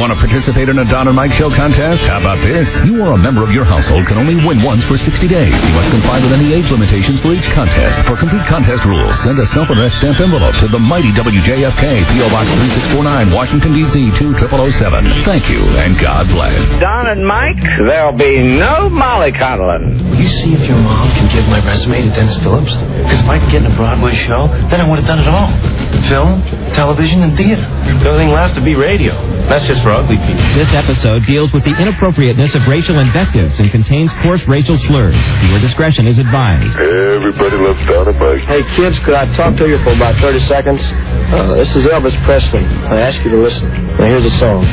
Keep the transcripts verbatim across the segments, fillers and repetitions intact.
Want to participate in a Don and Mike Show contest? How about this? You or a member of your household can only win once for sixty days. You must comply with any age limitations for each contest. For complete contest rules, send a self-addressed stamped envelope to the mighty W J F K, P O Box three six four nine, Washington, D C two zero zero zero seven. Thank you, and God bless. Don and Mike, there'll be no mollycoddling. Will you see if your mom can give my resume to Dennis Phillips? Because if I can get in a Broadway show, then I would have done it all. Film, television, and theater. The only thing left to be radio. That's just for ugly people. This episode deals with the inappropriateness of racial invectives and contains coarse racial slurs. Your discretion is advised. Everybody loves Don and Mike. Hey, kids, could I talk to you for about thirty seconds? Uh, this is Elvis Presley. I ask you to listen. Now, here's a song.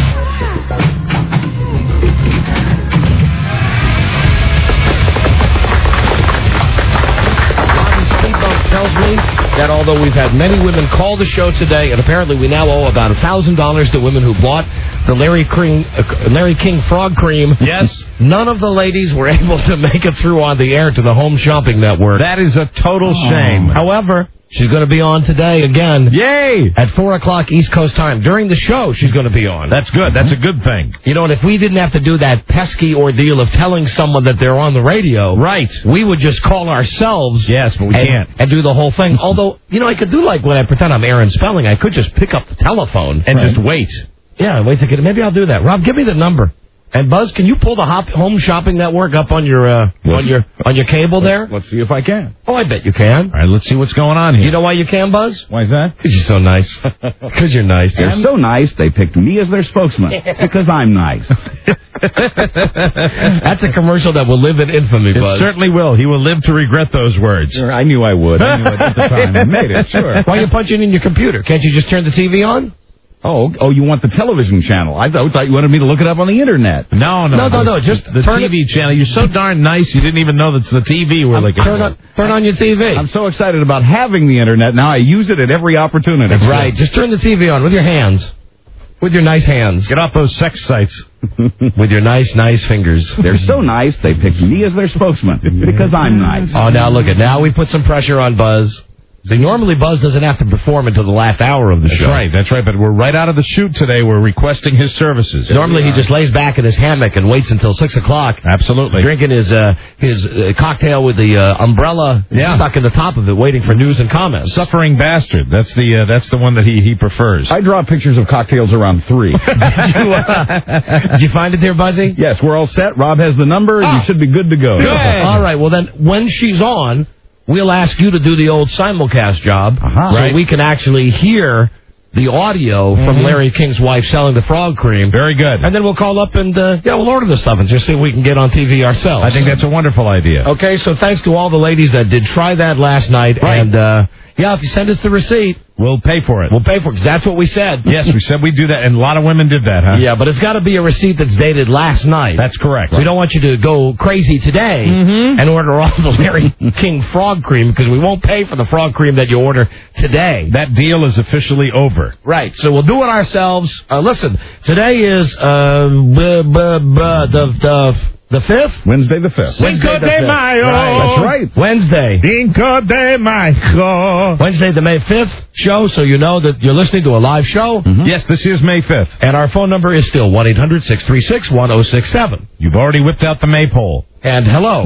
Tells me that although we've had many women call the show today, and apparently we now owe about one thousand dollars to women who bought the Larry King, uh, Larry King frog cream. Yes. None of the ladies were able to make it through on the air to the Home Shopping Network. That is a total oh. shame. However, she's going to be on today again. Yay! At four o'clock East Coast time. During the show, she's going to be on. That's good. That's a good thing. You know, and if we didn't have to do that pesky ordeal of telling someone that they're on the radio, right, we would just call ourselves. Yes, but we and, can't. And do the whole thing. Although, you know, I could do like when I pretend I'm Aaron Spelling. I could just pick up the telephone. And right. just wait. Yeah, wait to get it. Maybe I'll do that. Rob, give me the number. And Buzz, can you pull the hop, Home Shopping Network up on your uh, on your on your cable there? Let's see if I can. Oh, I bet you can. All right, let's see what's going on here. You know why you can, Buzz? Why is that? Because you're so nice. Because you're nice. They're so nice, they picked me as their spokesman. Because I'm nice. That's a commercial that will live in infamy, Buzz. It certainly will. He will live to regret those words. Sure, I knew I would. I knew it at the time. I made it, sure. Why are you punching in your computer? Can't you just turn the T V on? Oh, oh! You want the television channel? I thought, thought you wanted me to look it up on the internet. No, no, no, no, no. Just the turn T V it. channel. You're so darn nice. You didn't even know that's the T V we're looking turn at. on, turn on your T V. I'm so excited about having the internet now. I use it at every opportunity. That's right. Just turn the T V on with your hands, with your nice hands. Get off those sex sites with your nice, nice fingers. They're so nice. They picked me as their spokesman because I'm nice. Oh, now look at now we put some pressure on Buzz. See, normally Buzz doesn't have to perform until the last hour of the that's show. That's right, that's right. But we're right out of the shoot today. We're requesting his services. Normally he just lays back in his hammock and waits until six o'clock. Absolutely. Drinking his uh, his uh, cocktail with the uh, umbrella yeah. stuck in the top of it, waiting for news and comments. Suffering bastard. That's the uh, that's the one that he, he prefers. I draw pictures of cocktails around three. did, you, uh, did you find it there, Buzzy? Yes, we're all set. Rob has the number. Oh. You should be good to go. Good. All right. Well, then when she's on, we'll ask you to do the old simulcast job, uh-huh. so right. we can actually hear the audio mm-hmm. from Larry King's wife selling the frog cream. Very good. And then we'll call up and, uh, yeah, we'll order the stuff and just see if we can get on T V ourselves. I think that's a wonderful idea. Okay, so thanks to all the ladies that did try that last night. Right. And, uh, yeah, if you send us the receipt, we'll pay for it. We'll pay for it, because that's what we said. Yes, we said we'd do that, and a lot of women did that, huh? Yeah, but it's got to be a receipt that's dated last night. That's correct. So we don't want you to go crazy today mm-hmm. and order all the Larry King frog cream, because we won't pay for the frog cream that you order today. That deal is officially over. Right, so we'll do it ourselves. Uh, listen, today is uh, b- b- b- the... the The fifth? Wednesday the fifth. Cinco de Mayo. Right. That's right. Wednesday. Cinco de Mayo. Wednesday the May fifth show, so you know that you're listening to a live show. Mm-hmm. Yes, this is May fifth. And our phone number is still one eight hundred six three six one oh six seven. You've already whipped out the maypole. And hello.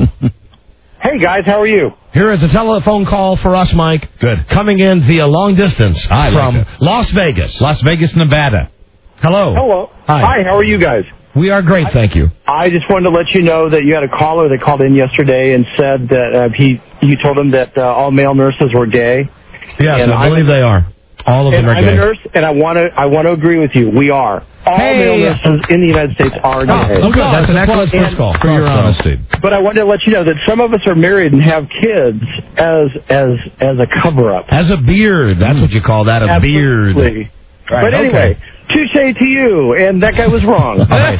Hey, guys, how are you? Here is a telephone call for us, Mike. Good. Coming in via long distance I from like Las Vegas. Las Vegas, Nevada. Hello. Hello. Hi. Hi, how are you guys? We are great, thank you. I just wanted to let you know that you had a caller that called in yesterday and said that uh, he you told him that uh, all male nurses were gay. Yes, and I believe I'm, they are. All of and them are I'm gay. a nurse, and I want to I want to agree with you. We are. All hey. male nurses in the United States are gay. Oh, good. That's an excellent first call. For your honesty. But I wanted to let you know that some of us are married and have kids as as as a cover-up. As a beard. That's what you call that, a Absolutely. beard. Right, but anyway, okay. touche to you, and that guy was wrong.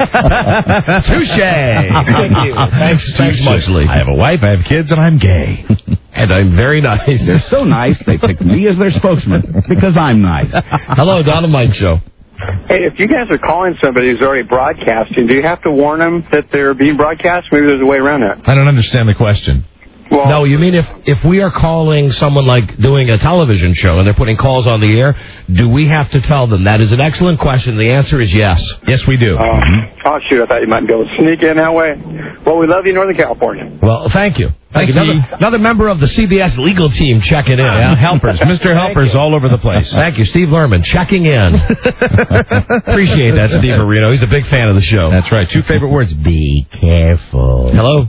Touche. Thank you. Thanks, thanks muchly. I have a wife, I have kids, and I'm gay. And I'm very nice. They're so nice, they picked me as their spokesman because I'm nice. Hello, Don and Mike Show. Hey, if you guys are calling somebody who's already broadcasting, do you have to warn them that they're being broadcast? Maybe there's a way around that. I don't understand the question. Well, no, you mean if, if we are calling someone like doing a television show and they're putting calls on the air, do we have to tell them? That is an excellent question. The answer is yes. Yes, we do. Uh, oh, shoot, I thought you might be able to sneak in that way. Well, we love you, Northern California. Well, thank you. Thank Thank, you. you. Another, another member of the C B S legal team checking in. Yeah, helpers. Mister Helpers all over the place. Thank you. Steve Lerman checking in. Appreciate that, Steve Marino. He's a big fan of the show. That's right. Two favorite words. Be careful. Hello?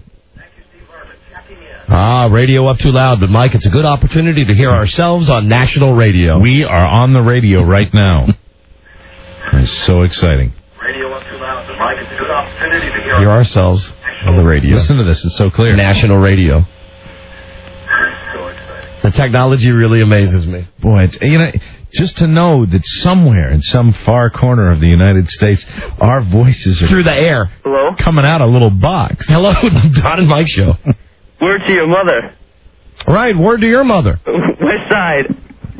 Ah, radio up too loud. But, Mike, it's a good opportunity to hear ourselves on national radio. We are on the radio right now. It's so exciting. Radio up too loud. Mike, it's a good opportunity to Hear ourselves on the radio. Listen to this. It's so clear. National radio. The technology really amazes me. Boy, it's, you know, just to know that somewhere in some far corner of the United States, our voices are Through the air. Hello? coming out a little box. Hello, Don and Mike show. Word to your mother. Right, word to your mother. West side.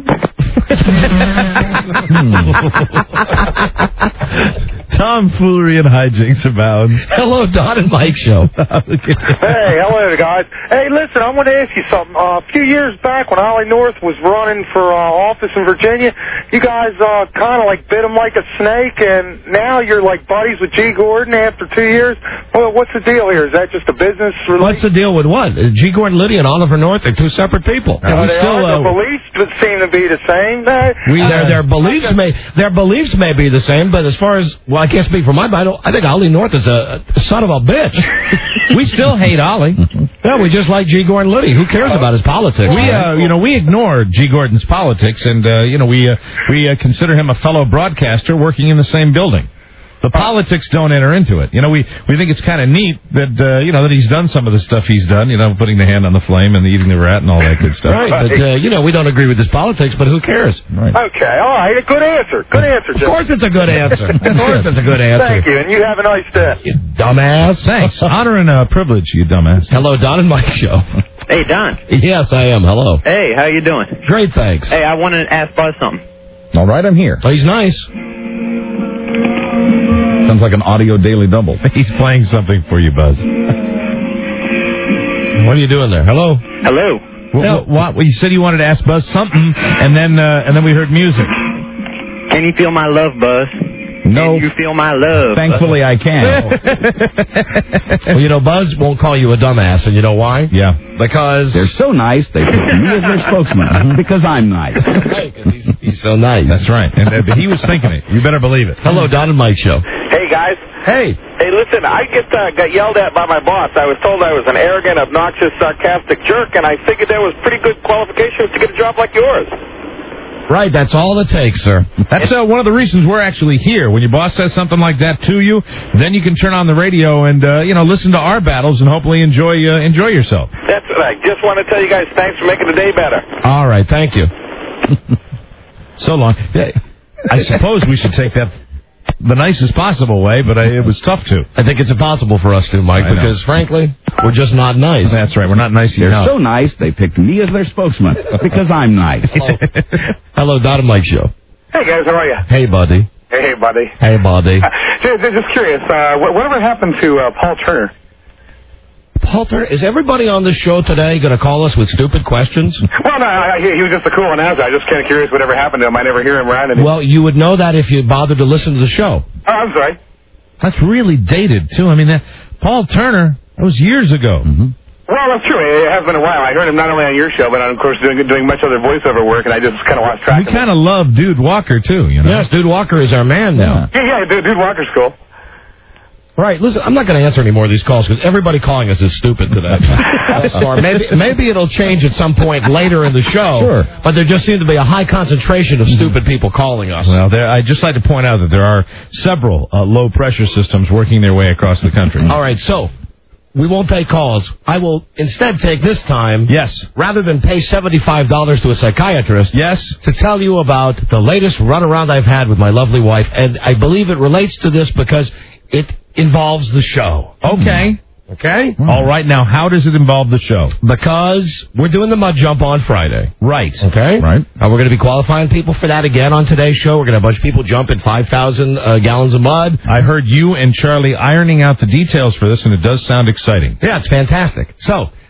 Tomfoolery and hijinks abound. Hello, Don and Mike show. Hey, hello, guys. Hey, listen, I want to ask you something. Uh, a few years back when Ollie North was running for uh, office in Virginia, you guys uh, kind of like bit him like a snake, and now you're like buddies with G. Gordon after two years. Well, what's the deal here? Is that just a business relationship? What's the deal with what? Uh, G. Gordon Liddy and Oliver North are two separate people. Uh, they still, are. uh, The beliefs would seem to be the same. Uh, We, their, their beliefs may their beliefs may be the same, but as far as well, I can't speak for my Bible. I think Ollie North is a, a son of a bitch. We still hate Ollie. Yeah, we just like G. Gordon Liddy. Who cares about his politics? We, uh, you know, we ignore G. Gordon's politics, and uh, you know, we uh, we uh, consider him a fellow broadcaster working in the same building. The politics don't enter into it. You know, we, we think it's kind of neat that, uh, you know, that he's done some of the stuff he's done, you know, putting the hand on the flame and eating the rat and all that good stuff. Right, but, uh, you know, we don't agree with his politics, but who cares? Right. Okay, all right. A good answer. Good answer, Of Jeff. course it's a good answer. Of course it's a good answer. Thank you, and you have a nice day. You dumbass. Thanks. Honor and uh, privilege, you dumbass. Hello, Don and Mike show. Hey, Don. Yes, I am. Hello. Hey, how you doing? Great, thanks. Hey, I want to ask Buzz something. All right, I'm here. Oh, he's nice. Sounds like an audio daily double. He's playing something for you, Buzz. What are you doing there? Hello. Hello. What, what, what? You said you wanted to ask Buzz something, and then uh, and then we heard music. Can you feel my love, Buzz? No. Can you feel my love? Thankfully, I can. Well, you know, Buzz won't call you a dumbass, and you know why? Yeah. Because They're so nice, they pick me as their spokesman because I'm nice. Right, 'cause he's, he's so nice. That's right. And uh, he was thinking it. You better believe it. Hello, Don and Mike show. Hey, guys. Hey. Hey, listen, I get uh, got yelled at by my boss. I was told I was an arrogant, obnoxious, sarcastic jerk, and I figured there was pretty good qualifications to get a job like yours. Right, that's all it takes, sir. That's uh, one of the reasons we're actually here. When your boss says something like that to you, then you can turn on the radio and uh, you know listen to our battles and hopefully enjoy uh, enjoy yourself. That's what I just want to tell you guys. Thanks for making the day better. All right, thank you. So long. I suppose we should take that the nicest possible way, but I, it was tough to. I think it's impossible for us to, Mike, I know. because, frankly, we're just not nice. That's right. We're not nice They're enough. so nice, they picked me as their spokesman because I'm nice. Hello, Don and Mike show. Hey, guys, how are you? Hey, buddy. Hey, buddy. Hey, buddy. Just, just curious, uh, wh- whatever happened to uh, Paul Turner? Paul Turner, is everybody on this show today going to call us with stupid questions? Well, no, I, he, he was just a cool announcer. I just kind of curious whatever happened to him. I never hear him around anymore. Well, you would know that if you bothered to listen to the show. Oh, I'm sorry. That's really dated too. I mean, that Paul Turner. That was years ago. Mm-hmm. Well, that's true. It has been a while. I heard him not only on your show, but on, of course, doing doing much other voiceover work, and I just kind of lost track We of kind of love Dude Walker too. You know. Yes, Dude Walker is our man now. Yeah, yeah, dude, dude Walker's cool. Right, listen, I'm not going to answer any more of these calls because everybody calling us is stupid today. Or maybe maybe it'll change at some point later in the show. Sure. But there just seems to be a high concentration of stupid people calling us. Well, there, I'd just like to point out that there are several uh, low-pressure systems working their way across the country. All right, so we won't take calls. I will instead take this time, Yes. rather than pay seventy-five dollars to a psychiatrist, Yes. to tell you about the latest runaround I've had with my lovely wife. And I believe it relates to this because it involves the show. Okay. Okay? All right. Now, how does it involve the show? Because we're doing the mud jump on Friday. Right. Okay? Right. And we're going to be qualifying people for that again on today's show. We're going to have a bunch of people jump in five thousand uh, gallons of mud. I heard you and Charlie ironing out the details for this, and it does sound exciting. Yeah, it's fantastic. So,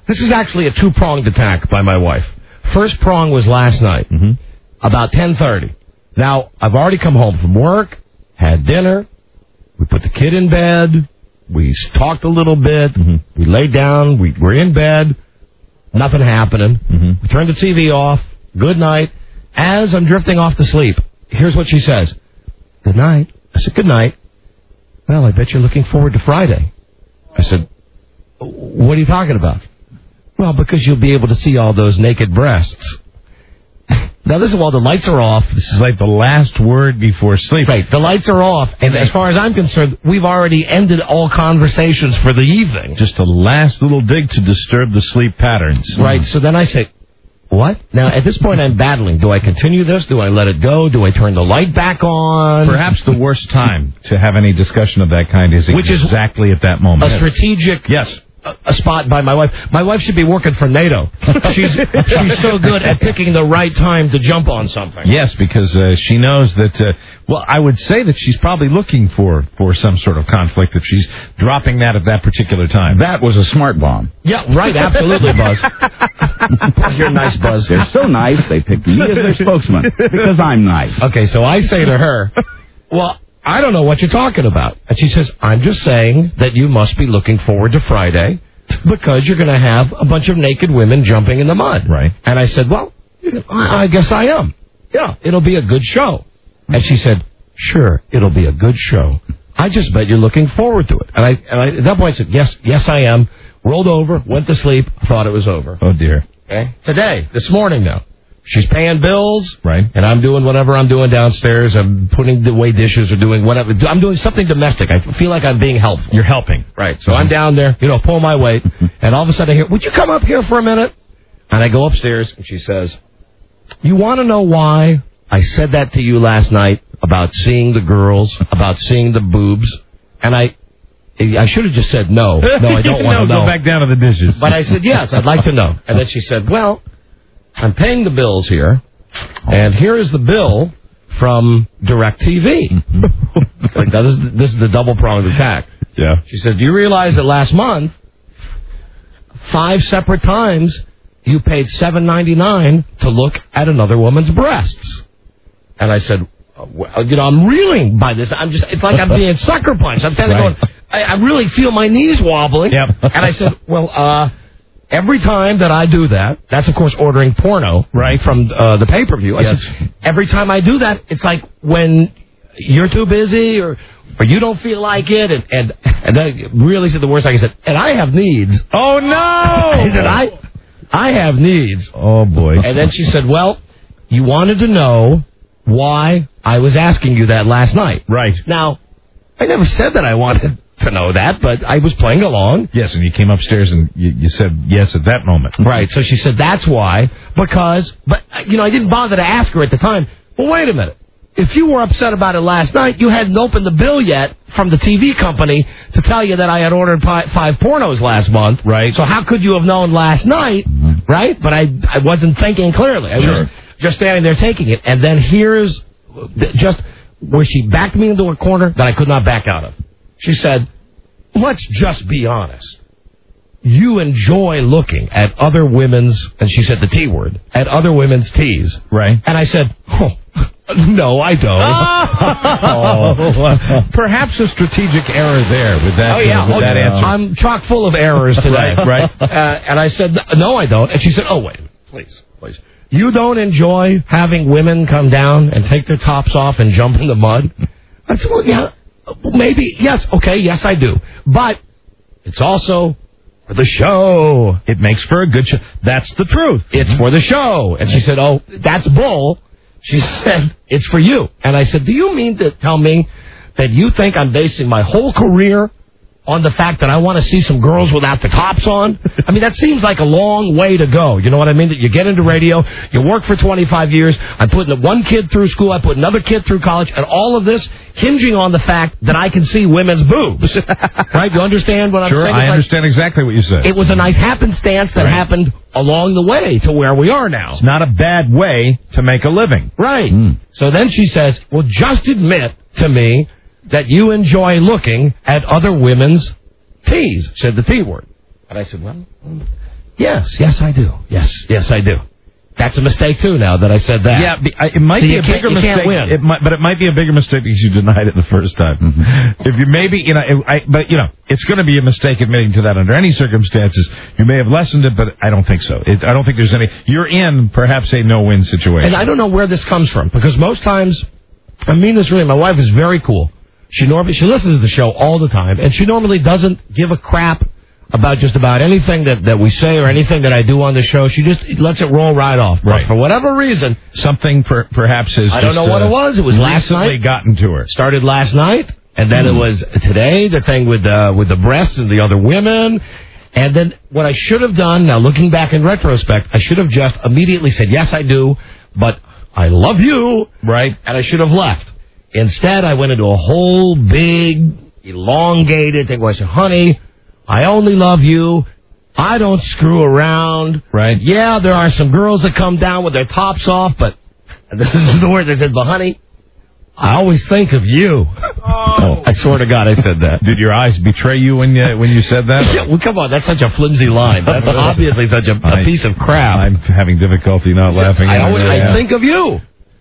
This is actually a two-pronged attack by my wife. First prong was last night, mm-hmm. about ten thirty. Now, I've already come home from work, had dinner, we put the kid in bed, we talked a little bit, mm-hmm. we laid down, we were in bed, nothing happening. Mm-hmm. We turned the T V off, good night. As I'm drifting off to sleep, here's what she says. Good night. I said, good night. Well, I bet you're looking forward to Friday. I said, what are you talking about? Well, because you'll be able to see all those naked breasts. Now, this is while the lights are off. This is like the last word before sleep. Right. The lights are off, and as far as I'm concerned, we've already ended all conversations for the evening. Just a last little dig to disturb the sleep patterns. Right. So then I say, what? Now, at this point, I'm battling. Do I continue this? Do I let it go? Do I turn the light back on? Perhaps the worst time to have any discussion of that kind is Which exactly is at that moment. A strategic... Yes. A spot by my wife. My wife should be working for NATO. She's she's so good at picking the right time to jump on something. Yes, because uh, she knows that. Uh, well, I would say that she's probably looking for, for some sort of conflict if she's dropping that at that particular time. That was a smart bomb. Yeah, right. Absolutely, Buzz. You're nice, Buzz. They're so nice they picked me as their spokesman because I'm nice. Okay, so I say to her, well, I don't know what you're talking about. And she says, I'm just saying that you must be looking forward to Friday because you're going to have a bunch of naked women jumping in the mud. Right. And I said, well, I guess I am. Yeah, it'll be a good show. And she said, sure, it'll be a good show. I just bet you're looking forward to it. And I, and I at that point I said, yes, yes, I am. Rolled over, went to sleep, thought it was over. Oh, dear. Okay. Today, this morning now. She's paying bills, right? And I'm doing whatever I'm doing downstairs. I'm putting away dishes or doing whatever. I'm doing something domestic. I feel like I'm being helpful. You're helping. Right. So mm-hmm. I'm down there, you know, pull my weight, and all of a sudden I hear, would you come up here for a minute? And I go upstairs, and she says, you want to know why I said that to you last night about seeing the girls, about seeing the boobs? And I I should have just said no. No, I don't want no, to know. Go back down to the dishes. But I said, yes, I'd like to know. And then she said, well, I'm paying the bills here, and here is the bill from DirecTV. Mm-hmm. Like, this is, this is the double-pronged attack. Yeah. She said, do you realize that last month, five separate times, you paid seven ninety-nine to look at another woman's breasts? And I said, well, you know, I'm reeling by this. I'm just, it's like I'm being sucker punched. I'm kind of right. going, I, I really feel my knees wobbling. Yep. And I said, well, uh... every time that I do that, that's, of course, ordering porno right from uh, the pay-per-view. Yes. Said, every time I do that, it's like when you're too busy or or you don't feel like it. And, and, and then really said the worst thing. I said, and I have needs. Oh, no! I said, I, I have needs. Oh, boy. And then she said, well, you wanted to know why I was asking you that last night. Right. Now, I never said that I wanted to know that, but I was playing along. Yes, and you came upstairs and you, you said yes at that moment. Right, so she said that's why, because, but, you know, I didn't bother to ask her at the time, well, wait a minute. If you were upset about it last night, you hadn't opened the bill yet from the T V company to tell you that I had ordered pi- five pornos last month. Right. So how could you have known last night, mm-hmm. right? But I I wasn't thinking clearly. I sure. was just standing there taking it. And then here's just where she backed me into a corner that I could not back out of. She said, let's just be honest. You enjoy looking at other women's, and she said the T word, at other women's T's. Right. And I said, oh, no, I don't. Oh. Perhaps a strategic error there with that, oh, yeah. uh, with oh, that yeah. answer. I'm chock full of errors today. right, right. Uh, and I said, no, I don't. And she said, oh, wait, please, please. You don't enjoy having women come down and take their tops off and jump in the mud? I said, well, yeah, maybe, yes, okay, yes, I do. But it's also for the show. It makes for a good show. That's the truth. It's for the show. And she said, oh, that's bull. She said, it's for you. And I said, do you mean to tell me that you think I'm basing my whole career on the fact that I want to see some girls without the tops on? I mean, that seems like a long way to go. You know what I mean? That you get into radio, you work for twenty-five years, I'm putting one kid through school, I put another kid through college, and all of this hinging on the fact that I can see women's boobs. Right? You understand what I'm sure, saying? Sure, I like, understand exactly what you said. It was a nice happenstance that right. happened along the way to where we are now. It's not a bad way to make a living. Right. Mm. So then she says, well, just admit to me that you enjoy looking at other women's T's, said the T word. And I said, well, Yes, yes, I do. Yes, yes, I do. That's a mistake, too, now that I said that. Yeah, it might so be a bigger mistake. It might, but it might be a bigger mistake because you denied it the first time. Mm-hmm. If you maybe, you know, I, but, you know, it's going to be a mistake admitting to that under any circumstances. You may have lessened it, but I don't think so. It, I don't think there's any. You're in perhaps a no-win situation. And I don't know where this comes from because most times, I mean this really, my wife is very cool. She normally, she listens to the show all the time, and she normally doesn't give a crap about just about anything that, that we say or anything that I do on the show. She just lets it roll right off. Right. But for whatever reason, something per, perhaps has I don't just, know what uh, it was. It was last night. gotten to her. Started last night, and then mm. it was today, the thing with, uh, with the breasts and the other women. And then what I should have done, now looking back in retrospect, I should have just immediately said, yes, I do, but I love you. Right. And I should have left. Instead, I went into a whole big, elongated thing where I said, honey, I only love you. I don't screw around. Right. Yeah, there are some girls that come down with their tops off, but this is the words I said, but honey, I always think of you. Oh. I swear to God I said that. Did your eyes betray you when you, when you said that? Yeah, well, come on, that's such a flimsy line. That's obviously such a, a I, piece of crap. I'm having difficulty not laughing. I always I yeah. think of you.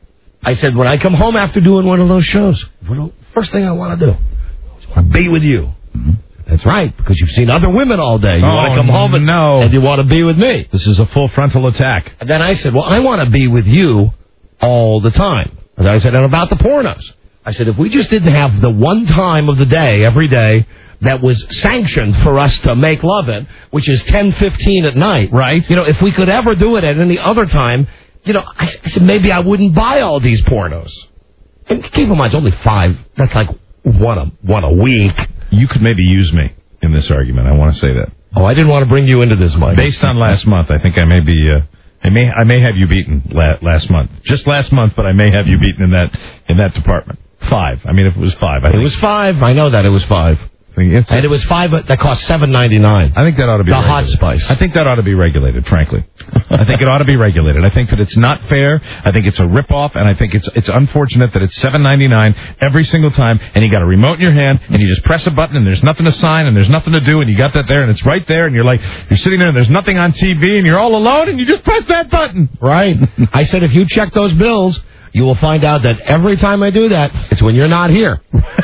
I said, when I come home after doing one of those shows, first thing I want to do is want to be with you. Mm-hmm. That's right, because you've seen other women all day. You oh, want to come home and, no. and you want to be with me. This is a full frontal attack. And then I said, well, I want to be with you all the time. And then I said, and about the pornos. I said, if we just didn't have the one time of the day, every day, that was sanctioned for us to make love in, which is ten fifteen at night. Right. You know, if we could ever do it at any other time, you know, I, I said, maybe I wouldn't buy all these pornos. And keep in mind, it's only five. That's like one a, one a week. You could maybe use me in this argument. I want to say that. Oh, I didn't want to bring you into this, Mike. Based on last month, I think I may be. Uh, I may. I may have you beaten la- last month. Just last month, but I may have you beaten in that in that department. Five. I mean, if it was five, I it think. was five. I know that it was five. It's and it was five that cost seven ninety nine. I think that ought to be the regulated. hot spice. I think that ought to be regulated. Frankly, I think it ought to be regulated. I think that it's not fair. I think it's a ripoff, and I think it's it's unfortunate that it's seven ninety nine every single time. And you got a remote in your hand, and you just press a button, and there's nothing to sign, and there's nothing to do, and you got that there, and it's right there, and you're like you're sitting there, and there's nothing on T V, and you're all alone, and you just press that button. Right. I said if you check those bills, you will find out that every time I do that, it's when you're not here.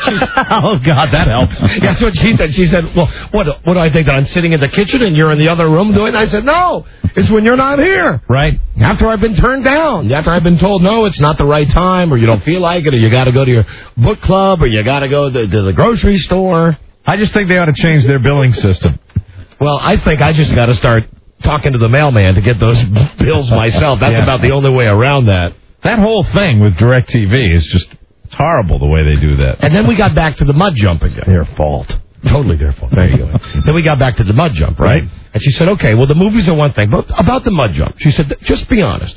Oh, God, that helps. That's what she said. She said, well, what, what do I think, that I'm sitting in the kitchen and you're in the other room doing it? I said, no, it's when you're not here. Right. After I've been turned down. After I've been told, no, it's not the right time, or you don't feel like it, or you got to go to your book club, or you got to go to, to the grocery store. I just think they ought to change their billing system. Well, I think I just got to start talking to the mailman to get those bills myself. That's yeah. about the only way around that. That whole thing with DirecTV is just it's horrible the way they do that. And then we got back to the mud jump again. Their fault. Totally their fault. There you go. Then we got back to the mud jump, right? And she said, okay, well, the movies are one thing, but about the mud jump. She said, just be honest.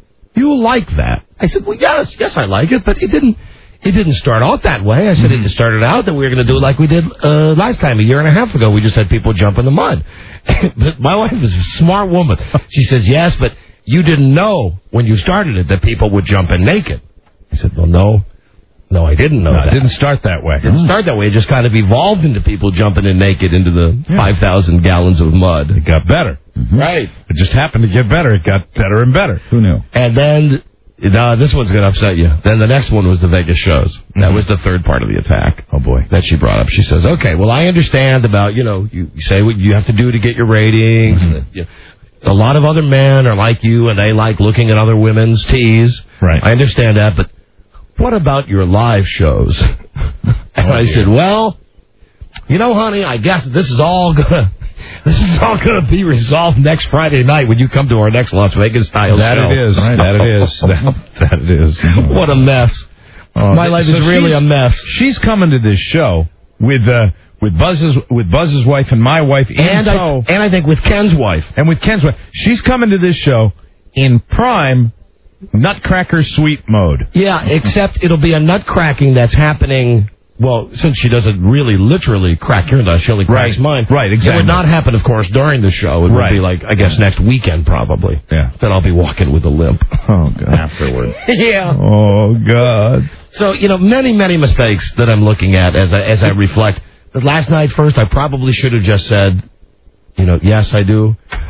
You like that? I said, well, yes, yes, I like it, but it didn't it didn't start out that way. I said mm-hmm. it started out that we were going to do it like we did uh, last time, a year and a half ago. We just had people jump in the mud. But my wife is a smart woman. She says, yes, but you didn't know when you started it that people would jump in naked. I said, well, no. No, I didn't know no, that. It didn't start that way. It didn't start that way. It just kind of evolved into people jumping in naked into the yeah. five thousand gallons of mud. It got better. Mm-hmm. Right. It just happened to get better. It got better and better. Who knew? And then, no, this one's going to upset you. Then the next one was the Vegas shows. Mm-hmm. That was the third part of the attack. Oh, boy. That she brought up. She says, okay, well, I understand about, you know, you, you say what you have to do to get your ratings. Mm-hmm. And, you know, a lot of other men are like you, and they like looking at other women's tees. Right. I understand that, but what about your live shows? And oh, I dear. said, well, you know, honey, I guess this is all gonna this is all gonna be resolved next Friday night when you come to our next Las Vegas style that show. It is. Right. That it is. That, that it is. What a mess. Uh, My life so is really a mess. She's coming to this show with uh, with Buzz's with Buzz's wife and my wife in and tow. I, and I think with Ken's wife. And with Ken's wife. She's coming to this show in prime Nutcracker suite mode. Yeah, except it'll be a nutcracking that's happening, well, since she doesn't really literally crack your nut, she only cracks right. mine. Right, exactly. It would not happen, of course, during the show. It right. would be like, I guess, next weekend probably. Yeah. Then I'll be walking with a limp. Oh, God. Afterward. Yeah. Oh, God. So, you know, many, many mistakes that I'm looking at as I, as I reflect. But last night, first, I probably should have just said, you know, yes, I do.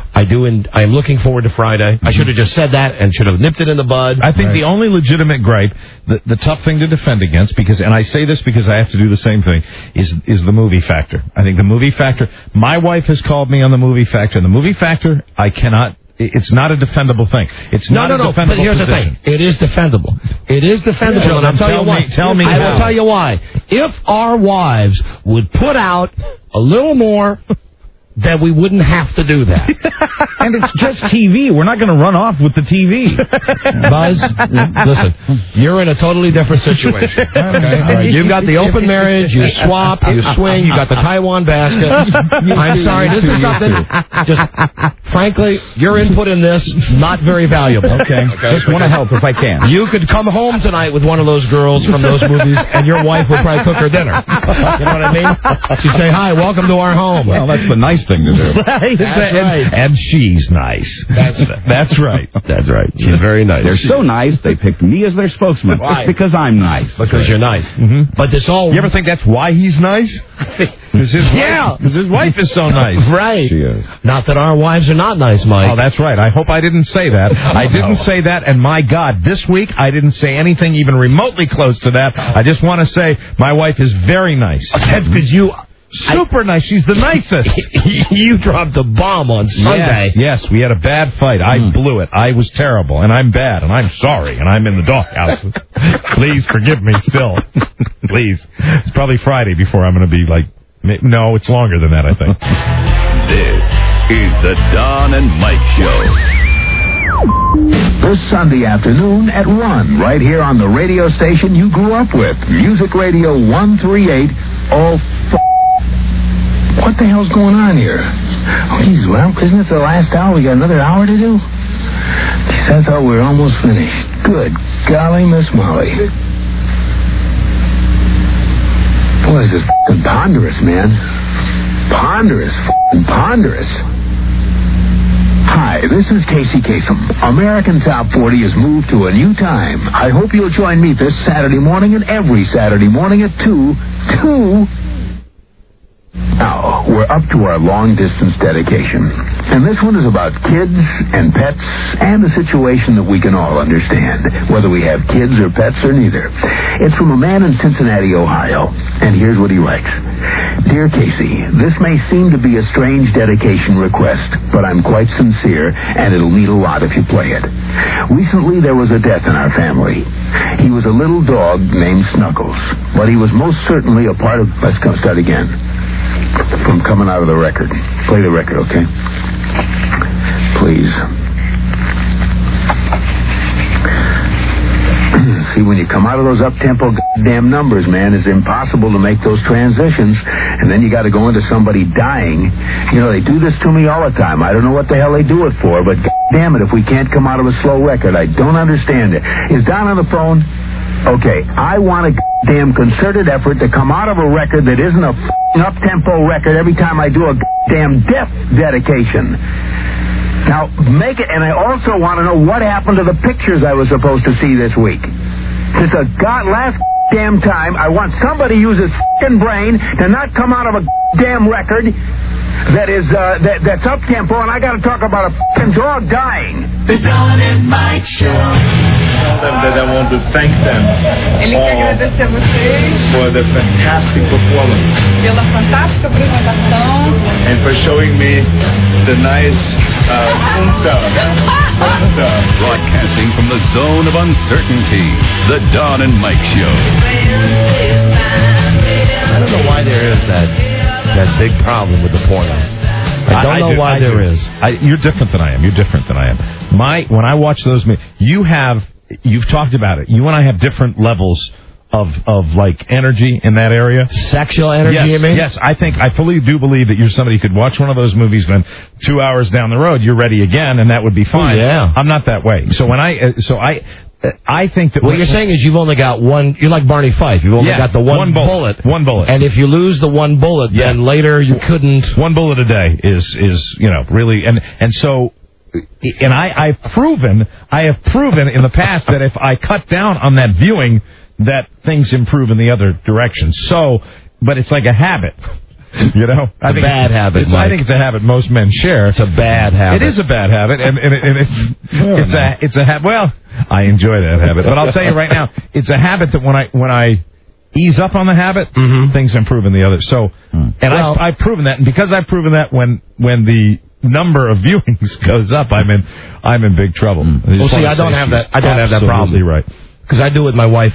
I do. In, I am looking forward to Friday. Mm-hmm. I should have just said that and should have nipped it in the bud. I think right. the only legitimate gripe, the, the tough thing to defend against, because, and I say this because I have to do the same thing, is is the movie factor. I think the movie factor. My wife has called me on the movie factor, and the movie factor, I cannot. It's not a defendable thing. It's no, not no, a no, defendable but here's position. the thing. It is defendable. It is defendable, Yeah, and I'll tell, tell you why. me, tell me I how. will tell you why. If our wives would put out a little more, then we wouldn't have to do that. And it's just T V. We're not going to run off with the T V. Buzz, listen, you're in a totally different situation. Okay? All right, you've got the open marriage, you swap, you swing, you got the Taiwan basket. I'm sorry, this is something, just, frankly, your input in this, not very valuable. Okay, okay. Just want to help if I can. You could come home tonight with one of those girls from those movies, and your wife would probably cook her dinner. You know what I mean? She'd say, hi, welcome to our home. Well, that's the nice thing to do. That's and, right. And she's nice. That's, that's right. That's right. She's very nice. They're so nice, they picked me as their spokesman. Why? Just because I'm nice. Because you're nice. Mm-hmm. But this all... You ever think that's why he's nice? Because his, yeah. wife, his wife is so nice. Right. She is. Not that our wives are not nice, Mike. Oh, that's right. I hope I didn't say that. I didn't no. say that, and my God, this week I didn't say anything even remotely close to that. I just want to say my wife is very nice. That's because you... Super I, nice. She's the nicest. You dropped a bomb on Sunday. Yes, yes, we had a bad fight. I mm. blew it. I was terrible, and I'm bad, and I'm sorry, and I'm in the doghouse. Please forgive me still. Please. It's probably Friday before I'm going to be like, no, it's longer than that, I think. This is the Don and Mike Show. This Sunday afternoon at one, right here on the radio station you grew up with. Music Radio one thirty-eight, all f***. What the hell's going on here? Oh, geez, well, isn't it the last hour? We got another hour to do? Geez, I thought we were almost finished. Good golly, Miss Molly. Boy, this is f***ing ponderous, man. Ponderous, f***ing ponderous. Hi, this is Casey Kasem. American Top forty has moved to a new time. I hope you'll join me this Saturday morning and every Saturday morning at two. two Now, we're up to our long-distance dedication. And this one is about kids and pets and a situation that we can all understand, whether we have kids or pets or neither. It's from a man in Cincinnati, Ohio. And here's what he writes. Dear Casey, this may seem to be a strange dedication request, but I'm quite sincere, and it'll mean a lot if you play it. Recently, there was a death in our family. He was a little dog named Snuggles, but he was most certainly a part of... Let's come start again. From coming out of the record. Play the record, okay? Please. See, when you come out of those up-tempo goddamn numbers, man, it's impossible to make those transitions. And then you got to go into somebody dying. You know, they do this to me all the time. I don't know what the hell they do it for, but damn it, if we can't come out of a slow record, I don't understand it. Is Don on the phone? Okay, I want a damn concerted effort to come out of a record that isn't a f***ing up-tempo record every time I do a damn death dedication. Now, make it, and I also want to know what happened to the pictures I was supposed to see this week. Since a god last damn time, I want somebody to use his f***ing brain to not come out of a damn record that is, uh, that, that's up-tempo, and I got to talk about a f***ing dog dying. The Don and Mike Show. That I want to thank them Ele quer agradecer a vocês for the fantastic performance pela fantástica apresentação and for showing me the nice uh, punta, punta. Broadcasting from the zone of uncertainty, the Don and Mike Show. I don't know why there is that that big problem with the porno. I don't I, know I do, why I there do. is. I, you're different than I am. You're different than I am. My when I watch those, you have. You've talked about it. You and I have different levels of, of like, energy in that area. Sexual energy, yes, you mean? Yes, I think, I fully do believe that you're somebody who could watch one of those movies, then two hours down the road, you're ready again, and that would be fine. Oh, yeah. I'm not that way. So when I, so I, I think that... What you're saying is you've only got one... You're like Barney Fife. You've only yeah, got the one, one bullet. bullet. One bullet. And if you lose the one bullet, yeah. then later you couldn't... One bullet a day is, is you know, really... And, and so... And I, I've proven, I have proven in the past that if I cut down on that viewing, that things improve in the other direction. So, but it's like a habit. You know, I It's a think bad habit, it's- I Mike. think it's a habit most men share. It's a bad habit. It is a bad habit, and, and, and it's it's a it's a habit. Well, I enjoy that habit, but I'll tell you right now, it's a habit that when I when I ease up on the habit, Mm-hmm. things improve in the other. So, and Well- I, I've proven that, and because I've proven that, when when the number of viewings goes up, I'm in I'm in big trouble. I Well, just see, wanna I don't say have she's that. I don't have that problem. absolutely right. Because I do it with my wife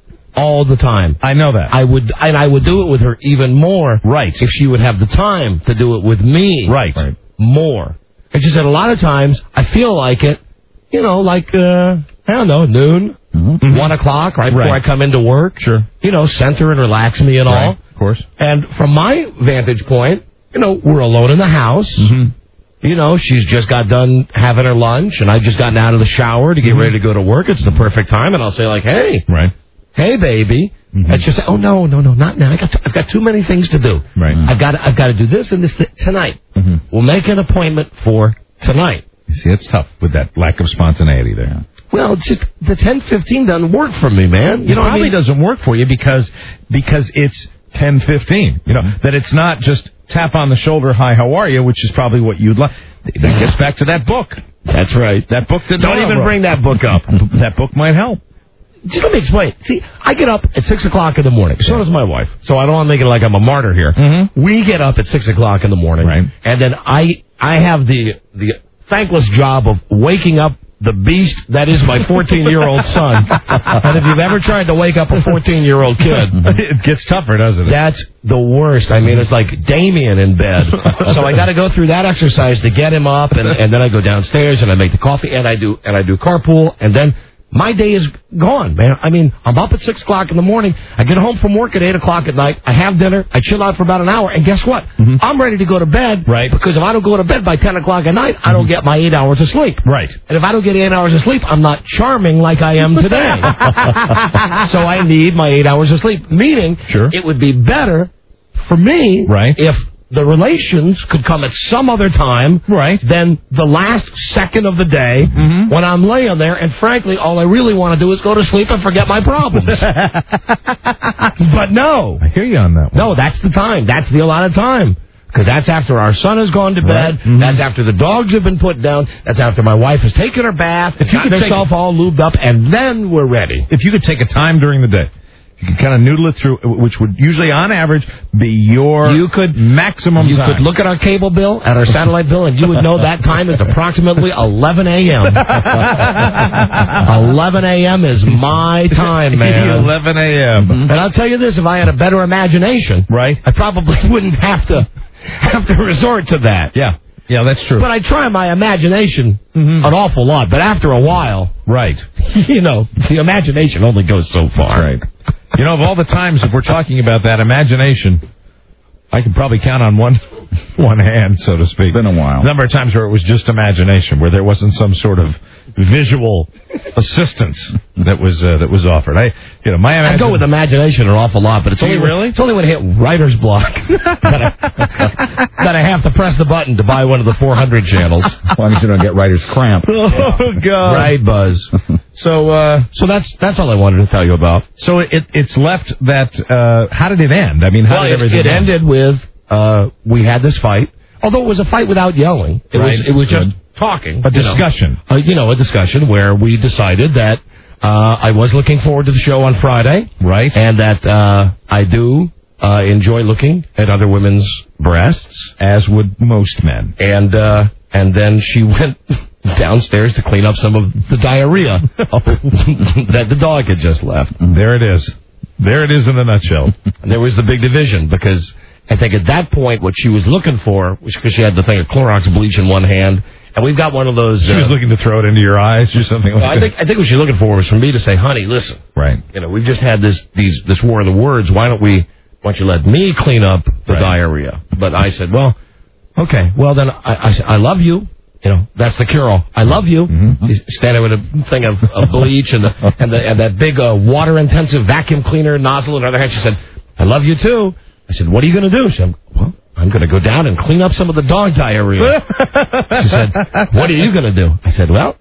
all the time. I know that. I would, and I would do it with her even more. Right. If she would have the time to do it with me. Right. Right. More. It's just that a lot of times I feel like it. You know, like uh, I don't know, noon, Mm-hmm. one o'clock, right before Right. I come into work. Sure. You know, center and relax me and all. Right. Of course. And from my vantage point, you know, we're alone in the house. Mm-hmm. You know, she's just got done having her lunch, and I've just gotten out of the shower to get Mm-hmm. ready to go to work. It's the perfect time, and I'll say like, "Hey, Right. hey, baby," Mm-hmm. and she'll say, "Oh no, no, no, not now. I got, I've got too many things to do. Right. I've got, I've got to do this and this th- tonight. Mm-hmm. We'll make an appointment for tonight." You see, it's tough with that lack of spontaneity there. Well, it's just the ten fifteen doesn't work for me, man. You It know, what I probably mean? doesn't work for you because because it's ten fifteen. You know, that it's not just tap on the shoulder, hi, how are you, which is probably what you'd like. That gets back to that book. That's right. That book that Don't Noah even wrote. bring that book up. That book might help. Just let me explain. See, I get up at six o'clock in the morning. So does my wife. So I don't want to make it like I'm a martyr here. Mm-hmm. We get up at six o'clock in the morning, Right. and then I I have the the thankless job of waking up the beast that is my fourteen-year-old son. And if you've ever tried to wake up a fourteen-year-old kid, It gets tougher, doesn't it? that's the worst. I mean, it's like Damien in bed. So I got to go through that exercise to get him up, and, and then I go downstairs and I make the coffee, and I do and I do carpool, and then my day is gone, man. I mean, I'm up at six o'clock in the morning. I get home from work at eight o'clock at night. I have dinner. I chill out for about an hour, and guess what? Mm-hmm. I'm ready to go to bed. Right. Because if I don't go to bed by ten o'clock at night, I don't get my eight hours of sleep. Right. And if I don't get eight hours of sleep, I'm not charming like I am today. So I need my eight hours of sleep. Meaning, Sure. it would be better for me Right. if the relations could come at some other time Right. than the last second of the day Mhm. when I'm laying there, and frankly, all I really want to do is go to sleep and forget my problems. But no. I hear you on that one. No, that's the time. That's the allotted time. Because that's after our son has gone to bed. Right. Mhm. That's after the dogs have been put down. That's after my wife has taken her bath, If you gotten could take- herself all lubed up, and then we're ready. If you could take a time during the day, you could kind of noodle it through, which would usually, on average, be your You could- maximum You time. could look at our cable bill, at our satellite bill, and you would know that time is approximately eleven a.m. eleven a.m. is my time, man. eleven a.m. And I'll tell you this, if I had a better imagination, Right. I probably wouldn't have to have to resort to that. Yeah. Yeah, that's true. But I try my imagination Mhm. an awful lot. But after a while, Right. you know, the imagination only goes so far. Right. You know, of all the times, if we're talking about that imagination, I can probably count on one one hand, so to speak. Been a while. Number of times where it was just imagination, where there wasn't some sort of visual assistance that was uh, that was offered. I, you know, my I imagination. go with imagination an awful lot, but it's Do only you when, really? it's only when I hit writer's block that, I, that I have to press the button to buy one of the four hundred channels. As long as you don't get writer's cramp. Oh God! Right, Buzz. So, uh, so that's that's all I wanted to tell you about. So it it's left that. Uh, how did it end? I mean, how Well, did it, everything it end? ended with uh, we had this fight. Although it was a fight without yelling, it Right. was it was just Good. talking, A you know. discussion. Uh, you know, a discussion where we decided that uh, I was looking forward to the show on Friday, Right. and that uh, I do uh, enjoy looking at other women's breasts, As would most men. and uh, and then she went downstairs to clean up some of the diarrhea that the dog had just left. There it is. There it is in a nutshell. And there was the big division because I think at that point what she was looking for was because she had the thing of Clorox bleach in one hand, and we've got one of those. She was uh, looking to throw it into your eyes or something like well, I that. think I think what she's looking for was for me to say, "Honey, listen, Right. you know, we've just had this these this war of the words. Why don't we? Why don't you let me clean up the Right. diarrhea?" But I said, "Well, okay. Well, then I, I said, I love you. You know, that's the cure-all. I love you." Mm-hmm. She's standing with a thing of, of bleach and the, and the and that big uh, water-intensive vacuum cleaner nozzle in her other hand. She said, "I love you too." I said, "What are you going to do?" She said, "Well, I'm going to go down and clean up some of the dog diarrhea." She said, "What are you going to do?" I said, "Well,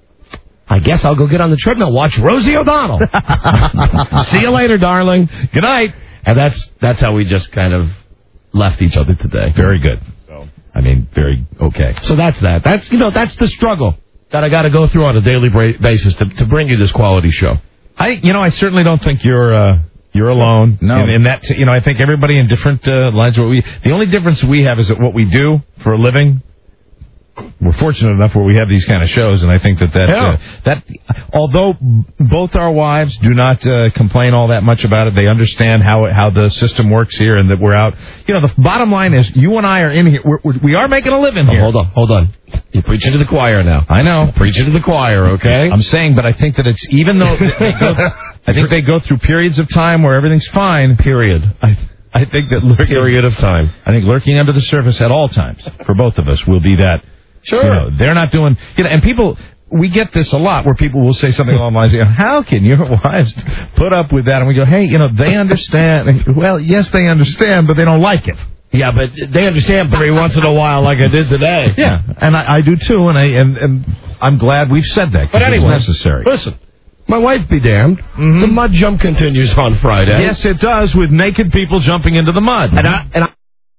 I guess I'll go get on the treadmill and watch Rosie O'Donnell." See you later, darling. Good night. And that's that's how we just kind of left each other today. Very good. So, I mean, very okay. So that's that. That's, you know, that's the struggle that I got to go through on a daily bra- basis to, to bring you this quality show. I, you know, I certainly don't think you're uh, you're alone. No. In, in that, you know, I think everybody in different uh, lines. What we, the only difference we have is that what we do for a living. We're fortunate enough where we have these kind of shows, and I think that that, yeah. uh, that although both our wives do not uh, complain all that much about it, they understand how how the system works here, and that we're out. You know, the bottom line is you and I are in here. We're, we're, we are making a living here. Oh, hold on, hold on. You're preaching to the choir now. I know, preaching to the choir. Okay, I'm saying, but I think that it's even though they go, I think they go through periods of time where everything's fine. Period. I, I think that lurking, period of time. I think lurking under the surface at all times for both of us will be that. Sure. You know, they're not doing, you know, and people, we get this a lot where people will say something along the lines, you know, how can your wives put up with that? And we go, hey, you know, they understand. And, well, yes, they understand, but they don't like it. Yeah, but they understand every once in a while like I did today. Yeah, and I, I do too, and, I, and, and I'm glad we've said that. But anyway, it's necessary. Listen, my wife be damned. Mm-hmm. The mud jump continues on Friday. Yes, it does, with naked people jumping into the mud. And I... And I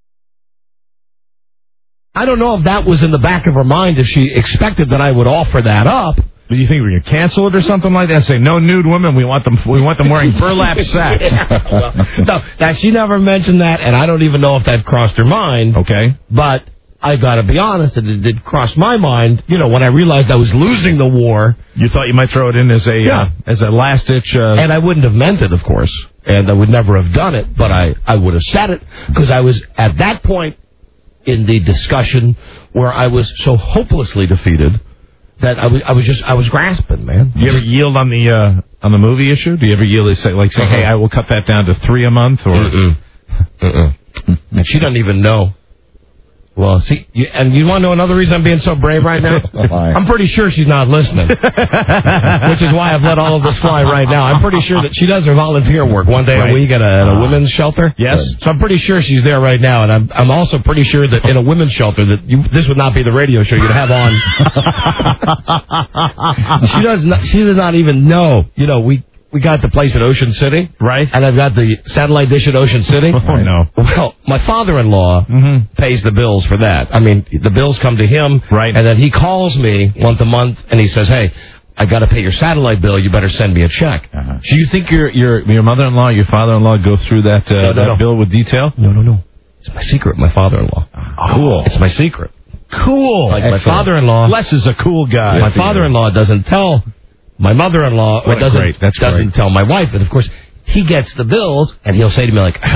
I don't know if that was in the back of her mind, if she expected that I would offer that up. Do you think we're going to cancel it or something like that? Say, no nude women, we want them We want them wearing burlap sacks. Yeah. Well, no, that she never mentioned that, and I don't even know if that crossed her mind. Okay. But I got to be honest, it did cross my mind, you know, when I realized I was losing the war. You thought you might throw it in as a yeah. uh, as a last-ditch... Uh... And I wouldn't have meant it, of course, and I would never have done it, but I, I would have said it, because I was, at that point, in the discussion where I was so hopelessly defeated that I was I was just I was grasping, man. Do you ever yield on the uh, on the movie issue? Do you ever yield say like say, uh-huh. hey, I will cut that down to three a month or? Mm-mm. Mm-mm. And she doesn't even know. Well, see, you, and you want to know another reason I'm being so brave right now? I'm pretty sure she's not listening, which is why I've let all of this fly right now. I'm pretty sure that she does her volunteer work one day right. a week at a, at a women's shelter. Yes. So I'm pretty sure she's there right now, and I'm I'm also pretty sure that in a women's shelter that you, this would not be the radio show you'd have on. she does not. She does not even know. You know, we. We got the place at Ocean City. Right. And I've got the satellite dish at Ocean City. Oh, no. Well, my father-in-law mm-hmm. pays the bills for that. I mean, the bills come to him. Right. And then he calls me once a month, and he says, hey, I got to pay your satellite bill. You better send me a check. Uh-huh. Do you think your your your mother-in-law, your father-in-law go through that, uh, no, no, that no. bill with detail? No, no, no. It's my secret, my father-in-law. Oh. Cool. It's my secret. Cool. Like Excellent. my father-in-law. Les is a cool guy. My father-in-law doesn't tell... My mother-in-law what doesn't, great. That's doesn't great. tell my wife, but of course, he gets the bills, and he'll say to me, like,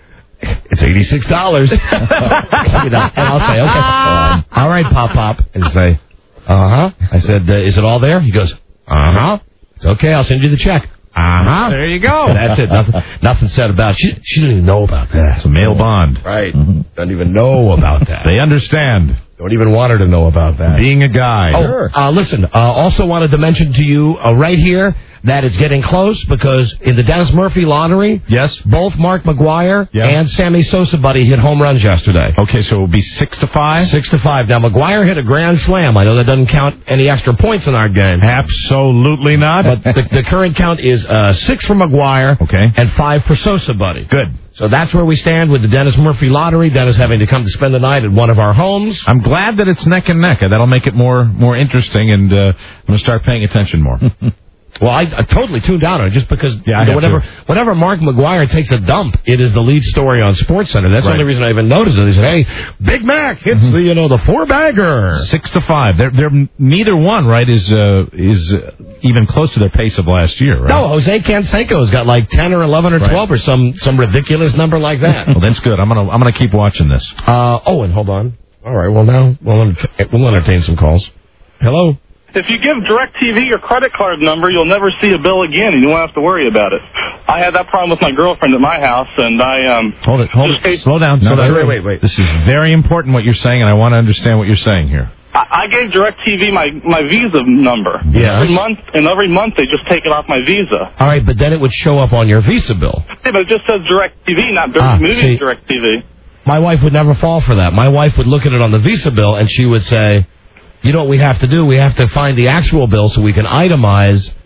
it's eighty-six dollars. You know, and I'll say, okay. Um, all right, Pop-Pop. And he'll say, uh-huh. I said, uh, is it all there? He goes, uh-huh. It's okay, I'll send you the check. Uh-huh. There you go. And that's it. Nothing, nothing said about it. She, she doesn't even know about that. It's a male bond. Right. Mm-hmm. Doesn't even know about that. They understand. Don't even want her to know about that. Being a guy. Oh, sure. uh, listen, uh, also wanted to mention to you uh, right here that it's getting close because in the Dennis Murphy lottery, yes, both Mark McGuire yeah. and Sammy Sosa Buddy hit home runs yesterday. Okay, so it will be six to five? Six to five. Now, McGuire hit a grand slam. I know that doesn't count any extra points in our game. Absolutely not. But the, the current count is uh, six for McGuire okay. and five for Sosa Buddy. Good. So that's where we stand with the Dennis Murphy lottery. Dennis having to come to spend the night at one of our homes. I'm glad that it's neck and neck. That'll make it more more interesting, and uh, I'm going to start paying attention more. Well, I, I totally tuned out on it just because yeah, you know, whenever whenever Mark McGuire takes a dump, it is the lead story on SportsCenter. That's right. The only reason I even noticed it. They said, "Hey, Big Mac hits mm-hmm. the you know the four bagger." Six to five. They're they're neither one right is uh, is uh, even close to their pace of last year. Right? No, Jose Canseco's got like ten or eleven or right. twelve or some some ridiculous number like that. Well, that's good. I'm gonna I'm gonna keep watching this. Uh, oh, and hold on. All right. Well, now we'll ent- we'll entertain some calls. Hello. If you give DirecTV your credit card number, you'll never see a bill again, and you won't have to worry about it. I had that problem with my girlfriend at my house, and I um. Hold it, hold it. Paid... Slow down. No, slow down. wait, wait, wait. This is very important what you're saying, and I want to understand what you're saying here. I, I gave DirecTV my my Visa number. Yeah. Every month, and every month they just take it off my Visa. All right, but then it would show up on your Visa bill. Yeah, but it just says DirecTV, not ah, Movie DirecTV. My wife would never fall for that. My wife would look at it on the Visa bill, and she would say, you know what we have to do? We have to find the actual bill so we can itemize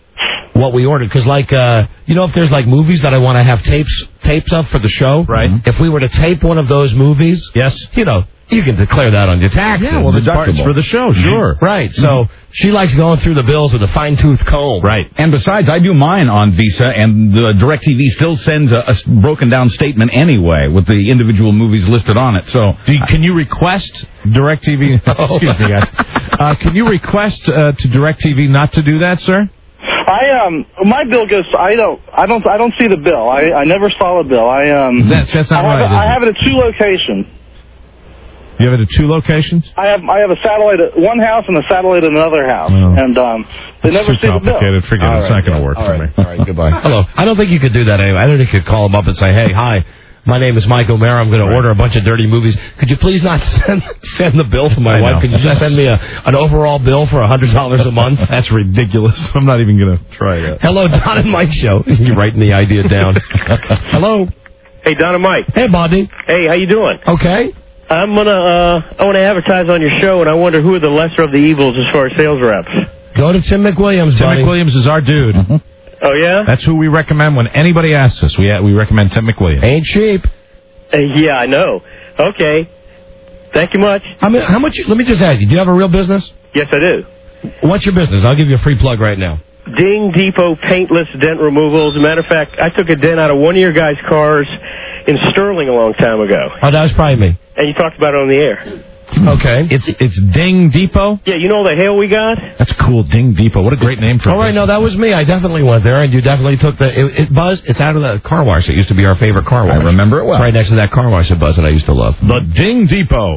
what we ordered. Because, like, uh, you know, if there's, like, movies that I want to have tapes tapes of for the show. Right. If we were to tape one of those movies. Yes. You know, you can declare that on your taxes. Yeah, well, the parts for the show, sure. Right. So she likes going through the bills with a fine-tooth comb. Right. And besides, I do mine on Visa, and the DirecTV still sends a, a broken-down statement anyway with the individual movies listed on it. So, Do you, can you request DirecTV? Excuse me, guys. Uh, can you request uh, to DirecTV not to do that, sir? I um my bill goes. I don't. I don't. I don't see the bill. I, I never saw the bill. I um. That's that's not I have, right. it, I is have it at two locations. it? You have it at two locations? I have I have a satellite at one house and a satellite at another house, Oh. and um they It's never too see the bill. complicated. Forget it. It's not going to work All for right. me. All right. Goodbye. Hello. I don't think you could do that anyway. I don't think you could call them up and say, hey, hi. My name is Mike O'Mara. I'm going to order a bunch of dirty movies. Could you please not send send the bill for my I wife? know. Could you just send me a, an overall bill for one hundred dollars a month? That's ridiculous. I'm not even going to try that. Hello, Don and Mike Show. You're writing the idea down. Hello. Hey, Don and Mike. Hey, Bondy. Hey, how you doing? Okay. I'm gonna uh, I want to advertise on your show, and I wonder who are the lesser of the evils as far as sales reps. Go to Tim McWilliams, Tim buddy. McWilliams is our dude. Mm-hmm. Oh yeah. That's who we recommend when anybody asks us. We we recommend Tim McWilliams. Ain't cheap. Uh, yeah, I know. Okay. Thank you much. How, many, how much? Let me just ask you. Do you have a real business? Yes, I do. What's your business? I'll give you a free plug right now. Ding Depot Paintless Dent Removal. As a matter of fact, I took a dent out of one of your guys' cars in Sterling a long time ago. Oh, that was probably me. And you talked about it on the air. Okay. It's it's Ding Depot? Yeah, you know all the hail we got? That's cool, Ding Depot. What a great name for All right, no, that was me. I definitely went there, and you definitely took the... It, it Buzz, it's out of the car wash. It used to be our favorite car wash. I remember it well. It's right next to that car wash at Buzz that I used to love. The Ding Depot.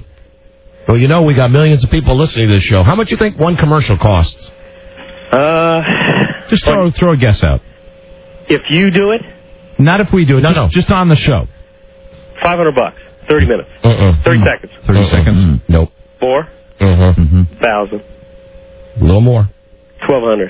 Well, you know, we got millions of people listening to this show. How much do you think one commercial costs? Uh, Just throw, throw a guess out. if you do it, Not if we do it. No, just, no. just on the show. five hundred bucks. thirty minutes. Uh-uh. thirty seconds. thirty Uh-uh. seconds. Nope. Four. Uh-huh. Thousand. A little more. Twelve hundred.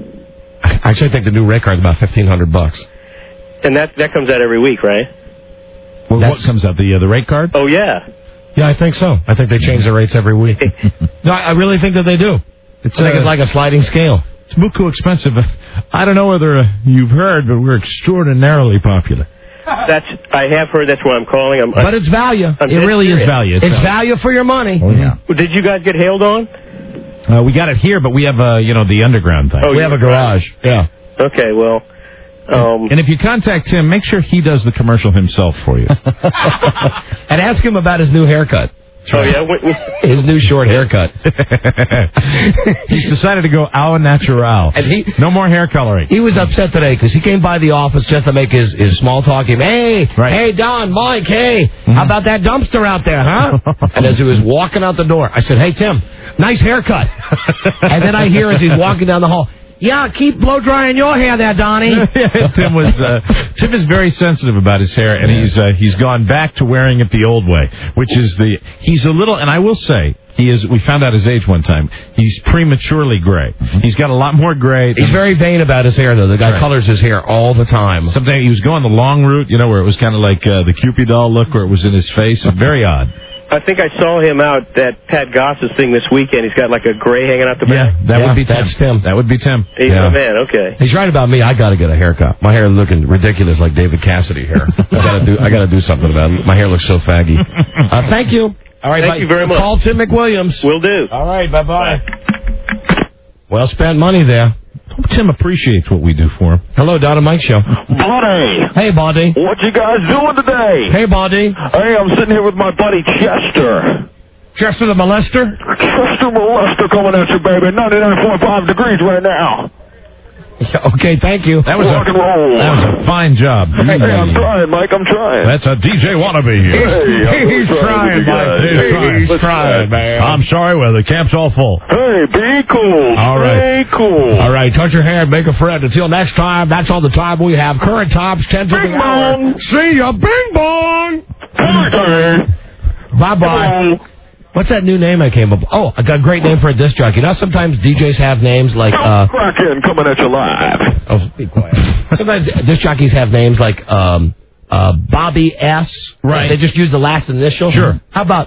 I actually think the new rate card is about fifteen hundred bucks. And that that comes out every week, right? Well, That's- what comes out? The uh, the rate card? Oh, yeah. Yeah, I think so. I think they change the rates every week. No, I I really think that they do. It's, I think uh, it's like a sliding scale. It's buku expensive. I don't know whether uh, you've heard, but we're extraordinarily popular. That's I have heard. That's why I'm calling. I'm, But it's value. I'm It dead really is serious. value. It's, It's value. value for your money. Oh, yeah. Did you guys get hailed on? Uh, we got it here, but we have, uh, you know, the underground thing. Oh, We you have a have a garage. Yeah. Okay, well, um, And if you contact him, make sure he does the commercial himself for you. And ask him about his new haircut. oh yeah, we, we, His new short haircut. He's decided to go au natural. And he- no more hair coloring. He was upset today because he came by the office just to make his, his small talk. He, hey, Right. hey, Don, Mike, hey, how about that dumpster out there, huh? And as he was walking out the door, I said, hey, Tim, nice haircut. And then I hear as he's walking down the hall, yeah, keep blow drying your hair there, Donnie. Tim was uh, Tim is very sensitive about his hair, and he's uh, he's gone back to wearing it the old way, which is the he's a little. And I will say he is. We found out his age one time. He's prematurely gray. He's got a lot more gray. He's very vain about his hair, though. The guy Right. colors his hair all the time. Sometimes he was going the long route, you know, where it was kind of like uh, the Cupid doll look, where it was in his face. Very odd. I think I saw him out at Pat Goss's thing this weekend. He's got like a gray hanging out the back. Yeah, that Yeah, would be Tim. that's Tim. That would be Tim. He's yeah. a man. Okay. He's right about me. I got to get a haircut. My hair is looking ridiculous, like David Cassidy hair. I got to do. I got to do something about it. My hair looks so faggy. Uh, thank you. All right. Thank bye. you very much. Call Tim McWilliams. Will do. All right. Bye bye. Well spent money there. Tim appreciates what we do for him. Hello, Don and Mike Show. Buddy, Hey, Bondy. what you guys doing today? Hey, Bondy. Hey, I'm sitting here with my buddy Chester. Chester the molester. Chester Molester coming at you, baby. ninety-nine point five degrees right now. Okay, thank you. That was Rock a, and roll. that was a fine job. Hey, I'm trying, Mike. I'm trying. That's a D J wannabe here. Hey, I'm He's trying trying, with you Mike. guys. He's Hey, trying. let's try. man. I'm sorry, well, the camp's all full. Hey, be cool. All right. Be cool. All right, touch your hair and make a friend. Until next time, that's all the time we have. Current times, ten to Bing the hour. bong. See ya, bing bong. Everything. Bye-bye. What's that new name I came up with? Oh, I got a great name for a disc jockey. You know, sometimes D Js have names like... uh Kraken coming at you live. Oh, be quiet. Sometimes disc jockeys have names like um, uh, Bobby S. Right. They just use the last initial. Sure. How about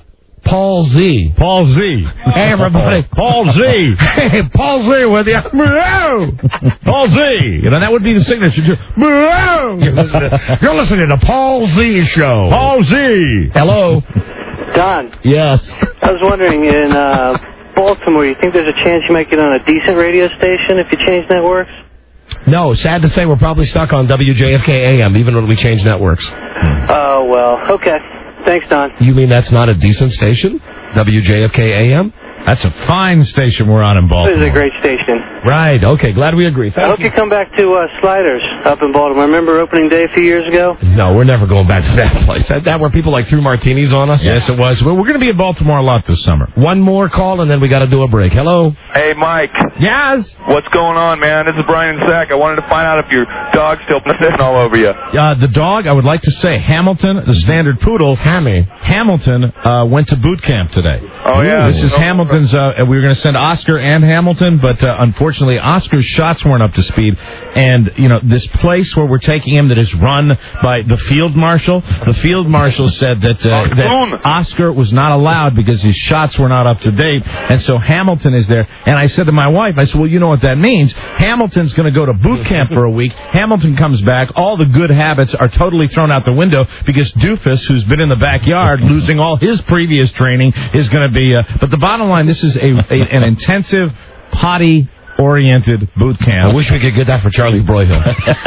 Paul Z. Paul Z. Hey, everybody. Paul Z. Hey, Paul Z with you. Paul Z. You know, that would be the signature. You're listening, to, you're listening to Paul Z Show. Paul Z. Hello. Don. Yes. I was wondering, in uh, Baltimore, you think there's a chance you might get on a decent radio station if you change networks? No, sad to say we're probably stuck on W J F K A M, even when we change networks. Oh, well, okay. Thanks, Don. You mean that's not a decent station? W J F K A M? That's a fine station we're on in Baltimore. This is a great station. Right, okay, glad we agree. Thank I hope you. you come back to uh, Sliders up in Baltimore. Remember opening day a few years ago? No, we're never going back to that place. That, that where people like threw martinis on us? Yes, it was. Well, we're going to be in Baltimore a lot this summer. One more call, and then we got to do a break. Hello? Hey, Mike. Yes? What's going on, man? This is Brian Sack. I wanted to find out if your dog's still pissing all over you. Uh, the dog, I would like to say, Hamilton, the standard poodle. Hammy. Hamilton uh, went to boot camp today. Oh, yeah? This is oh, Hamilton's, uh, we were going to send Oscar and Hamilton, but uh, unfortunately Oscar's shots weren't up to speed. And, you know, this place where we're taking him that is run by the field marshal, the field marshal said that, uh, that Oscar was not allowed because his shots were not up to date. And so Hamilton is there. And I said to my wife, I said, well, you know what that means. Hamilton's going to go to boot camp for a week. Hamilton comes back. All the good habits are totally thrown out the window because Doofus, who's been in the backyard losing all his previous training, is going to be... Uh, but the bottom line, this is a, a an intensive, potty-oriented boot camp. I wish we could get that for Charlie Broyhill.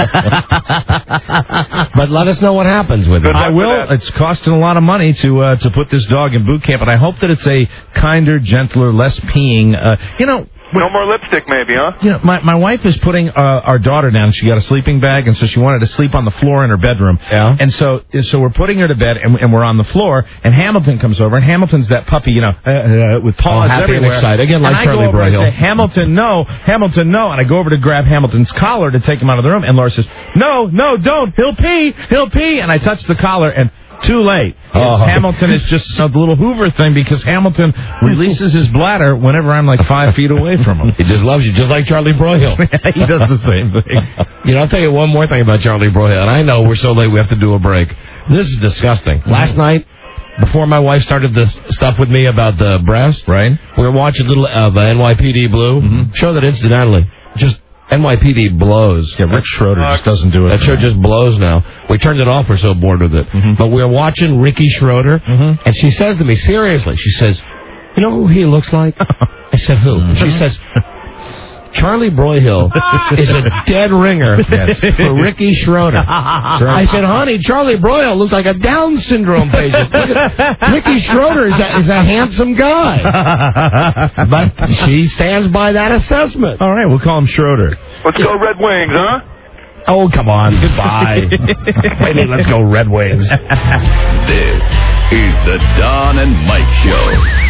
But let us know what happens with it. I will. It's costing a lot of money to uh, to put this dog in boot camp, and I hope that it's a kinder, gentler, less peeing. Uh, you know... No more lipstick, maybe, huh? You know, my, my wife is putting uh, our daughter down. She got a sleeping bag, and so she wanted to sleep on the floor in her bedroom. Yeah. And so so we're putting her to bed, and, and we're on the floor, and Hamilton comes over, and Hamilton's that puppy, you know, uh, uh, with paws oh, happy everywhere. And excited. Again, like and Charlie I go over Broyhill. and I say, Hamilton, no, Hamilton, no. And I go over to grab Hamilton's collar to take him out of the room, and Laura says, no, no, don't. He'll pee. He'll pee. And I touch the collar, and... Too late. Oh. Hamilton is just a little Hoover thing because Hamilton releases his bladder whenever I'm like five feet away from him. He just loves you, just like Charlie Broyhill. He does the same thing. You know, I'll tell you one more thing about Charlie Broyhill, and I know we're so late we have to do a break. This is disgusting. Mm-hmm. Last night, before my wife started this stuff with me about the breast, right? We were watching a little of uh, N Y P D Blue. Mm-hmm. Show that incidentally, just N Y P D blows. Yeah, Rick Schroeder uh, just doesn't do it. That show just blows now. We turned it off. We're so bored with it. Mm-hmm. But we were watching Ricky Schroeder, mm-hmm. and she says to me, seriously, she says, you know who he looks like? I said, who? Mm-hmm. She says, Charlie Broyhill is a dead ringer yes. for Ricky Schroeder. I said, honey, Charlie Broyhill looks like a Down syndrome patient. Look at, Ricky Schroeder is a, is a handsome guy. But she stands by that assessment. All right, we'll call him Schroeder. Let's go Red Wings, huh? Oh, come on. Goodbye. Wait, let's go Red Wings. This is the Don and Mike Show.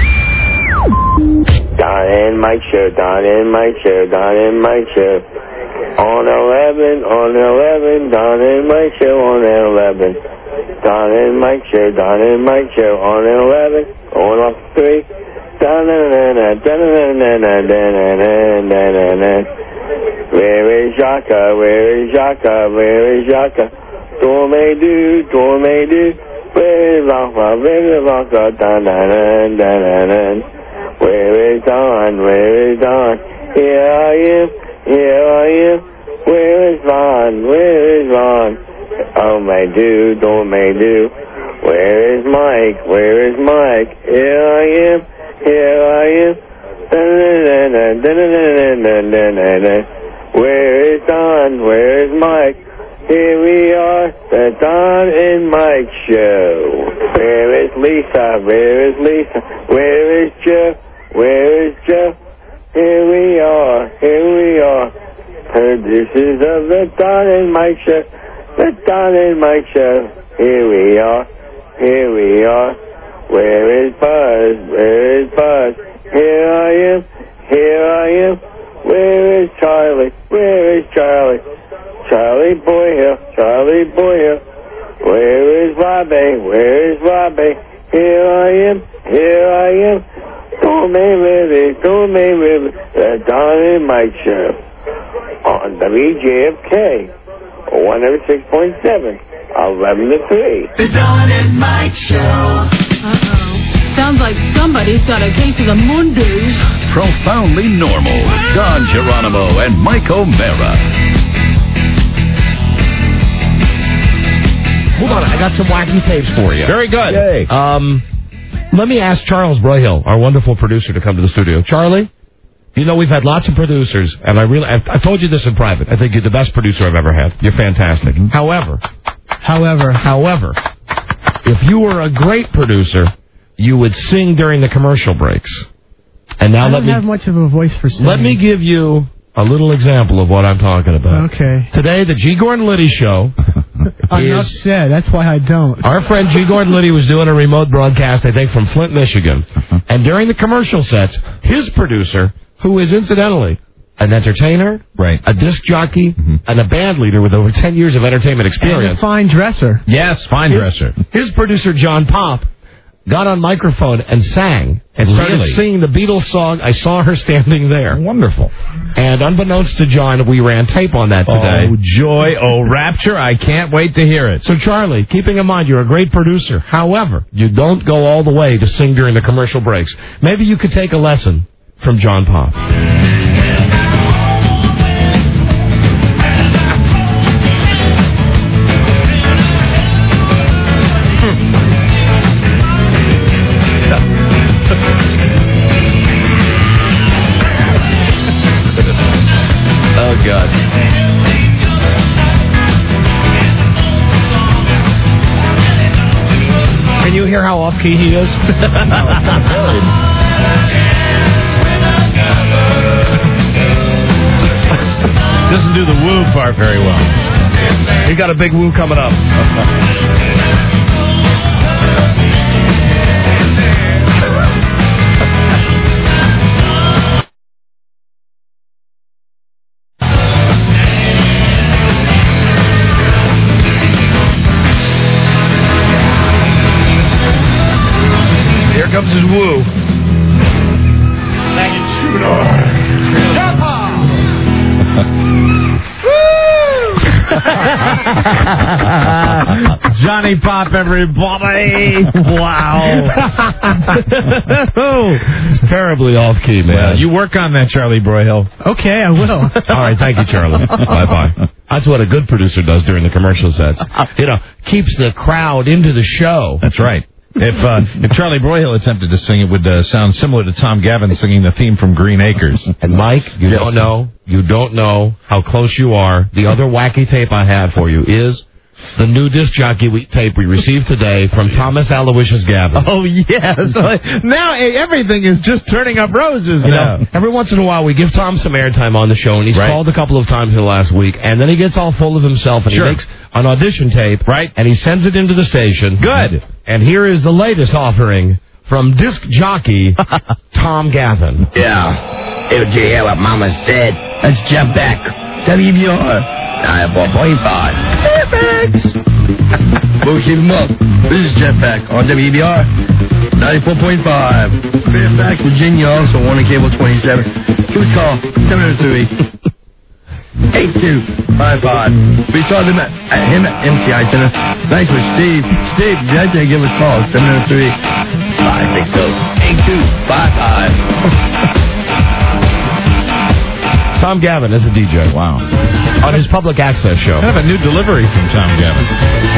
Don and Mike Show, Don and Mike Show, Don and Mike Show. On eleven, on eleven, Don and Mike Show on eleven. Don and Mike Show, Don and Mike Show on eleven. On off three. Don and na na na na na na na. Where is Jaka? Where is Jaka? Where is Jaka? Dorme-do, dorme-do. Where is Jaka? Where is Jaka? Da na na na na. Where is Don? Where is Don? Here I am, here I am. Where is Ron? Where is Ron? Oh, my dude, don't may do. Where is Mike? Where is Mike? Here I am, here I am. Where is Don? Where is Mike? Here we are, the Don and Mike Show. Where is Lisa? Where is Lisa? Where is Jeff? Where is Jeff? Here we are, here we are. Producers of the Don and Mike Show. The Don and Mike Show. Here we are, here we are. Where is Buzz? Where is Buzz? Here I am, here I am. Where is Charlie? Where is Charlie? Charlie Broyhill, Charlie Broyhill. Where is Robbie? Where is Robbie? Here I am, here I am. Don't me with it, don't me with it. The Don and Mike Show on W J F K, one oh six point seven, eleven to three. The Don and Mike Show. Uh-oh. Sounds like Everybody's got a case of the Mondays. Profoundly Normal. Don Geronimo and Mike O'Mara. Hold on, I got some wacky tapes for you. Very good. Yay. Um, let me ask Charles Broyhill, our wonderful producer, to come to the studio. Charlie, you know we've had lots of producers, and I really, I've, I told you this in private. I think you're the best producer I've ever had. You're fantastic. However, however, however, if you were a great producer, you would sing during the commercial breaks. And now I let don't me have much of a voice for singing. let me give you a little example of what I'm talking about. Okay. Today, the G. Gordon Liddy show. I'm is, upset. That's why I don't. Our friend G. Gordon Liddy was doing a remote broadcast, I think, from Flint, Michigan. And during the commercial sets, his producer, who is incidentally an entertainer, right, a disc jockey, mm-hmm. and a band leader with over ten years of entertainment experience. And a fine dresser. Yes, fine his, dresser. His producer, John Pop, got on microphone and sang and started really? singing the Beatles song, I Saw Her Standing There. Wonderful. And unbeknownst to John, we ran tape on that today. Oh, joy, oh, rapture, I can't wait to hear it. So, Charlie, keeping in mind you're a great producer, however, you don't go all the way to sing during the commercial breaks. Maybe you could take a lesson from John Pop. Oh, God. Can you hear how off-key he is? Doesn't do the woo part very well. He got a big woo coming up. Here comes his woo. Johnny Pop, everybody. Wow. It's terribly off-key, man. Well, you work on that, Charlie Broyhill. Okay, I will. All right, thank you, Charlie. Bye-bye. That's what a good producer does during the commercial sets. You know, keeps the crowd into the show. That's right. If uh, if Charlie Broyhill attempted to sing, it would uh, sound similar to Tom Gavin singing the theme from Green Acres. And Mike, you don't know, you don't know how close you are. The other wacky tape I had for you is the new disc jockey we, tape we received today from Thomas Aloysius Gavin. Oh, yes. Now everything is just turning up roses you now. Know, every once in a while we give Tom some airtime on the show, and he's right. called a couple of times in the last week, and then he gets all full of himself, and sure. he makes an audition tape, right? And he sends it into the station. Good. And here is the latest offering from disc jockey Tom Gavin. Yeah. Did you hear what Mama said? Let's jump back. W B R ninety-four point five. Fairfax. We'll keep him up. This is Jetpack on W B R ninety-four point five. Fairfax, Virginia, also on the cable twenty-seven. Give us a call, seven oh three, eight two five five. We saw them at, at him at M T I Center. Thanks for Steve. Steve, Jet, give us a call, seven oh three, five six oh, eight two five five. Tom Gavin is a D J. Wow. On his public access show. Kind of a new delivery from Tom Gavin.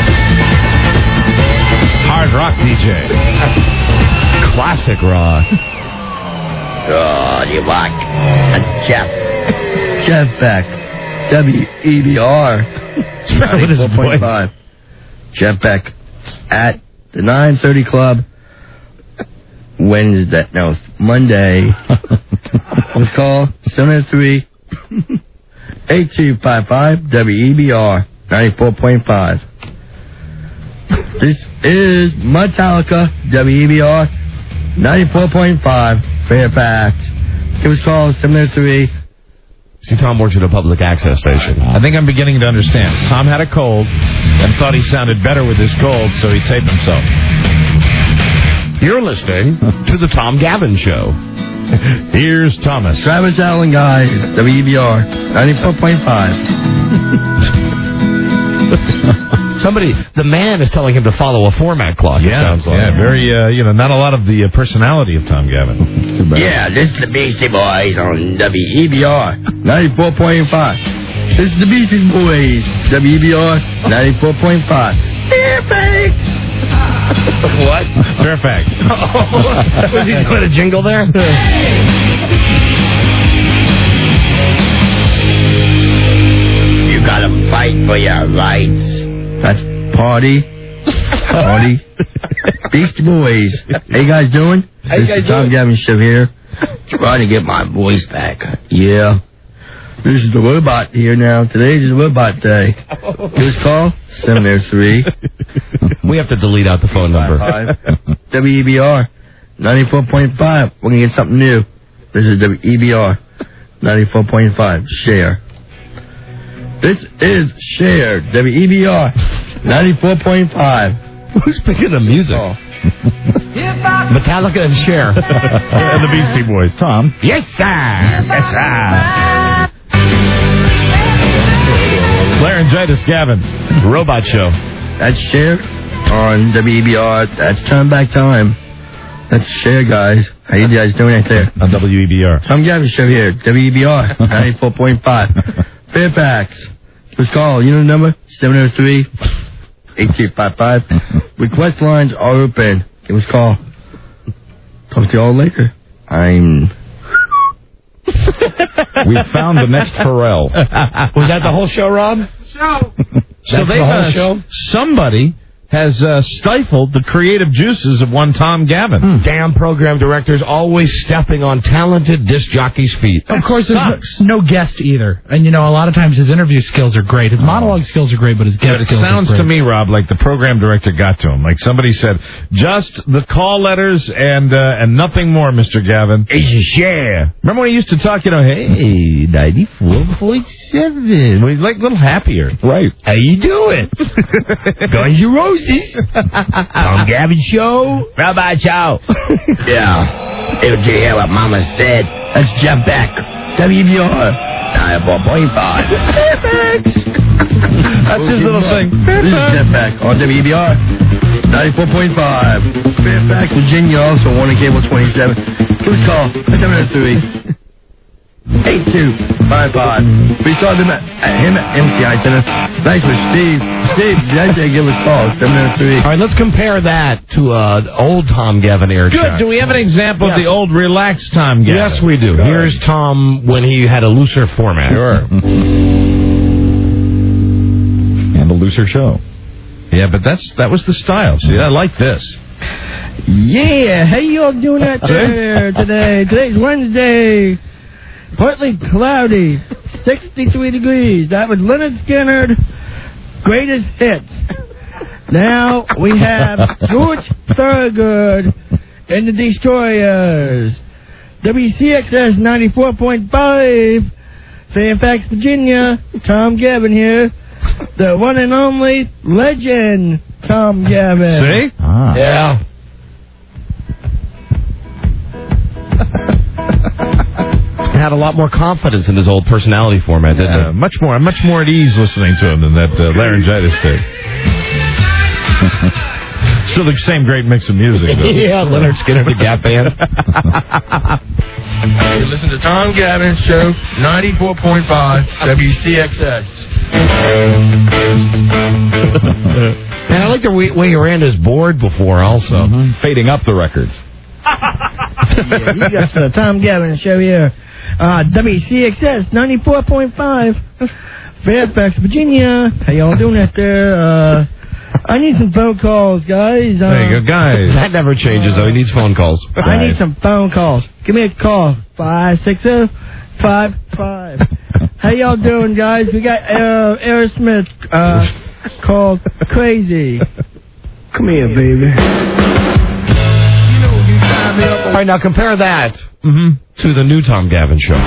Hard rock D J. Classic rock. Oh, you rock. That's Jeff. Jeff Beck. W E B R. ninety-four point five. Jeff Beck at the nine thirty Club. Wednesday. No, Monday. Let's call seven oh three, eight two five five. W E B R ninety-four point five. This is Metallica. W E B R ninety-four point five. Fairfax. Give us a call seven oh three. See, Tom works at a public access station. I think I'm beginning to understand. Tom had a cold and thought he sounded better with his cold, so he taped himself. You're listening to the Tom Gavin Show. Here's Thomas. Travis Allen, guys. W E B R ninety-four point five. Somebody, the man is telling him to follow a format clock, Yeah, it sounds like. yeah, very, uh, you know, not a lot of the uh, personality of Tom Gavin. Yeah, this is the Beastie Boys on W E B R ninety-four point five. This is the Beastie Boys, W E B R ninety-four point five. Fairfax. What? Fairfax. Was he doing a jingle there? You gotta fight for your rights. That's party. Party. Beastie Boys. How you guys doing? How you this guys is Tom doing? Gavin Show here. Trying to get my voice back. Yeah. This is the robot here now. Today's the robot day. Give us a call. seven oh three. We have to delete out the phone number. W E B R ninety-four point five. We're going to get something new. This is W E B R ninety-four point five. Share. This is Share. W E B R ninety-four point five. Who's picking the music? Oh. Metallica and Cher. And the Beastie Boys. Tom. Yes, sir. Yes, sir. Laryngitis Gavin. Robot Show. That's Share on W E B R. That's Turn Back Time. That's Share, guys. How you guys doing out there? On W E B R. Tom Gavin Show here. W E B R ninety-four point five. Fairfax. Let's call. You know the number? seven oh three, eight two five five. Request lines are open. Give us a call. Talk to y'all later. I'm... We found the next Pharrell. Was that the whole show, Rob? Show. So That's they the whole uh, show? Somebody has uh, stifled the creative juices of one Tom Gavin. Hmm. Damn program directors always stepping on talented disc jockeys' feet. Of course, there's no guest either. And, you know, a lot of times his interview skills are great. His monologue skills are great, but his guest But it skills sounds are great. to me, Rob, like the program director got to him. Like somebody said, just the call letters and uh, and nothing more, Mister Gavin. Share. Remember when he used to talk, you know, hey, ninety-four point seven. Well, he's like a little happier. Right. How you doing? Guns N' Roses. Tom Gavin Show. Robot Show. Yeah. Did you hear what Mama said? Let's jump back. W E B R ninety-four point five. Fairfax. That's his little thing. This is Jump Back on W E B R ninety-four point five. Fairfax, Virginia, also one in cable twenty-seven. Give us a call. seven oh three, eight two five five. We saw them at, at him at M C I Center. Thanks for Steve. Steve, did I give us a call? seven oh three. All right, let's compare that to uh, old Tom Gavin air Good. check. Do we have an example Yes. of the old relaxed Tom Gavin? Yes, we do. Go Here's ahead. Tom when he had a looser format. Sure. And a looser show. Yeah, but that's that was the style. See, I like this. Yeah, how you all doing out there today? Today's Wednesday. Partly cloudy. sixty-three degrees. That was Leonard Skinner. Greatest hits. Now we have George Thorogood and the Destroyers. W C X S ninety-four point five. Fairfax, Virginia. Tom Gavin here. The one and only legend, Tom Gavin. See? Ah. Yeah. Had a lot more confidence in his old personality format, didn't Yeah, much more. I'm much more at ease listening to him than that uh, laryngitis tape. Still the same great mix of music, though. Yeah, Leonard Skinner, the Gap Band. You listen to Tom Gavin Show, ninety-four point five W C X S. And I like the way, way he ran his board before, also. Mm-hmm. Fading up the records. Yeah, you got the Tom Gavin Show here. Uh, W C X S ninety-four point five. Fairfax, Virginia. How y'all doing out there? Uh, I need some phone calls, guys. Uh, There you go, guys. That never changes, though. He needs phone calls. I need some phone calls. Give me a call. five six zero five five. How y'all doing, guys? We got uh, Aerosmith uh, called Crazy. Come here, baby. All right, now compare that Mm-hmm. to the new Tom Gavin Show.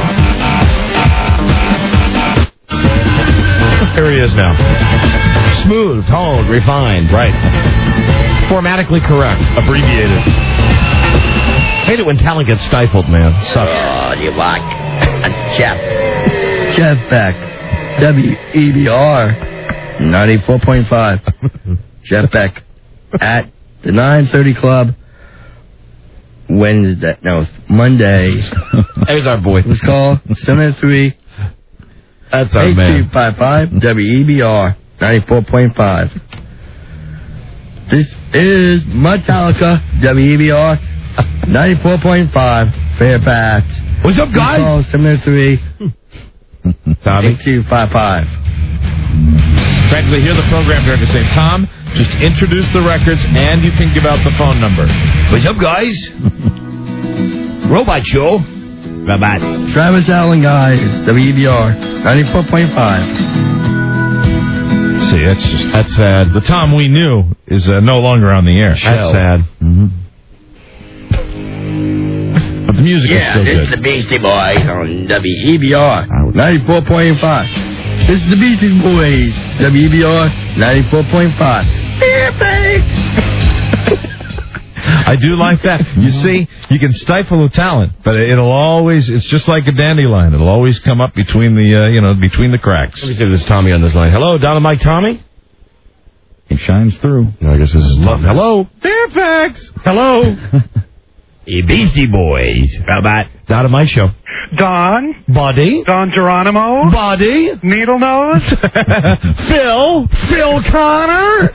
Here he is now. Smooth, toned, refined. Right. Formatically correct. Abbreviated. Hate it when talent gets stifled, man. Sucks. Oh, you like Jeff. Jeff back. W E B R ninety-four point five. Jeff Beck at the nine thirty Club. Wednesday, no, Monday. There's our boy. Let's call seven oh three. That's our man. eight two five five W E B R ninety-four point five. This is Metallica, W E B R ninety-four point five, Fairfax. What's up, guys? Call seven oh three, eight two five five. Frankly, hear the program director say, Tom, just introduce the records and you can give out the phone number. What's up, guys? Robot Show. Bye-bye. Travis Allen, guys, W E B R ninety-four point five. See, that's just, that's sad. The Tom we knew is uh, no longer on the air. That's sad. Mm-hmm. But the music Yeah, is still this good. is the Beastie Boys on W E B R ninety-four point five. This is the Beastie Boys, W E B R ninety-four point five. I do like that. You see, you can stifle the talent, but it'll always, it's just like a dandelion. It'll always come up between the, uh, you know, between the cracks. Let me see if there's Tommy on this line. Hello, Don and Mike Tommy? He shines through. No, I guess this is Tom. Hello? Fairfax. Hello? The Beastie Boys. How about Don and Mike Show? Don. Buddy. Don Geronimo. Buddy. Needle Nose. Phil. Phil Connor.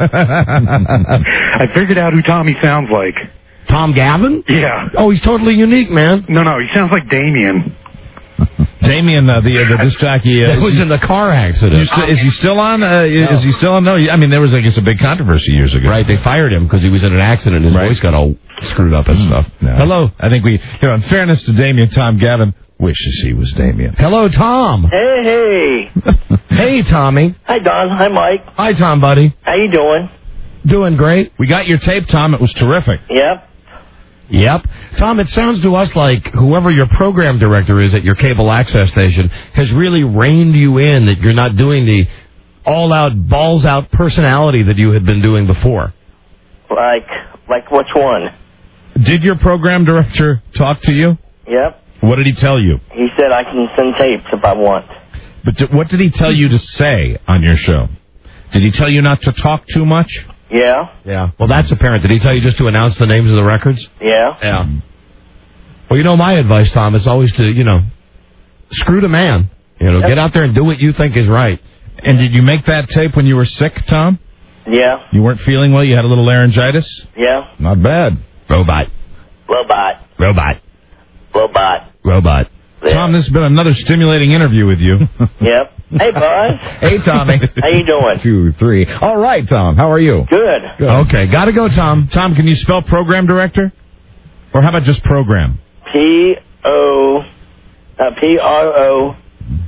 I figured out who Tommy sounds like. Tom Gavin? Yeah. Oh, he's totally unique, man. No, no, he sounds like Damien. Damien, uh, the uh, the disc jockey, uh, that was in the car accident. You st- is he still on? Uh, is, No. is he still on? No, I mean there was, I guess, a big controversy years ago. Right, they fired him because he was in an accident and his Right. voice got all screwed up and stuff. No. Hello, I think we, you know, in fairness to Damien, Tom Gavin wishes he was Damien. Hello, Tom. Hey, hey. Hey, Tommy. Hi, Don. Hi, Mike. Hi, Tom, buddy. How you doing? Doing great. We got your tape, Tom. It was terrific. Yep. Yep. Tom, it sounds to us like whoever your program director is at your cable access station has really reined you in, that you're not doing the all-out, balls-out personality that you had been doing before. Like, like which one? Did your program director talk to you? Yep. What did he tell you? He said I can send tapes if I want. But d- what did he tell you to say on your show? Did he tell you not to talk too much? Yeah. Yeah. Well, that's apparent. Did he tell you just to announce the names of the records? Yeah. Yeah. Well, you know, my advice, Tom, is always to, you know, screw the man. You know, Yep. get out there and do what you think is right. And did you make that tape when you were sick, Tom? Yeah. You weren't feeling well? You had a little laryngitis? Yeah. Not bad. Robot. Robot. Robot. Robot. Robot. Tom, this has been another stimulating interview with you. Yep. Hey, Buzz. Hey, Tommy. How you doing? Two, three. All right, Tom. How are you? Good. Good. Okay, gotta go, Tom. Tom, can you spell program director? Or how about just program? P O uh, P R O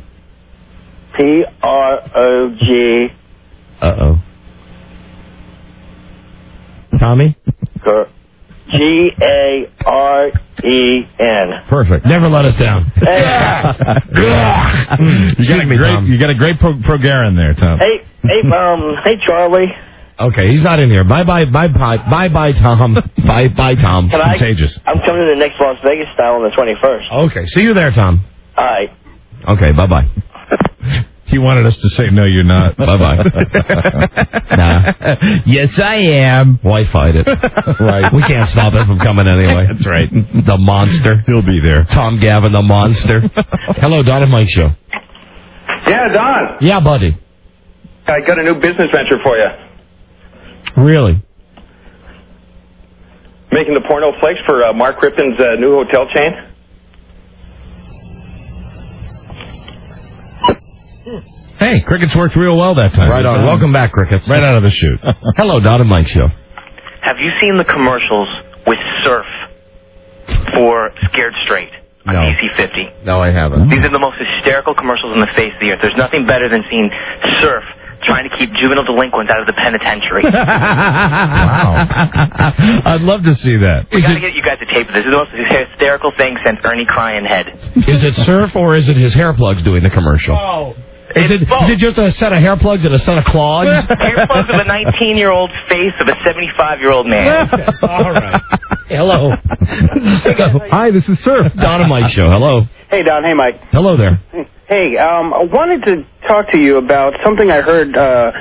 P R O G. Uh-oh. Tommy? G A R E N. Perfect. Never let us down. Hey, you, got a me, great, Tom. you got a great pro- program there, Tom. hey, hey, um, hey, Charlie. Okay, he's not in here. Bye-bye, bye-bye, bye-bye, Tom. Bye-bye, Tom. Can I? Contagious. I'm coming to the next Las Vegas style on the twenty-first. Okay, see you there, Tom. All right. Okay, bye-bye. He wanted us to say, no, you're not. Bye-bye. Nah. Yes, I am. Wi-Fi'd it. Right. We can't stop him from coming anyway. That's right. The monster. He'll be there. Tom Gavin, the monster. Hello, Don and Mike Show. Yeah, Don. Yeah, buddy. I got a new business venture for you. Really? Making the porno flakes for uh, Mark Ripton's uh, new hotel chain. Hey, crickets worked real well that time. Right on. Welcome back, Crickets. Right out of the chute. Hello, Don and Mike Show. Have you seen the commercials with Surf for Scared Straight on No. D C fifty? No, I haven't. These are the most hysterical commercials on the face of the earth. There's nothing better than seeing Surf trying to keep juvenile delinquents out of the penitentiary. Wow. I'd love to see that. We got to get you guys a tape of this. This is the most hysterical thing since Ernie Crying Head. Is it Surf or is it his hair plugs doing the commercial? Oh. Is it, is it just a set of hair plugs and a set of clogs? Hair plugs of a nineteen-year-old face of a seventy-five-year-old man. All right. Hello. Hi, this is Surf. Don and Mike Show. Hello. Hey, Don. Hey, Mike. Hello there. Hey, um, I wanted to talk to you about something I heard uh,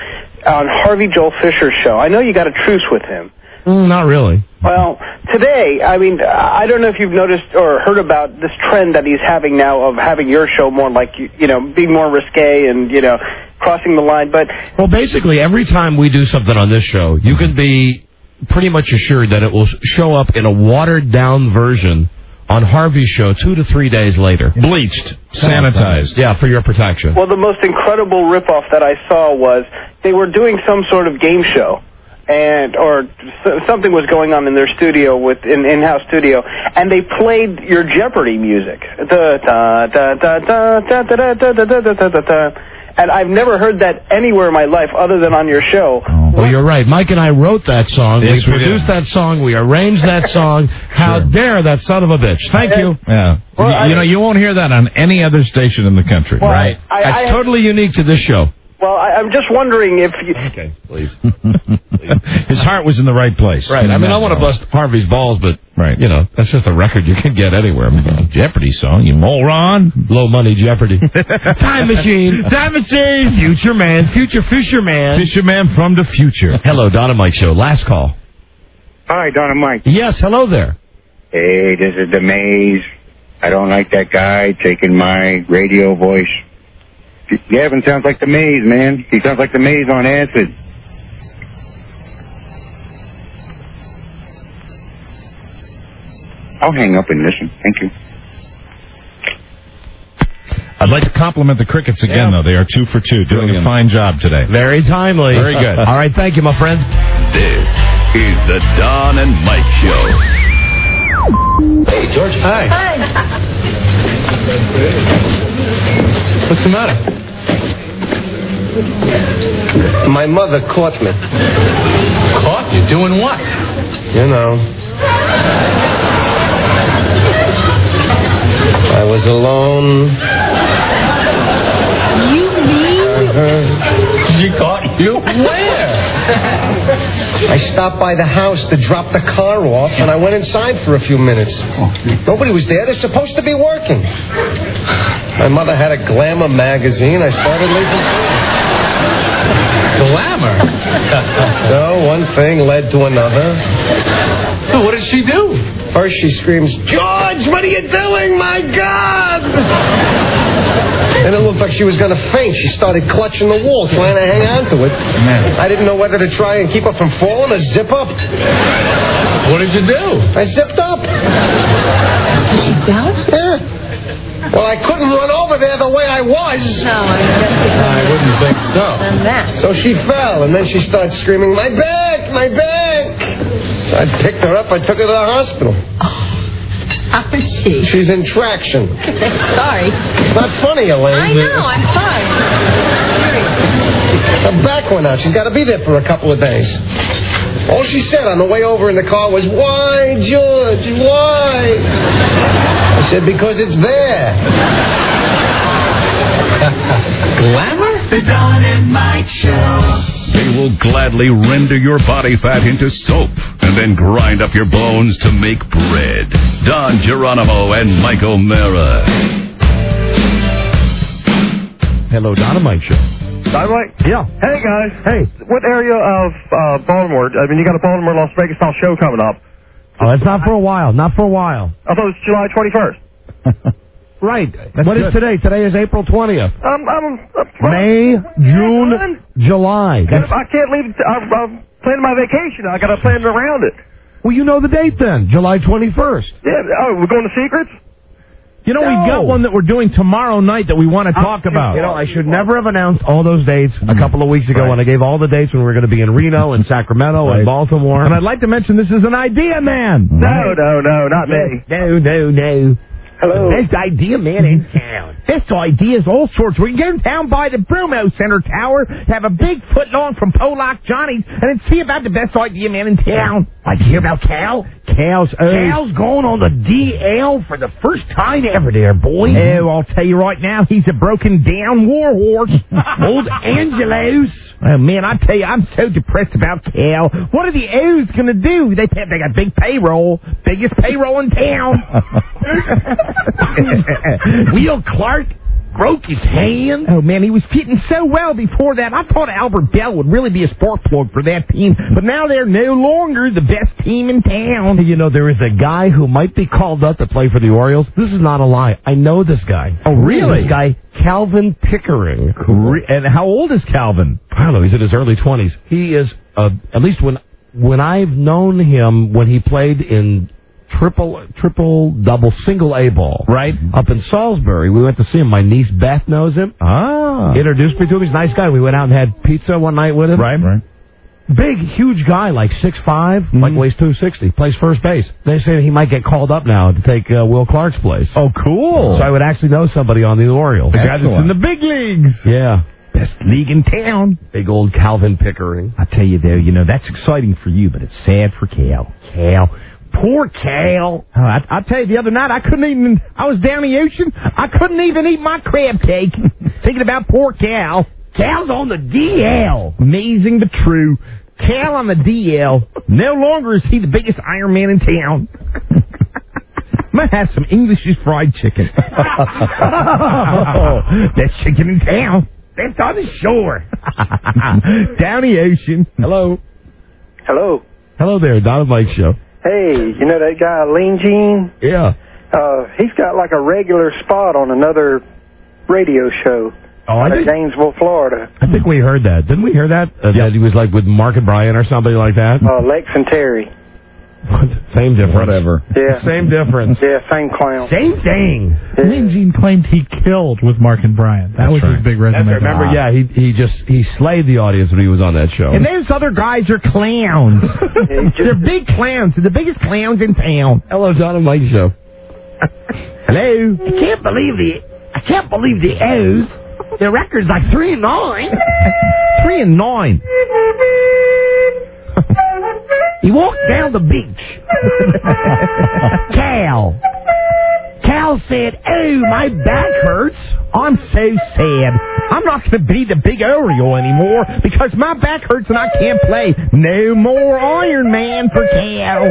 on Harvey Joel Fisher's show. I know you got a truce with him. Mm, not really. Well, today, I mean, I don't know if you've noticed or heard about this trend that he's having now of having your show more like, you, you know, being more risque and, you know, crossing the line. But well, basically, every time we do something on this show, you can be pretty much assured that it will show up in a watered-down version on Harvey's show two to three days later. Bleached, sanitized. Yeah, for your protection. Well, the most incredible ripoff that I saw was they were doing some sort of game show. And or something was going on in their studio with in in-house studio, and they played your Jeopardy music. Da, da, da, da, da, da, da, da, da, da, da, da, da. And I've never heard that anywhere in my life other than on your show. Well, you're right. Mike and I wrote that song. Yes, we we produced did. that song. We arranged that song. How Sure. dare that son of a bitch. Thank you. Yeah. Well, you, I- you know, you won't hear that on any other station in the country. Well, right. I- I- That's I- totally unique to this show. Well, I, I'm just wondering if you... Okay, please. His heart was in the right place. Right. I mean, I want to bust Harvey's balls, but, Right. you know, that's just a record you can get anywhere. Jeopardy song, you moron. Low money Jeopardy. Time machine. Time machine. Future man. Future fisherman. Fisherman from the future. Hello, Don and Mike Show. Last call. Hi, Don and Mike. Yes, hello there. Hey, this is the Maze. I don't like that guy taking my radio voice. Gavin sounds like the Maze, man. He sounds like the Maze on acid. I'll hang up and listen. Thank you. I'd like to compliment the Crickets again, though. They are two for two, doing a fine job today. Very timely. Very good. All right, thank you, my friends. This is the Don and Mike Show. Hey, George. Hi. Hi. What's the matter? My mother caught me. Caught you doing what? You know. I was alone. You mean? She caught you? Where? I stopped by the house to drop the car off, and I went inside for a few minutes. Nobody was there. They're supposed to be working. My mother had a Glamour magazine. I started leaving. Glamour? So one thing led to another. So what did she do? First she screams, "George, what are you doing? My God!" Then it looked like she was going to faint. She started clutching the wall, trying to hang on to it. Man. I didn't know whether to try and keep her from falling or zip up. What did you do? I zipped up. Did she fell? Yeah. Well, I couldn't run over there the way I was. No, I guess I wouldn't think so. than that. So she fell, and then she started screaming, "My back! My back!" So I picked her up. I took her to the hospital. How is she? She's in traction. Sorry. It's not funny, Elaine. I know, I'm sorry. Her back went out. She's got to be there for a couple of days. All she said on the way over in the car was, "Why, George? Why?" I said, "Because it's there." Glamour? The Don and Mike Show. They will gladly render your body fat into soap and then grind up your bones to make bread. Don Geronimo and Mike O'Mara. Hello, Don and Mike Show. Dynamite? Yeah. Hey, guys. Hey. What area of uh, Baltimore? I mean, you got a Baltimore-Las Vegas-style show coming up. Oh, it's not for a while. Not for a while. I thought it was July twenty-first. Right. What is today? Today is April twentieth. Um, I'm, I'm, May, June, July. That's, I can't leave. I'm, I'm planning my vacation. I got to plan around it. well, you know the date then. July twenty-first. Yeah. Oh, we're going to Secrets? You know, No. we've got one that we're doing tomorrow night that we want to talk about. You know, I should never have announced all those dates a couple of weeks ago Right. when I gave all the dates when we were going to be in Reno and Sacramento Right. and Baltimore. And I'd like to mention this is an idea, man. No, no, no, not me. No, no, no. Hello. Best idea man in town. Best ideas, all sorts. We can go down by the Brumo Center Tower, have a big foot long from Pollock Johnny's, and then see about the best idea man in town. Like you hear about Cal? Cal's uh, Cal's going on the D L for the first time ever there, boy. Oh, I'll tell you right now, he's a broken down war horse. Old Angelos. Oh, man, I tell you, I'm so depressed about Cal. What are the O's going to do? They pay, they got big payroll. Biggest payroll in town. Will Clark, broke his hand. Oh, man, he was hitting so well before that. I thought Albert Bell would really be a spark plug for that team, but now they're no longer the best team in town. You know, there is a guy who might be called up to play for the Orioles. This is not a lie. I know this guy. Oh, really? This guy, Calvin Pickering. And how old is Calvin? I don't know. He's in his early twenties. He is, uh, at least when when I've known him, when he played in triple, triple, double, single A ball. Right. Up in Salisbury. We went to see him. My niece Beth knows him. Ah. He introduced me to him. He's a nice guy. We went out and had pizza one night with him. Right, right. Big, huge guy, like six five, mm-hmm. like weighs two sixty, plays first base. They say he might get called up now to take uh, Will Clark's place. Oh, cool. So I would actually know somebody on the Orioles. The guy that's in the big leagues. Yeah. Best league in town. Big old Calvin Pickering. I tell you, though, you know, that's exciting for you, but it's sad for Cal. Cal. Poor Cal. Oh, I, I tell you, the other night, I couldn't even, I was down the ocean, I couldn't even eat my crab cake. Thinking about poor Cal. Cal's on the D L. Amazing but true. Cal on the D L. No longer is he the biggest Iron Man in town. Might have some English's fried chicken. Oh, that's chicken in town. That's on the shore. Down the ocean. Hello. Hello. Hello there, Don and Mike Show. Hey, you know that guy, Lean Gene? Yeah. Uh, he's got like a regular spot on another radio show. Oh, out I of think, Gainesville, Florida. I think we heard that. Didn't we hear that? Uh, yeah. That he was like with Mark and Brian or somebody like that? Uh, Lex and Terry. Same difference. Whatever. Yeah. Same difference. Yeah, same clown. Same thing. Yeah. Lean Gene claimed he killed with Mark and Brian. That That's was right. his big resume. That's right. Remember, yeah, he he just he slayed the audience when he was on that show. And those other guys are clowns. They're big clowns. They're the biggest clowns in town. Hello, Don and Mike Show. Hello. I can't believe the I can't believe the O's. Their record's like three and nine. Three and nine. He walked down the beach. Cal. Cal said, "Oh, my back hurts. I'm so sad. I'm not going to be the big Oriole anymore because my back hurts and I can't play. No more Iron Man for Cal."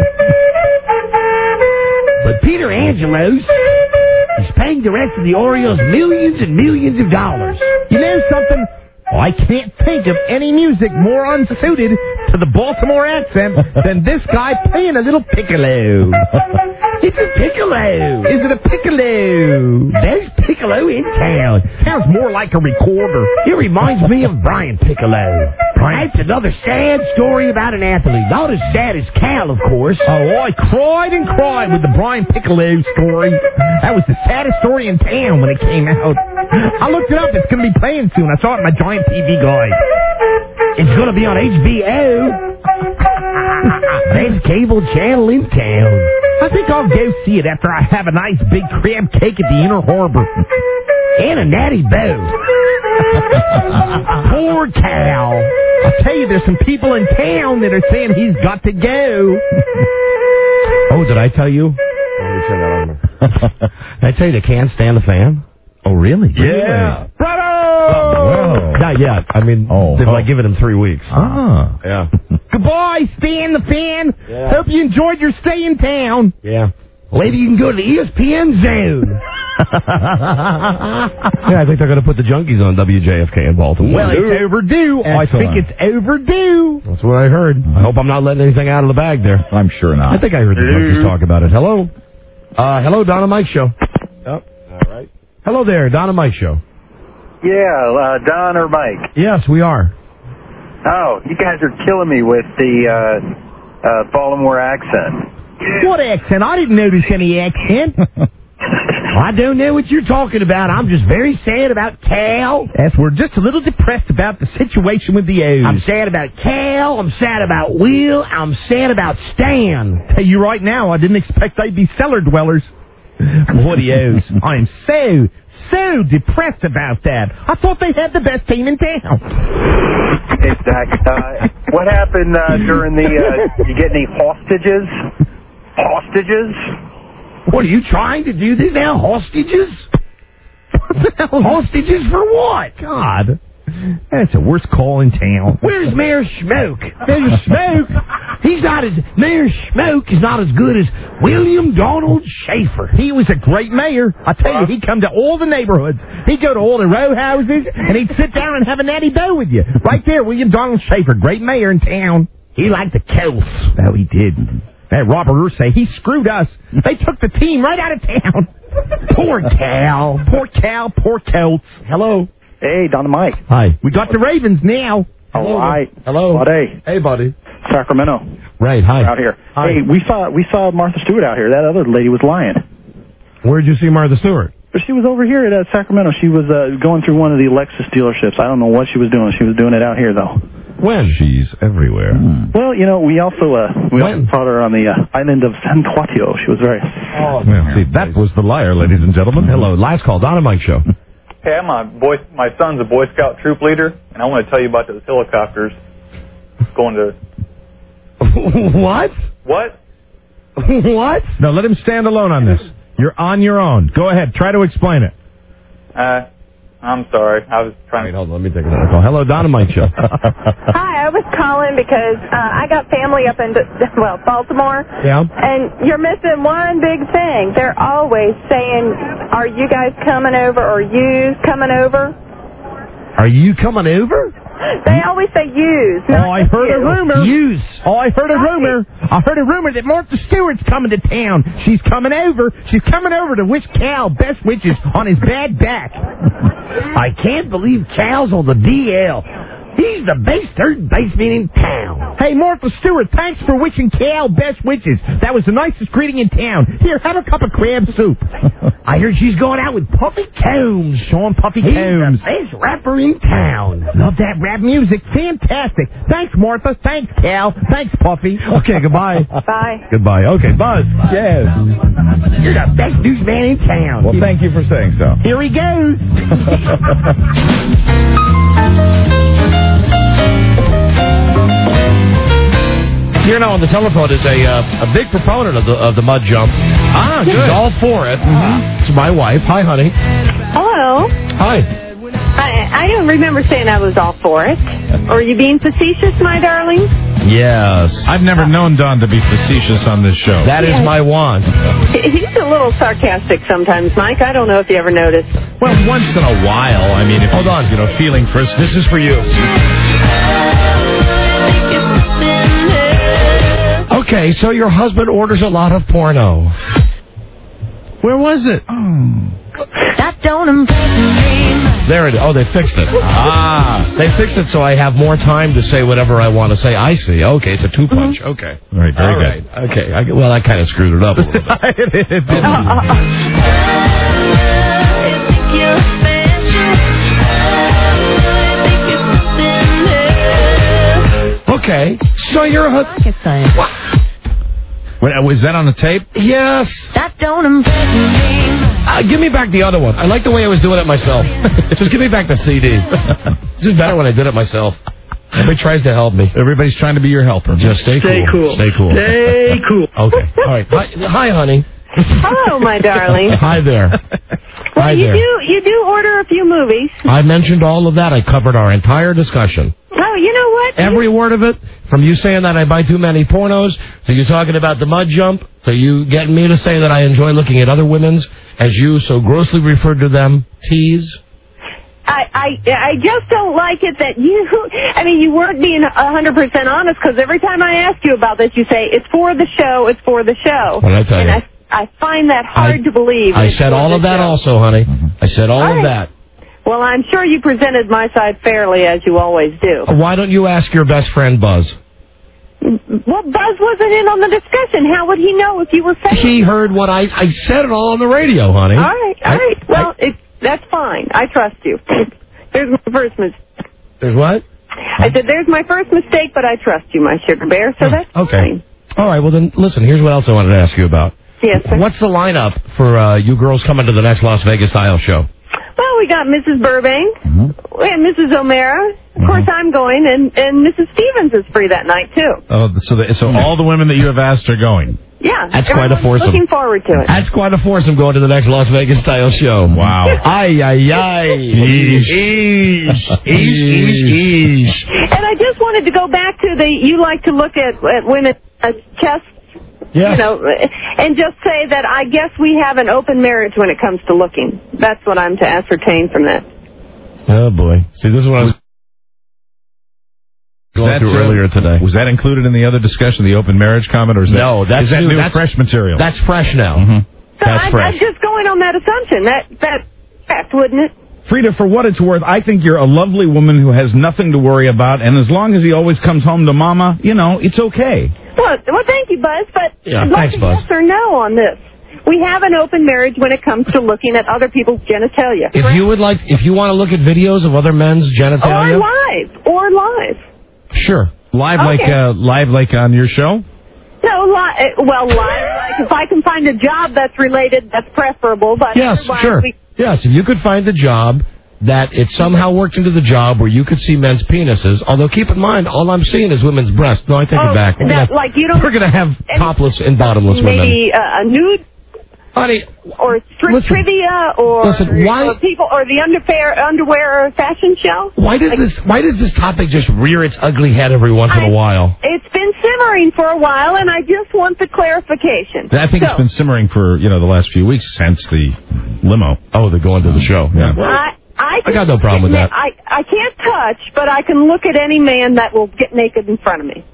But Peter Angelos is paying the rest of the Orioles millions and millions of dollars. You know something? Oh, I can't think of any music more unsuited to the Baltimore accent than this guy playing a little piccolo. It's a piccolo. Is it a piccolo? There's piccolo in town. Sounds more like a recorder. It reminds me of Brian Piccolo. That's another sad story about an athlete. Not as sad as Cal, of course. Oh, I cried and cried with the Brian Piccolo story. That was the saddest story in town when it came out. I looked it up. It's going to be playing soon. I saw it in my giant T V guide. It's going to be on H B O. Best cable channel in town. I think I'll go see it after I have a nice big crab cake at the Inner Harbor. And a natty boat. Poor Cal. I tell you, there's some people in town that are saying he's got to go. Oh, did I tell you? Did I tell you they can't stand the fan? Oh, really? Yeah. Bravo! Oh, not yet. I mean, oh, they've oh. like given him three weeks. Ah. Yeah. Goodbye, Stan the Fan. Yeah. Hope you enjoyed your stay in town. Yeah. Maybe you can go to the E S P N zone. Yeah, I think they're going to put the Junkies on W J F K in Baltimore. Well, it's overdue. Excellent. I think it's overdue. That's what I heard. I hope I'm not letting anything out of the bag there. I'm sure not. I think I heard the Junkies talk about it. Hello? Uh, hello, Don and Mike Show. Oh, all right. Hello there, Don and Mike Show. Yeah, uh, Don or Mike? Yes, we are. Oh, you guys are killing me with the uh, uh, Baltimore accent. What accent? I didn't notice any accent. I don't know what you're talking about. I'm just very sad about Cal. Yes, we're just a little depressed about the situation with the O's. I'm sad about Cal. I'm sad about Will. I'm sad about Stan. Tell you right now, I didn't expect they'd be cellar dwellers. Boy, the O's. I am so, so depressed about that. I thought they had the best team in town. Exactly. Uh, what happened uh, during the, uh, you get any hostages? Hostages? What, are you trying to do this now? Hostages? Hostages for what? God. That's the worst call in town. Where's Mayor Smoke? Mayor Smoke? He's not as Mayor Smoke is not as good as William Donald Schaefer. He was a great mayor. I tell you, he'd come to all the neighborhoods. He'd go to all the row houses, and he'd sit down and have a natty bow with you. Right there, William Donald Schaefer, great mayor in town. He liked the Celts. Oh, he did. That Robert Ursay, he screwed us. They took the team right out of town. Poor Cal. Poor Cal. Poor Celts. Hello. Hey, Don and Mike. Hi. We got the Ravens now. All right. Hello. Buddy. Hey, buddy. Sacramento. Right, hi. We're out here. Hi. Hey, we saw we saw Martha Stewart out here. That other lady was lying. Where'd you see Martha Stewart? But she was over here at uh, Sacramento. She was uh, going through one of the Lexus dealerships. I don't know what she was doing. She was doing it out here, though. When? She's everywhere. Hmm. Well, you know, we also uh, we also saw her on the uh, island of San Quatio. She was very... Oh, well, see, that was the liar, ladies and gentlemen. Hello. Last call. Don and Mike Show. Hey, I'm a boy, my son's a Boy Scout troop leader, and I want to tell you about those helicopters going to... What? What? What? No, let him stand alone on this. You're on your own. Go ahead. Try to explain it. Uh, I'm sorry. I was trying to... Hold on. Let me take another call. Hello, Don and Mike Show. Hi, I was calling because uh, I got family up in, well, Baltimore. Yeah. And you're missing one big thing. They're always saying, are you guys coming over or you coming over? Are you coming over? They always say use. Oh, I heard you. a rumor. Use. Oh, I heard a rumor. I heard a rumor that Martha Stewart's coming to town. She's coming over. She's coming over to wish Cal best wishes on his bad back. I can't believe Cal's on the D L. He's the best third baseman in town. Hey, Martha Stewart, thanks for wishing Cal best wishes. That was the nicest greeting in town. Here, have a cup of crab soup. I heard she's going out with Puffy Combs. Sean Puffy He's Combs. He's the best rapper in town. Love that rap music. Fantastic. Thanks, Martha. Thanks, Cal. Thanks, Puffy. Okay, goodbye. Bye. Goodbye. Okay, Buzz. Yes. You're the best newsman in town. Well, thank you for saying so. Here he goes. Here now on the telephone is a uh, a big proponent of the of the mud jump. Ah, good. She's all for it. Mm-hmm. It's my wife. Hi, honey. Hello. Hi. I, I don't remember saying I was all for it. Are you being facetious, my darling? Yes. I've never known Don to be facetious on this show. That is my wand. He's a little sarcastic sometimes, Mike. I don't know if you ever noticed. Well, once in a while. I mean, if hold on, you know, feeling for this is for you. Okay, so your husband orders a lot of porno. Where was it? Oh. That don't impress me. There it is. Oh, they fixed it. Ah. They fixed it so I have more time to say whatever I want to say. I see. Okay, it's a two-punch. Mm-hmm. Okay. All right, very All good. Right. Okay. I, well, that kind of screwed it up a little bit. it did. Uh, uh, uh. Okay. So you're a husband. Wait, was that on the tape? Yes. That don't impress me. Uh, give me back the other one. I like the way I was doing it myself. Just give me back the C D. It's just better when I did it myself. Everybody tries to help me. Everybody's trying to be your helper. Just stay, stay cool. cool. Stay cool. Stay cool. Okay. All right. Hi, hi honey. Hello, my darling. Hi there. Well, hi you there. do you do order a few movies. I mentioned all of that. I covered our entire discussion. Oh, you know what? Every word of it, from you saying that I buy too many pornos, to you talking about the mud jump, to you getting me to say that I enjoy looking at other women's, as you so grossly referred to them, tease. I, I I just don't like it that you, I mean, you weren't being one hundred percent honest, because every time I ask you about this, you say, it's for the show, it's for the show. What did I tell and you? I, I find that hard I, to believe. I said all of that show. also, honey. I said all, all of right. that. Well, I'm sure you presented my side fairly, as you always do. Why don't you ask your best friend, Buzz? Well, Buzz wasn't in on the discussion. How would he know if you were saying He heard what I... I said it all on the radio, honey. All right, all I, right. Well, I, it, that's fine. I trust you. There's my first mistake. There's what? I said, there's my first mistake, but I trust you, my sugar bear, so that's okay. fine. All right, well then, listen, here's what else I wanted to ask you about. Yes, sir. What's the lineup for uh, you girls coming to the next Las Vegas Style show? Well, we got Missus Burbank, mm-hmm. we have Missus O'Mara. Of mm-hmm. course, I'm going, and, and Missus Stevens is free that night, too. Oh, so the, so all the women that you have asked are going? Yeah. That's quite a foursome. Looking forward to it. That's quite a foursome going to the next Las Vegas Style show. Wow. Ay, ay, ay. Eesh. Eesh. Eesh, eesh, eesh. And I just want wanted to go back to the, you like to look at, at women's uh, chests, Yes. you know, and just say that I guess we have an open marriage when it comes to looking. That's what I'm to ascertain from that. Oh, boy. See, this is what I was going That, through uh, earlier today. Was that included in the other discussion, the open marriage comment, or is that, No, that's is that new. new That's- fresh material? That's fresh now. Mm-hmm. So That's I, fresh. I'm just going on that assumption. That, that fact, wouldn't it? Frida, for what it's worth, I think you're a lovely woman who has nothing to worry about, and as long as he always comes home to Mama, you know, it's okay. Well, well, thank you, Buzz, but Yeah, I'd like thanks, a Buzz. yes or no on this. We have an open marriage when it comes to looking at other people's genitalia. If you would like, if you want to look at videos of other men's genitalia, Or live. Or live. sure. Live Okay. like uh, live like on your show? No, li- well, live, like, if I can find a job that's related, that's preferable, but Yes, otherwise sure. we- Yes, if you could find a job that it somehow worked into the job where you could see men's penises, although keep in mind, all I'm seeing is women's breasts. No, I take Oh, it back. We're that, gonna, like you don't... we're gonna have topless and bottomless women. Maybe uh, a nude... Honey, or strip listen, trivia, or, listen, why- or people, or the underwear, underwear fashion show. Why does this Why does this topic just rear its ugly head every once in a while? It's been simmering for a while, and I just want the clarification. I think so, it's been simmering for, you know, the last few weeks since the limo. Oh, they're going to the show. Yeah. I, I, I got no problem with that. I, I can't touch, but I can look at any man that will get naked in front of me.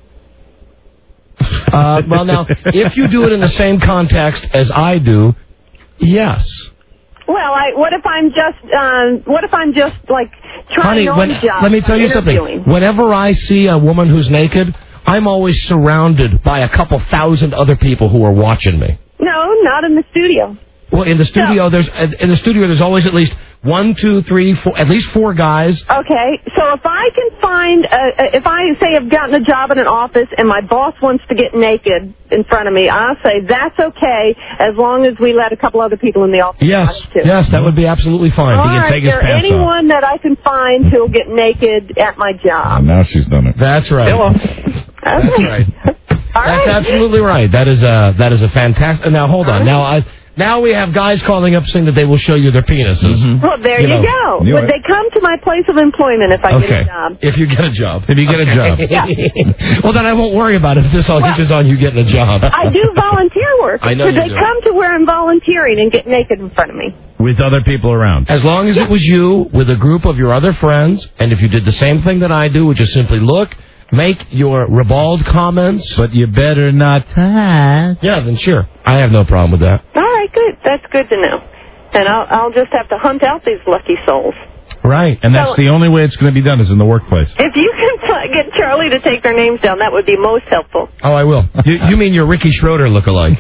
Uh, well, now, if you do it in the same context as I do, yes. Well, I, what if I'm just, um, what if I'm just like trying Honey, on when, jobs? let me tell you interviewing? something. Whenever I see a woman who's naked, I'm always surrounded by a couple thousand other people who are watching me. No, not in the studio. Well, in the studio, there's in the studio there's always at least one, two, three, four, at least four guys. Okay, so if I can find, a, if I say I've gotten a job in an office and my boss wants to get naked in front of me, I'll say that's okay as long as we let a couple other people in the office. Yes, watch too. yes, that would be absolutely fine. All he can right, take his there pants off. anyone that I can find who'll get naked at my job? Now she's done it. That's right. Hello. That's right. All That's right. absolutely right. That is a that is a fantastic. Now hold on. Now I now we have guys calling up saying that they will show you their penises. Well, there You you, know, go. you Would know- they come to my place of employment if I get Okay. a job? If you get a job. If you get a job. Yeah. Well, then I won't worry about it if this all Well, hinges on you getting a job. I do volunteer work. I know Could you they do. come to where I'm volunteering and get naked in front of me? With other people around. As long as it was you with a group of your other friends, and if you did the same thing that I do, which is simply look, make your ribald comments. But you better not touch. Yeah, then sure. I have no problem with that. All right, good. That's good to know. And I'll, I'll just have to hunt out these lucky souls. Right. And that's So- the only way it's going to be done is in the workplace. If you can get Charlie to take their names down, that would be most helpful. Oh, I will. You, you mean your Ricky Schroeder lookalike?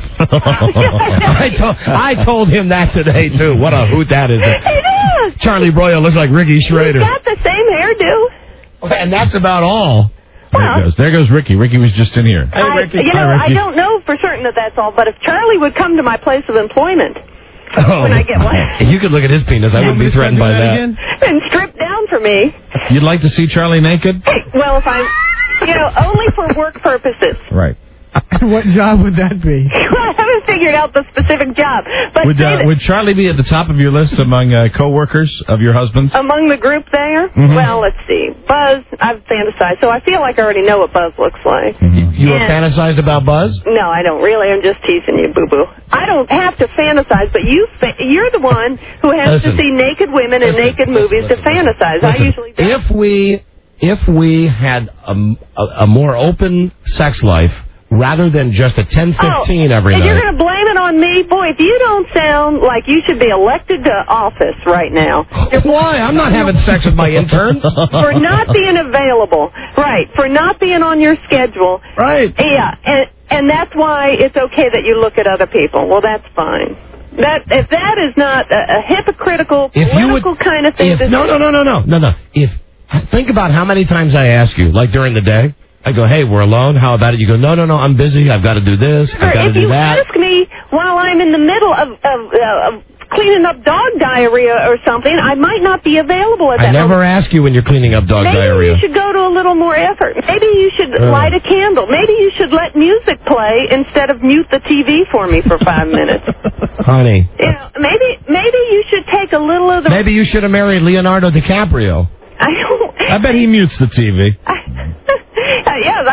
I, told, I told him that today, too. What a hoot that is. He does. Charlie Broyle looks like Ricky Schroeder. He's got the same hairdo. And that's about all. There it goes. There goes Ricky. Ricky was just in here. I, you know, I don't know for certain that that's all, but if Charlie would come to my place of employment Oh. when I get one If you could look at his penis, I wouldn't be threatened by that. and strip down for me, You'd like to see Charlie naked? well, if I'm, you know, only for work purposes. Right. What job would that be? I haven't figured out the specific job, but Would, say uh, that would Charlie be at the top of your list among uh, co-workers of your husband's? among the group there, Mhm. well, let's see. Buzz, I've fantasized, so I feel like I already know what Buzz looks like. You have And- fantasized about Buzz? No, I don't really. I'm just teasing you, boo-boo. I don't have to fantasize, but you fa- you're the one who has Listen. to see naked women and naked movies to fantasize. I Listen, usually don't. if we if we had a, a, a more open sex life rather than just a ten fifteen oh, every and night. you're going to blame it on me? Boy, if you don't sound like you should be elected to office right now. Why? I'm not having sex with my interns. For not being available. Right, for not being on your schedule. Right. Yeah, and, and that's why it's okay that you look at other people. Well, that's fine. That If that is not a, a hypocritical, If you would- political kind of thing If, to no, do. no, no, no, no, no, no. If think about how many times I ask you, like during the day. I go, hey, we're alone. How about it? You go, no, no, no, I'm busy. I've got to do this. I've got to If do you that. ask me while I'm in the middle of, of, uh, of cleaning up dog diarrhea or something, I might not be available at that I never moment. ask you when you're cleaning up dog Maybe diarrhea. you should go to a little more effort. Maybe you should Uh. light a candle. Maybe you should let music play instead of mute the T V for me for five minutes. Honey, You know, maybe maybe you should take a little of the. maybe you should have married Leonardo DiCaprio. I don't. I bet he mutes the T V.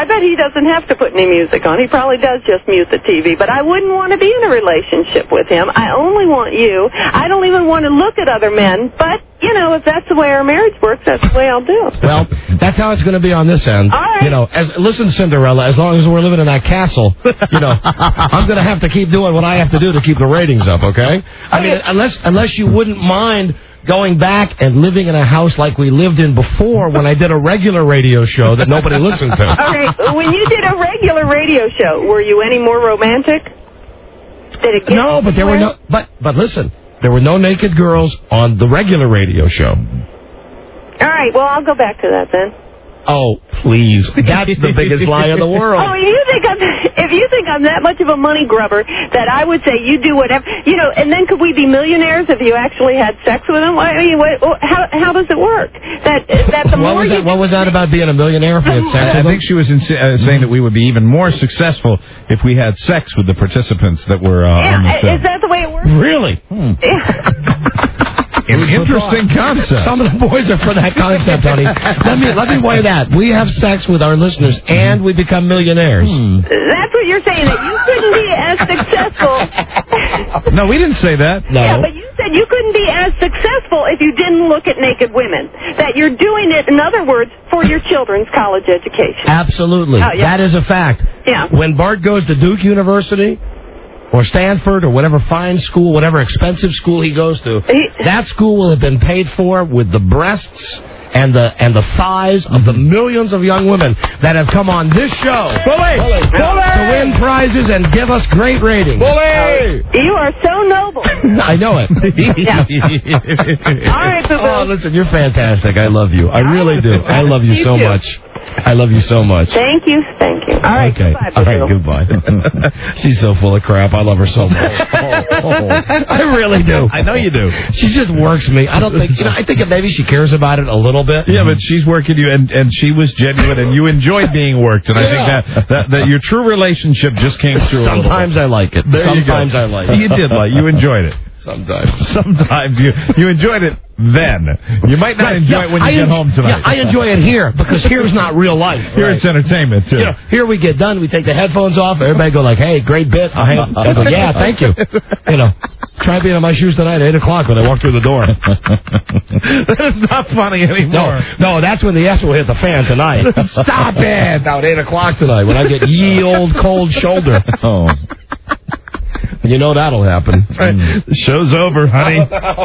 bet he doesn't have to put any music on. He probably does just mute the T V. But I wouldn't want to be in a relationship with him. I only want you. I don't even want to look at other men. But, you know, if that's the way our marriage works, that's the way I'll do it. Well, that's how it's going to be on this end. All right. You know, as, listen, Cinderella, as long as we're living in that castle, you know, I'm going to have to keep doing what I have to do to keep the ratings up, okay? I mean, unless unless you wouldn't mind going back and living in a house like we lived in before when I did a regular radio show that nobody listened to. Okay, when you did a regular radio show, were you any more romantic? Did it get No, but there were no. But but listen, there were no naked girls on the regular radio show. All right, well, I'll go back to that then. Oh, please. That's the biggest lie in the world. Oh, you think I'm, if you think I'm that much of a money grubber that I would say you do whatever, you know, and then could we be millionaires if you actually had sex with them? I mean, what, how, how does it work? That, that the what, more was you that, what was that about being a millionaire if we had sex with I them? think she was in, uh, saying that we would be even more successful if we had sex with the participants that were uh, on the yeah, show. is that the way it works? Really? Hmm. Yeah. An interesting concept. Some of the boys are for that concept, honey. Let me let me weigh that. We have sex with our listeners, and we become millionaires. Hmm. That's what you're saying, that you couldn't be as successful. No, we didn't say that. No. Yeah, but you said you couldn't be as successful if you didn't look at naked women. That you're doing it, in other words, for your children's college education. Absolutely. Oh, yeah. That is a fact. Yeah. When Bart goes to Duke University or Stanford or whatever fine school, whatever expensive school he goes to, that school will have been paid for with the breasts and the and the thighs of the millions of young women that have come on this show Bully! Bully! to win prizes and give us great ratings. Bully! You are so noble. I know it. Yeah. All right, Boo-Boo. Oh, listen, you're fantastic. I love you. I really do. I love you You so too. much. I love you so much. Thank you, thank you. All right, Okay. goodbye, All right, Boo-Boo. goodbye. She's so full of crap. I love her so much. I really do. I know you do. She just works me. I don't think, you know, I think that maybe she cares about it a little bit. Yeah, but she's working you, and, and she was genuine, and you enjoyed being worked, and I think Yeah. that, that, that your true relationship just came through a little Sometimes bit. I like it. There you go. Sometimes I like it. You did like You enjoyed it. Sometimes. Sometimes you you enjoyed it then. You might not Right, enjoy yeah, it when you I get en- home tonight. Yeah, I enjoy it here because here's not real life. Here Right. it's entertainment, too. You know, here we get done, we take the headphones off, everybody go like, hey, great bit. I, hang, I go, yeah, thank you. You know, try being in my shoes tonight at eight o'clock when I walk through the door. That's not funny anymore. No, no, that's when the S will hit the fan tonight. Stop it! Now at eight o'clock tonight when I get ye old cold shoulder. Oh. You know that'll happen. Right. The show's over, honey.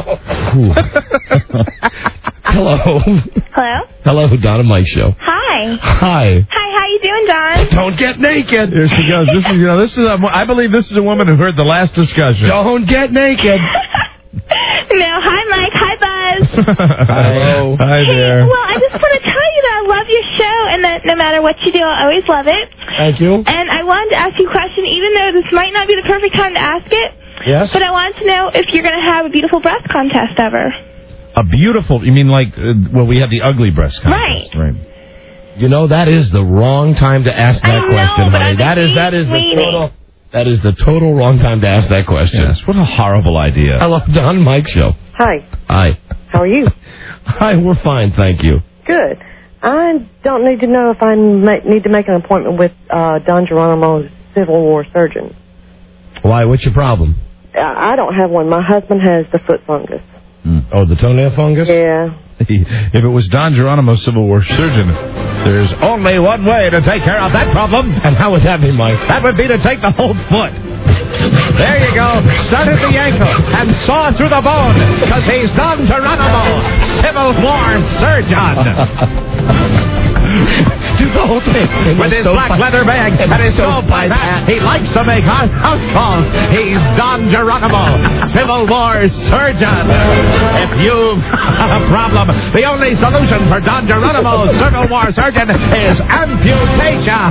Hello. Hello? Hello, Don and Mike Show. Hi. Hi. Hi, how you doing, Don? Don't get naked. Here she goes. This is, you know, this is. A, I believe this is a woman who heard the last discussion. Don't get naked. No, hi, Mike. Hi, Buzz. Hello. Hi Hey, there. well, I just want to tell you that I love your show and that no matter what you do, I always love it. Thank you. And I wanted to ask you a question, even though this might not be the perfect time to ask it. Yes? But I wanted to know if you're going to have a beautiful breast contest ever. A beautiful. You mean like? Uh, well, we had the ugly breast contest, right? You know, that is the wrong time to ask that I know, question, but honey. I'm That is that is the waiting. total that is the total wrong time to ask that question. Yes. What a horrible idea. Hello, Don and Mike Show. Hi. Hi. How are you? Hi, we're fine, thank you. Good. I don't need to know if I ma- need to make an appointment with uh, Don Geronimo's Civil War surgeon. Why? What's your problem? I I don't have one. My husband has the foot fungus. Oh, the toenail fungus? Yeah. If it was Don Geronimo, Civil War surgeon, there's only one way to take care of that problem. And how would that be, Mike? That would be to take the whole foot. There you go. Start at the ankle and saw through the bone, because he's Don Geronimo, Civil War surgeon. Do the whole thing. With his black leather bag and his soap pipe hat, he likes to make house house calls. He's Don Geronimo, Civil War surgeon. If you've got a problem, the only solution for Don Geronimo, Civil War surgeon, is amputation.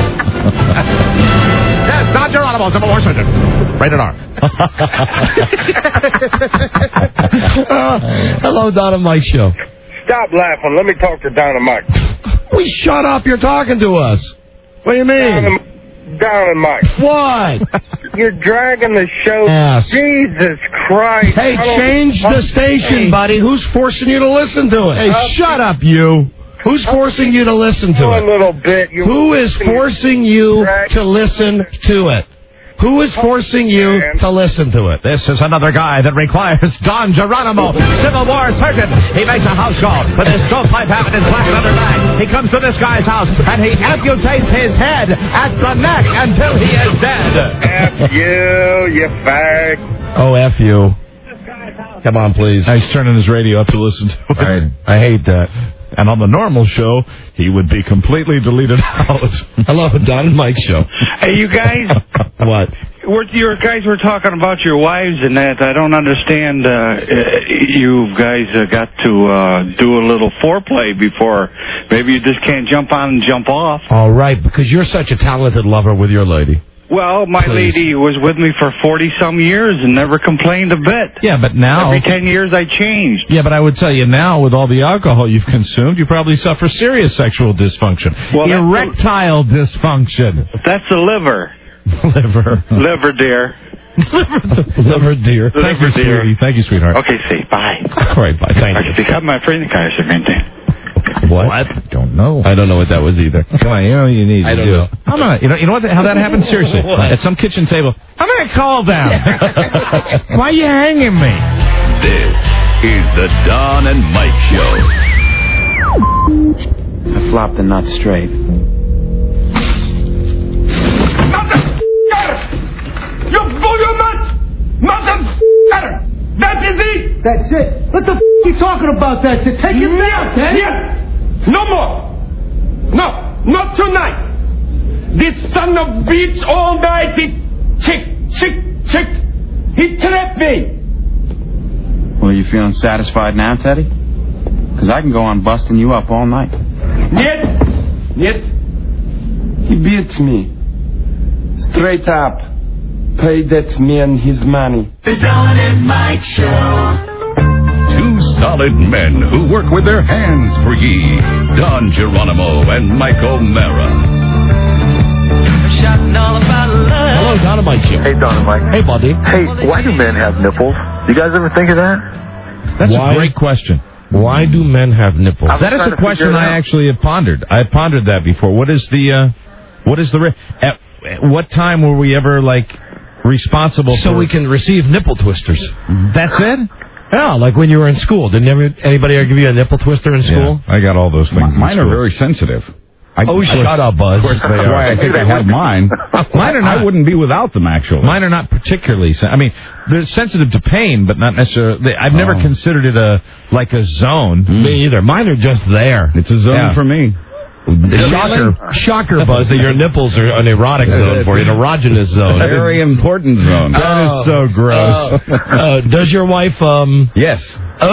Yes, Don Geronimo, Civil War surgeon. Rated R. Uh, hello, Don and Mike Show. Stop laughing. Let me talk to Dynamite. We shut up. You're talking to us. What do you mean? Dynamite. What? You're dragging the show. Yes. Jesus Christ. Hey, I don't- change the station, Hey. buddy. Who's forcing you to listen to it? Hey, shut up, you. Who's forcing you to listen to One it? little bit. You Who is forcing you to listen to it? Who is forcing you to listen to it? This is another guy that requires Don Geronimo, Civil War surgeon. He makes a house call with his stovepipe hat and his black leather bag. He comes to this guy's house and he amputates his head at the neck until he is dead. F you, you fag. Oh, F you. Come on, please. He's turning his radio up to listen to it. I, I hate that. And on the normal show, he would be completely deleted out. Hello, Don and Mike show. Hey, you guys. What? We're, your guys were talking about your wives and that. I don't understand. Uh, you guys uh, got to uh, do a little foreplay before. Maybe you just can't jump on and jump off. All right, because you're such a talented lover with your lady. Well, my Please. lady was with me for forty-some years and never complained a bit. Yeah, but now... Every ten years I changed. Yeah, but I would tell you now, with all the alcohol you've consumed, you probably suffer serious sexual dysfunction. Well, that's Erectile dysfunction. That's the liver. Liver. Liver, dear. Liver dear. Thank Liver, you, dear. sweetie. Thank you, sweetheart. Okay, see, bye. All right, bye. Thank you. Ich habe mein Freund kaisermente. What? What? Don't know. I don't know what that was either. Come on, you know what you need I to don't do. know. I'm not, you know, you know what, how that happened? Seriously. What? At some kitchen table. I'm going to call them. Why are you hanging me? This is the Don and Mike Show. I flopped the nut straight. You fool your nuts! Motherfucker! That is it! That's it. What the f*** you talking about? That's it. Take it down, Teddy. Yes. No more. No, not tonight. This son of a bitch all night, he chick, chick, chick. He trapped me. Well, are you feeling satisfied now, Teddy? Because I can go on busting you up all night. Yet, yet, he beats me. Straight up. Pay that man his money. The Don and Mike Show. Two solid men who work with their hands for ye. Don Geronimo and Mike O'Mara. Hello, Don and Mike show. Hey, Don and Mike. Hey, buddy. Hey, why do men have nipples? You guys ever think of that? That's Why? a great question. Why do men have nipples? I was That is trying a to question figure it I out. actually have pondered. I have pondered that before. What is the, uh, what is the, re- at what time were we ever, like, responsible So for... we can receive nipple twisters. That's it? Yeah, like when you were in school. Didn't ever, anybody ever give you a nipple twister in school? Yeah, I got all those things. in Mine are school. very sensitive. I, Oh, I- shut up, Buzz. Of course they are. That's why I think I have mine. Mine are not. I wouldn't be without them, actually. Mine are not particularly. Sen- I mean, they're sensitive to pain, but not necessarily. They, I've never Oh. considered it a like a zone. Me either. Mine are just there. It's a zone Yeah. for me. Shocker, shocker, Buzz, that your nipples are an erotic zone for you, an erogenous zone. Very important zone. That is so gross. Uh, uh, does your wife, um... Yes.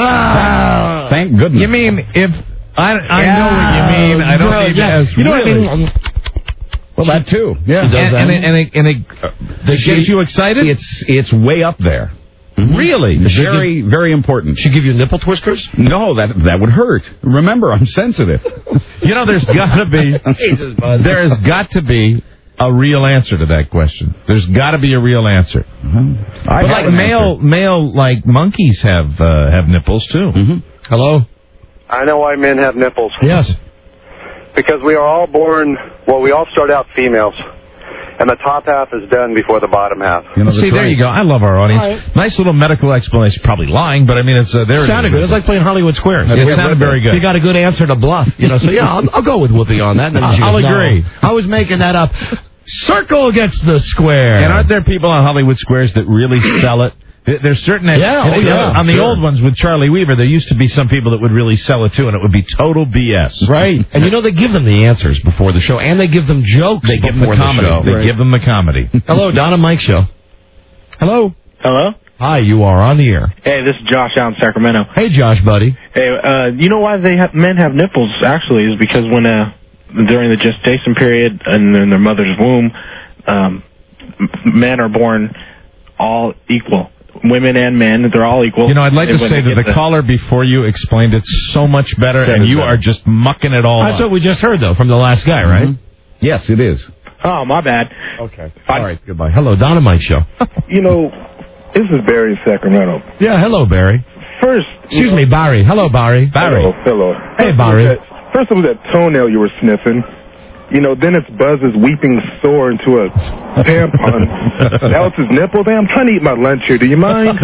Ah, Thank goodness. You mean if I? I Yeah. know what you mean. I don't Bro, need yeah. to ask. You know really. what I mean? Well, that too. Yeah. And, and, it, and, it, and it, Does it gets you excited. It's it's way up there. Really? It's very very important. She give you nipple twisters? No, that that would hurt. Remember, I'm sensitive. You know, there's got to be. Jesus, Buzz. There has got to be a real answer to that question. There's got to be a real answer. Mm-hmm. I But have like an male, answer. male like monkeys have uh, have nipples too. Mm-hmm. Hello? I know why men have nipples. Yes. Because we are all born, well, we all start out females. And the top half is done before the bottom half. You know, that's See, there right. you go. I love our audience. All right. Nice little medical explanation. Probably lying, but I mean, it's uh, there. Sounded it good. is. It's like playing Hollywood Squares. It sounded very good. You got a good answer to bluff, you know. So yeah, I'll, I'll go with Whoopi on that. And then she I'll goes, no. agree. I was making that up. Circle gets the square. And aren't there people on Hollywood Squares that really sell it? There- There's certain Yeah, oh, and- yeah, on the sure. old ones with Charlie Weaver. There used to be some people that would really sell it too, and it would be total B S. Right. And you know they give them the answers before the show, and they give them jokes. They give them before the comedy. show. They Right. give them the comedy. Hello, Don and Mike show. Hello. Hello? Hi, you are on the air. Hey, this is Josh out in Sacramento. Hey, Josh, buddy. Hey, uh, you know why they have, men have nipples, actually, is because when, uh, during the gestation period and in their mother's womb, um, m- men are born all equal. Women and men, they're all equal. You know, I'd like to And when say they that get the caller before you explained it so much better, Said and it you better. are just mucking it all That's up. what we just heard, though, from the last guy, right? Yes, it is. Oh, my bad. Okay. All right, goodbye. Hello, Don and Mike show. You know, this is Barry in Sacramento. Yeah, hello, Barry. First, Excuse me, Barry. Hello, Barry. Barry. Hello, hello. Hey, Barry. first it was that toenail you were sniffing. You know, then it's Buzz's weeping sore into a tampon. Now it's his nipple. Damn, I'm trying to eat my lunch here. Do you mind?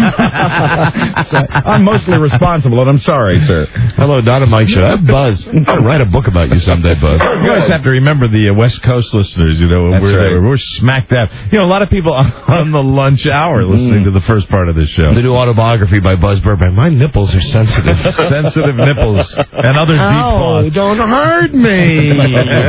I'm mostly responsible, and I'm sorry, sir. Hello, Don and Mike Show. That Buzz. I'll write a book about you someday, Buzz. You always have to remember the uh, West Coast listeners, you know, That's we're, right. we're smack dab. You know, a lot of people on, on the lunch hour listening to the first part of this show. The new autobiography by Buzz Burbank. My nipples are sensitive. Sensitive nipples and other deep Ow, thoughts. don't hurt me.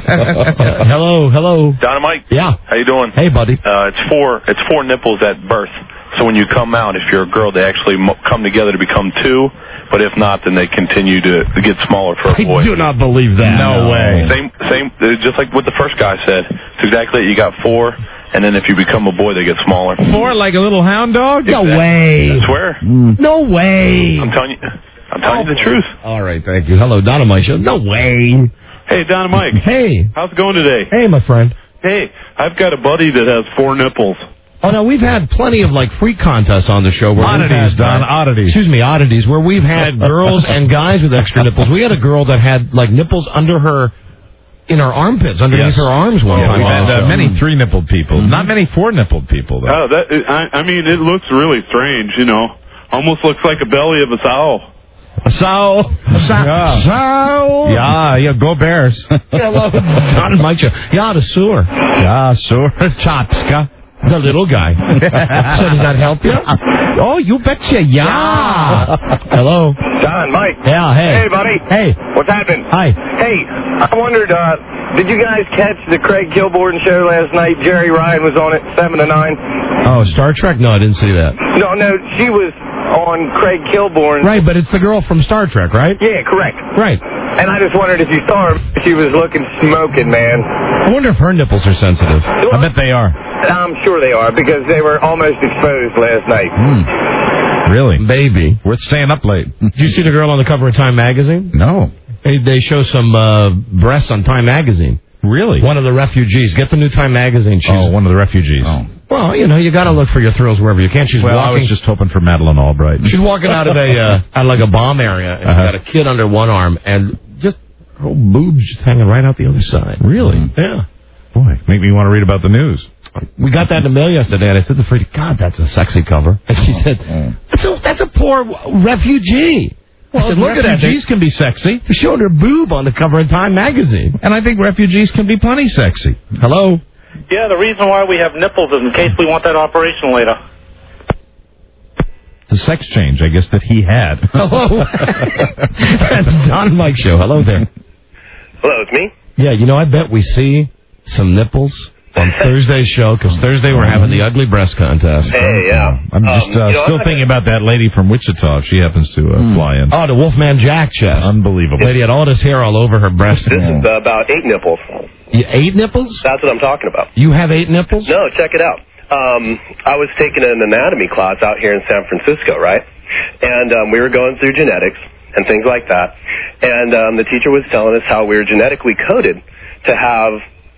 hello, hello. Don and Mike. Yeah. How you doing? Hey, buddy. Uh, it's four. It's four nipples at birth. So when you come out, if you're a girl, they actually mo- come together to become two. But if not, then they continue to, to get smaller for a boy. I do not believe that. No, way. Same, same. uh, Just like what the first guy said. It's exactly it. You got four, and then if you become a boy, they get smaller. Four like a little hound dog? No way. I swear. No way. I'm telling you. I'm telling you the truth. All right, thank you. Hello, Don and Mike Show. No way. Hey, Don and Mike. Hey. How's it going today? Hey, my friend. Hey, I've got a buddy that has four nipples. Oh, no, we've had plenty of, like, freak contests on the show. Where we've Oddities, had, Don, uh, oddities. Excuse me, oddities, where we've had girls and guys with extra nipples. We had a girl that had, like, nipples under her, in her armpits, underneath Yes. her arms one Yeah, time. we've had uh, So- many three-nippled people. Mm-hmm. Not many four-nippled people, though. Oh, that I, I mean, it looks really strange, you know. Almost looks like a belly of a sow. A sow. A sow. Yeah. Sow. Yeah, yeah, go Bears. Hello, Don and Mike Show. Yeah, the sewer. Yeah, sure. Chatska. The little guy. So does that help you? Oh, you betcha. Yeah. Hello. Don, Mike. Yeah, hey. Hey, buddy. Hey. What's happening? Hi. Hey, I wondered, uh, did you guys catch the Craig Kilborn show last night? Jerry Ryan was on it, seven to nine. Oh, Star Trek? No, I didn't see that. No, no, she was on Craig Kilborn. Right, but it's the girl from Star Trek, right? Yeah, correct. Right. And I just wondered if you saw her. She was looking smoking, man. I wonder if her nipples are sensitive. I bet they are. I'm sure they are because they were almost exposed last night. Mm. Really? Baby. Worth staying up late. Did you see the girl on the cover of Time Magazine? No. They, they show some uh, breasts on Time Magazine. Really? One of the refugees. Get the new Time Magazine. She's, Oh, one of the refugees. Oh. Well, you know, you got to look for your thrills wherever you can. She's Well, walking. I was just hoping for Madeleine Albright. She's walking out of a uh, out of like a bomb area, and Uh-huh. she's got a kid under one arm, and just her whole boobs just hanging right out the other side. Really? Yeah. Boy, make me want to read about the news. We got that in the mail yesterday, and I said to Freddie, God, that's a sexy cover. And she said, that's a, that's a poor refugee. Well, I said, look at that. refugees can be sexy. They showed her boob on the cover of Time Magazine. And I think refugees can be plenty sexy. Hello? Yeah, the reason why we have nipples is in case we want that operation later. The sex change, I guess, that he had. Hello? That's Don and Mike Show. Hello there. Hello, it's me. Yeah, you know, I bet we see some nipples on Thursday's show, because Thursday we're having the ugly breast contest. Hey, yeah. I'm just Um, uh, you know, still I'm- thinking about that lady from Wichita if she happens to uh, fly in. Oh, the Wolfman Jack chest. Unbelievable. Lady had all this hair all over her breast. This is uh, about eight nipples. You, eight nipples? That's what I'm talking about. You have eight nipples? No, check it out. Um, I was taking an anatomy class out here in San Francisco, right? And um, we were going through genetics and things like that. And um, the teacher was telling us how we were genetically coded to have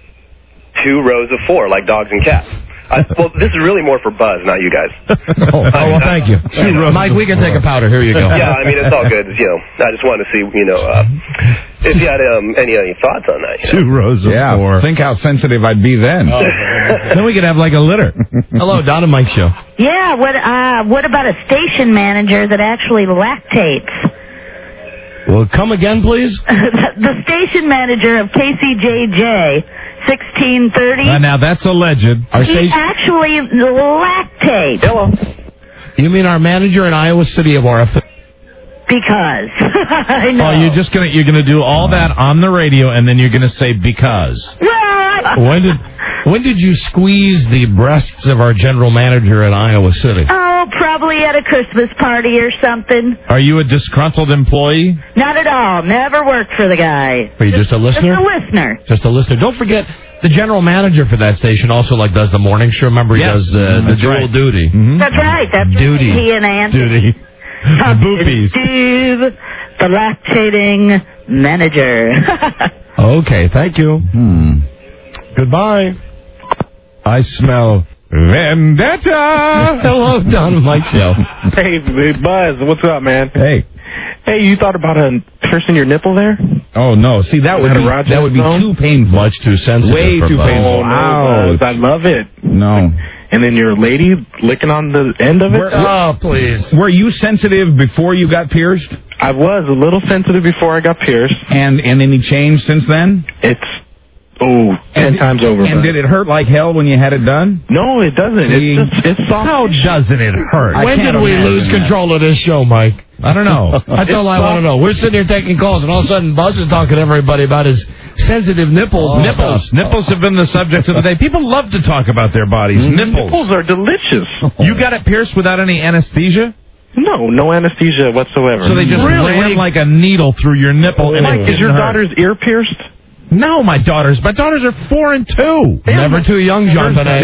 two rows of four, like dogs and cats. I, well, this is really more for Buzz, not you guys. oh, well, thank you. Mike, we can take a powder. Here you go. Yeah, I mean, it's all good. You know, I just wanted to see, you know, uh, if you had um, any any thoughts on that. You know? Two rows of Yeah, four. think how sensitive I'd be then. Then we could have like a litter. Hello, Don and Mike Show. Yeah, what uh what about a station manager that actually lactates? Well, come again, please. The station manager of K C J J, sixteen thirty. Uh, now, that's alleged. Our He station, actually lactates. Hello. you mean our manager in Iowa City of our... Because. I know. Oh, you're just gonna you're gonna do all that on the radio, and then you're gonna say because. Well, When did when did you squeeze the breasts of our general manager in Iowa City? oh, probably at a Christmas party or something. Are you a disgruntled employee? Not at all. Never worked for the guy. Are you just a listener? Just a listener. Just a listener. Don't forget, the general manager for that station also like does the morning show. Remember, he Yes. does uh, the That's dual right. duty. Mm-hmm. That's right. That's Duty. He and Anthony. Duty. Boopies. Steve, the lactating manager. Okay, thank you. Hmm. Goodbye. I smell vendetta. Hello, Don and Mike Show. Hey, hey, Buzz, what's up, man? Hey. Hey, you thought about uh, piercing your nipple there? Oh no! See, that would At a be erogenous that would be zone? too painful. Much too sensitive. Way for too Buzz. painful. Oh, no, Ouch. Buzz, I love it. No. And then your lady licking on the end of it? Were- Oh, please. Were you sensitive before you got pierced? I was a little sensitive before I got pierced. And and any change since then? It's, oh, ten And- times over. And Buzz. did it hurt like hell when you had it done? No, it doesn't. See? It's just, it's soft. How doesn't it hurt? I When can't did we imagine lose that. control of this show, Mike? I don't know. That's all I want to know. We're sitting here taking calls, and all of a sudden Buzz is talking to everybody about his sensitive nipples. and Nipples. stuff. Nipples have been the subject of the day. People love to talk about their bodies. Nipples. Nipples are delicious. You got it pierced without any anesthesia? No, no anesthesia whatsoever. So they just really? ran like a needle through your nipple. And Mike, it is didn't your hurt. daughter's ear pierced? No, my daughters. My daughters are four and two. Never too young, John Bonet.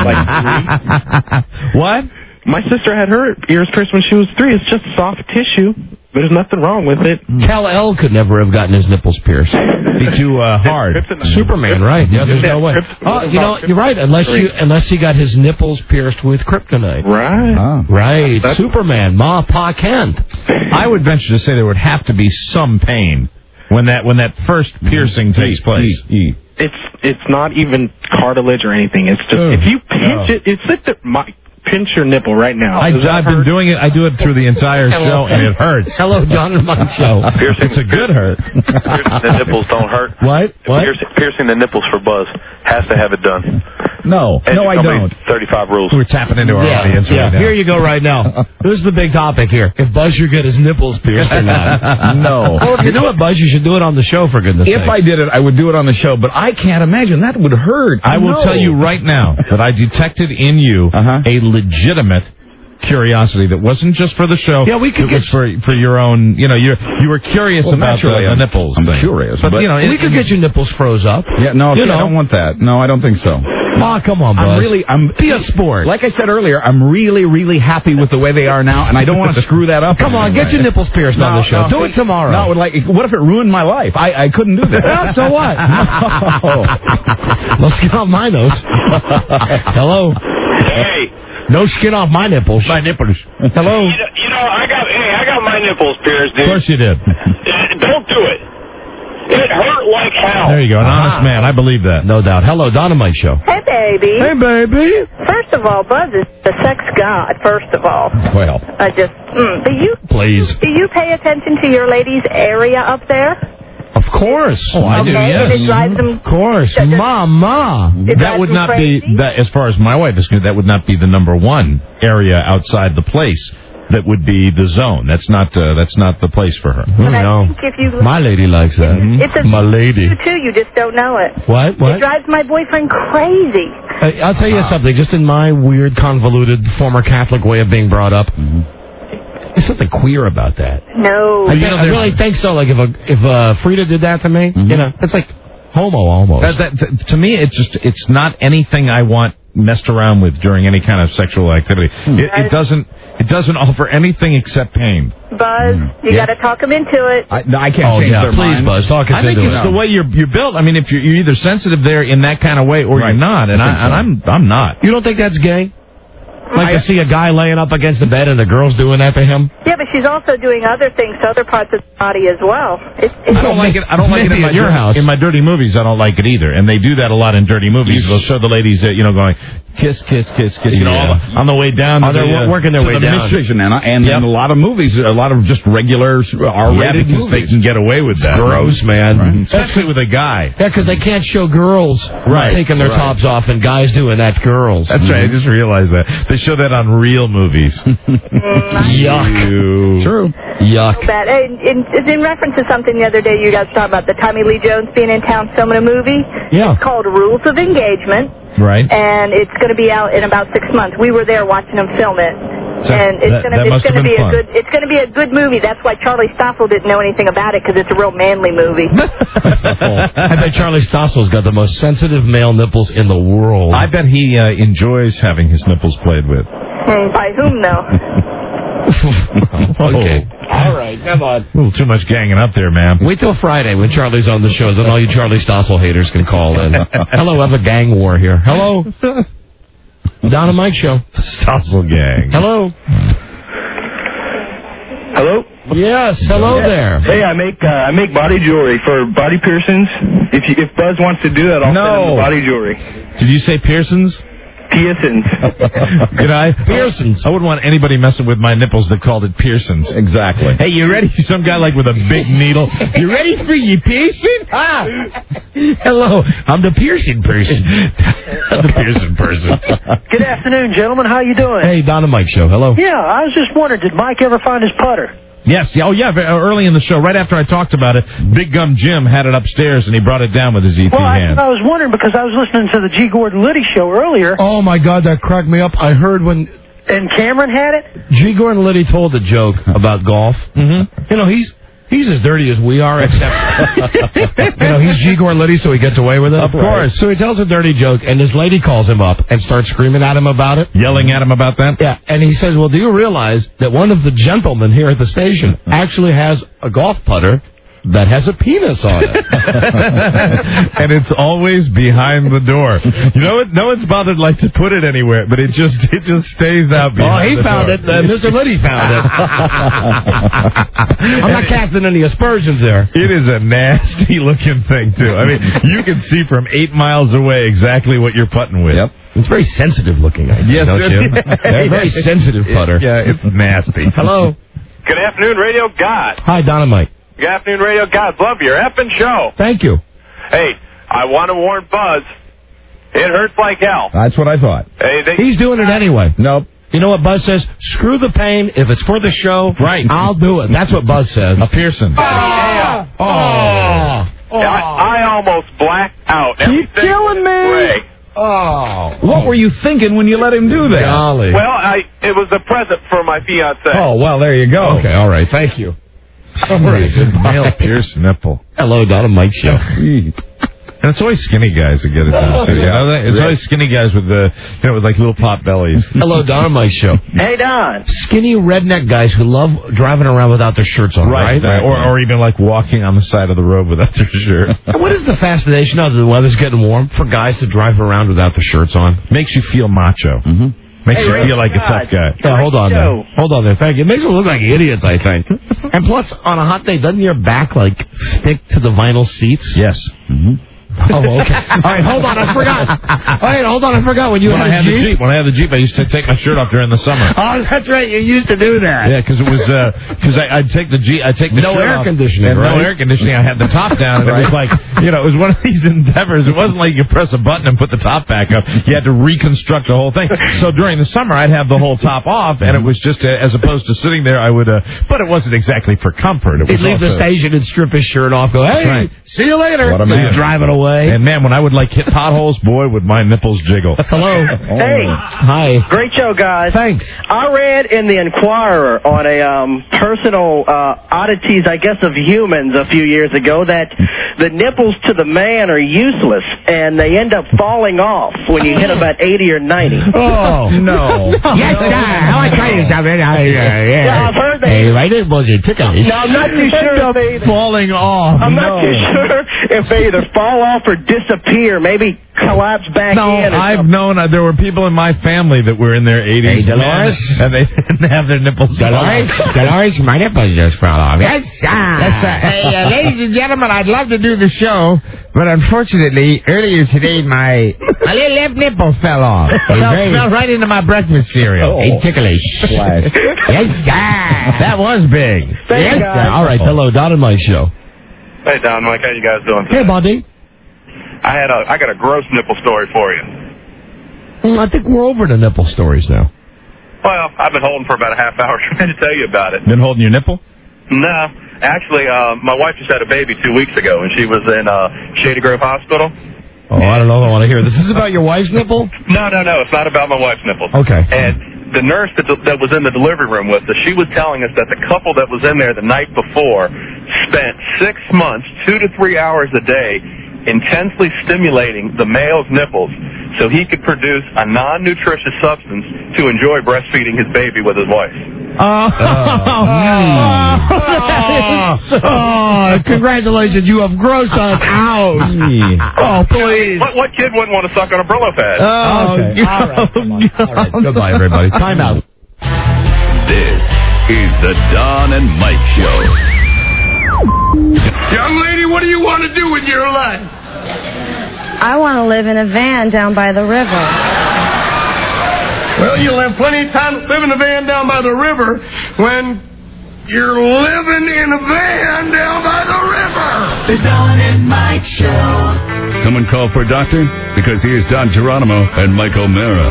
What? My sister had her ears pierced when she was three. It's just soft tissue. There's nothing wrong with it. Kal-El could never have gotten his nipples pierced. Be too uh, hard. Superman, right? Yeah, there's no way. Kryptonite. Oh, you know, you're right. Unless you unless he got his nipples pierced with kryptonite. Right. Oh. Right. Superman, Ma, Pa, Kent. I would venture to say there would have to be some pain when that when that first piercing takes place. It's it's not even cartilage or anything. It's just Ugh. if you pinch Oh. it, it's like the Mike, pinch your nipple right now. I, Does that I've been hurt? doing it. I do it through the entire show, and it hurts. Hello, John and Mike Show. Piercing, It's a good hurt. piercing the nipples don't hurt. What? What? Piercing, piercing the nipples for Buzz has to have it done. No. And No, I tell me don't. thirty-five rules. We're tapping into our Yeah, audience yeah. right now. Here you go right now. Who's the big topic here? If Buzz should get his nipples pierced or not? No. Well, if you do it, Buzz, you should do it on the show, for goodness If sakes. I did it, I would do it on the show, but I can't imagine. That would hurt. I will No. tell you right now that I detected in you Uh-huh. a legitimate curiosity that wasn't just for the show. Yeah, we could it get- was for for your own. You know, you you were curious Well, about the, naturally, the I'm- nipples. I'm thing. curious, but, but- you know, we it, could get your nipples froze up. Yeah, no, You see, know. I don't want that. No, I don't think so. Ah, come on, Buzz. I'm really, I'm Be a sport. Like I said earlier, I'm really, really happy with the way they are now, and I don't want to screw that up. Come on, get your nipples pierced No, on the show. no. Do it tomorrow. No, it would like, what if it ruined my life? I, I couldn't do that. Well, so what? No. Let's get off my nose. Hello. Hey, No skin off my nipples. My nipples. Hello. you know, you know, I got, hey, I got my nipples pierced, of dude. course you did. Uh, Don't do it. It hurt like hell. There you go, an Ah. honest man. I believe that. No doubt. Hello, Dynamite Show. Hey, baby. Hey, baby. First of all, Buzz is the sex god, first of all. Well, I just, mm, do you, Please. do you pay attention to your lady's area up there? Of course. Oh, I do, Okay, and it yes. drives them, Of course. Does it- Mama. it That drives would them not crazy? be that as far as my wife is concerned. That would not be the number one area outside the place. That would be the zone. That's not uh, that's not the place for her. But I No. think if you, My lady likes that. it's a, My lady. you too, you just don't know it. What? It What? drives my boyfriend crazy. Hey, I'll tell you something. Just in my weird, convoluted, former Catholic way of being brought up, there's something queer about that. No. I, you think- know, I there's- really think so. Like if a if uh, Frida did that to me, you know, it's like homo almost. That, that, that- to me, it's just it's not anything I want messed around with during any kind of sexual activity. It, it doesn't it doesn't offer anything except pain. Buzz, you Yes. got to talk him into it. I, I can't Oh, change yeah, their please, mind. Buzz, talk us I think into it's it. the way you're you're built. I mean, if you're, you're either sensitive there in that kind of way or Right. you're not, and I I, think so. and I'm I'm not. You don't think that's gay? Like I- to see a guy laying up against the bed and the girl's doing that to him? Yeah, but she's also doing other things to other parts of the body as well. It's, it's I don't like it. I don't like it in Maybe my at your dir- house. In my dirty movies, I don't like it either. And they do that a lot in dirty movies. They'll show the ladies, uh, you know, going kiss, kiss, kiss, kiss. You know, Yeah. all the- on the way down. Oh, to they're the, uh, working their to way the down. mission. And, and Yep. in a lot of movies, a lot of just regular Yeah, R-rated because they movies. can get away with that. Gross, man. Right. Especially with a guy. Yeah, because they can't show girls Right, taking their right. tops off and guys doing that girls. That's right. I just realized that they show that on real movies. Yuck. True. Yuck. bad. In, in, in reference to something the other day you guys talked about, the Tommy Lee Jones being in town filming a movie. Yeah. It's called Rules of Engagement. Right. And it's going to be out in about six months. We were there watching him film it. So and it's that- going to that it's must have going to been be a fun. good it's going to be a good movie. That's why Charlie Stossel didn't know anything about it, because it's a real manly movie. I bet Charlie Stossel's got the most sensitive male nipples in the world. I bet he uh, enjoys having his nipples played with. Hmm, By whom though? Okay. All right, come on. A little too much ganging up there, man. Wait till Friday when Charlie's on the show, then all you Charlie Stossel haters can call in. Hello, I have a gang war here. Hello. Don and Mike show. Stossel gang. Hello. Hello? Yes, hello Yeah. there. Hey, I make uh, I make body jewelry for body piercings. If you, if Buzz wants to do that, I'll No. send him the body jewelry. Did you say Pearsons? Pearsons. Did I? Pearsons. I wouldn't want anybody messing with my nipples that called it Pearsons. Exactly. Hey, you ready? Some guy like with a big needle. You ready for your piercing? Ah, hello. I'm the Pearson person. The Pearson person. Good afternoon, gentlemen. How you doing? Hey, Donna Mike Show. Hello. Yeah, I was just wondering, did Mike ever find his putter? Yes. Yeah, oh, yeah. very- Early in the show, right after I talked about it, Big Gum Jim had it upstairs, and he brought it down with his E T Well, I, hand. I was wondering because I was listening to the G. Gordon Liddy show earlier, Oh, my God, that cracked me up. I heard when and Cameron had it. G. Gordon Liddy told a joke about golf. Mm-hmm. You know, he's he's as dirty as we are, except, you know, he's G. Gordon Liddy, so he gets away with it. Of course. So he tells a dirty joke, and this lady calls him up and starts screaming at him about it. Yelling at him about that? Yeah, and he says, well, do you realize that one of the gentlemen here at the station actually has a golf putter that has a penis on it? And it's always behind the door. You know what? No one's bothered like to put it anywhere, but it just it just stays out Oh, behind he the found door. it. Uh, Mister Liddy found it. I'm not casting any aspersions there. It is a nasty looking thing, too. I mean, you can see from eight miles away exactly what you're putting with. Yep. It's very sensitive looking, I think, Yes, don't you? it- Yeah, very sensitive putter. Yeah, it's nasty. Hello. Good afternoon, Radio God. Hi, Dynamite. Good afternoon, Radio God. Love your effing show. Thank you. Hey, I want to warn Buzz. It hurts like hell. That's what I thought. Hey, they, He's doing it anyway. Nope. You know what Buzz says? Screw the pain. If it's for the show, right, I'll do it. That's what Buzz says. A Pearson. yeah. Oh. I, I almost blacked out. Keep killing me. Great. Oh. What were you thinking when you let him do that? Golly. Well, I it was a present for my fiance. Oh, well, there you go. Okay, all right. Thank you. All right. Male Pierce nipple. Hello, Dynamite Show. And it's always skinny guys that get it done, too. You know that? It's always skinny guys with the, you know, with like little pot bellies. Hello, Dynamite Show. Hey, Don. Skinny redneck guys who love driving around without their shirts on, right? Right. Or, or even like walking on the side of the road without their shirt. And what is the fascination now that the weather's getting warm for guys to drive around without their shirts on? Makes you feel macho. Mm-hmm. Makes Hey, you Rich, feel like a God. tough guy. Yeah, hold on Show. there. Hold on there. Thank you. It makes them look like idiots, I think. And plus, on a hot day, doesn't your back, like, stick to the vinyl seats? Yes. Mm-hmm. Oh, okay. All right, hold on. I forgot. All right, hold on. I forgot. When you When had, I had a the Jeep? Jeep, when I had the Jeep, I used to take my shirt off during the summer. Oh, that's right. You used to do that. Yeah, because it was because I I'd take the Jeep, I'd take the No shirt air off, conditioning, and right? No air conditioning. I had the top down, and it was like, you know, it was one of these endeavors. It wasn't like you press a button and put the top back up. You had to reconstruct the whole thing. So during the summer, I'd have the whole top off, and it was just uh, as opposed to sitting there, I would. Uh, but it wasn't exactly for comfort. It was He'd leave the also- station and strip his shirt off. Go, hey, right. see you later. What a So man. he's driving away. And man, when I would like hit potholes, boy, would my nipples jiggle. Hello. Hey. Hi. Great show, guys. Thanks. I read in the Enquirer on a um, personal uh, oddities, I guess, of humans a few years ago that the nipples to the man are useless and they end up falling off when you hit about eighty or ninety. Oh, no. Yes, sir. I want to tell you something. I, uh, yeah. Yeah, I've heard that. Hey, right there was your ticklish. Now, I'm not too sure if they Falling off. I'm no. not too sure if they either fall off or disappear, maybe collapse back No, in. Or I've something. known uh, there were people in my family that were in their eighties. Hey, Dolores? And they didn't have their nipples Dolores, off. Dolores, my nipples just fell off. Yes, sir. Yes, sir. Hey, uh, ladies and gentlemen, I'd love to do the show, but unfortunately, earlier today, my my little left nipple fell off. It fell, fell right into my breakfast cereal. Oh. Hey, ticklish. Flash. Yes, sir. That was big. Thanks, yes, guys. sir. All right, hello, Don and Mike show. Hey, Don, Mike, how you guys doing? Hey, buddy. I had a I got a gross nipple story for you. Mm, I think we're over the nipple stories now. Well, I've been holding for about a half hour trying to tell you about it. Been holding your nipple? No, actually, uh, my wife just had a baby two weeks ago, and she was in uh, Shady Grove Hospital. Oh, I don't know. I want to hear this. This is about your wife's nipple? No, no, no, it's not about my wife's nipples. Okay. And the nurse that, that was in the delivery room with us, she was telling us that the couple that was in there the night before spent six months, two to three hours a day, intensely stimulating the male's nipples so he could produce a non-nutritious substance to enjoy breastfeeding his baby with his wife. Oh, oh, oh, congratulations. You have grossed us out. Oh, please. What, what kid wouldn't want to suck on a Brillo pad? Oh, okay. All right, come on. All right. Goodbye, everybody. Time out. This is the Don and Mike Show. Young lady, what do you want to do with your life? I want to live in a van down by the river. Well, you'll have plenty of time to live in a van down by the river when you're living in a van down by the river. The Don and Mike Show. Someone called for a doctor? Because here's Don Geronimo and Mike O'Mara.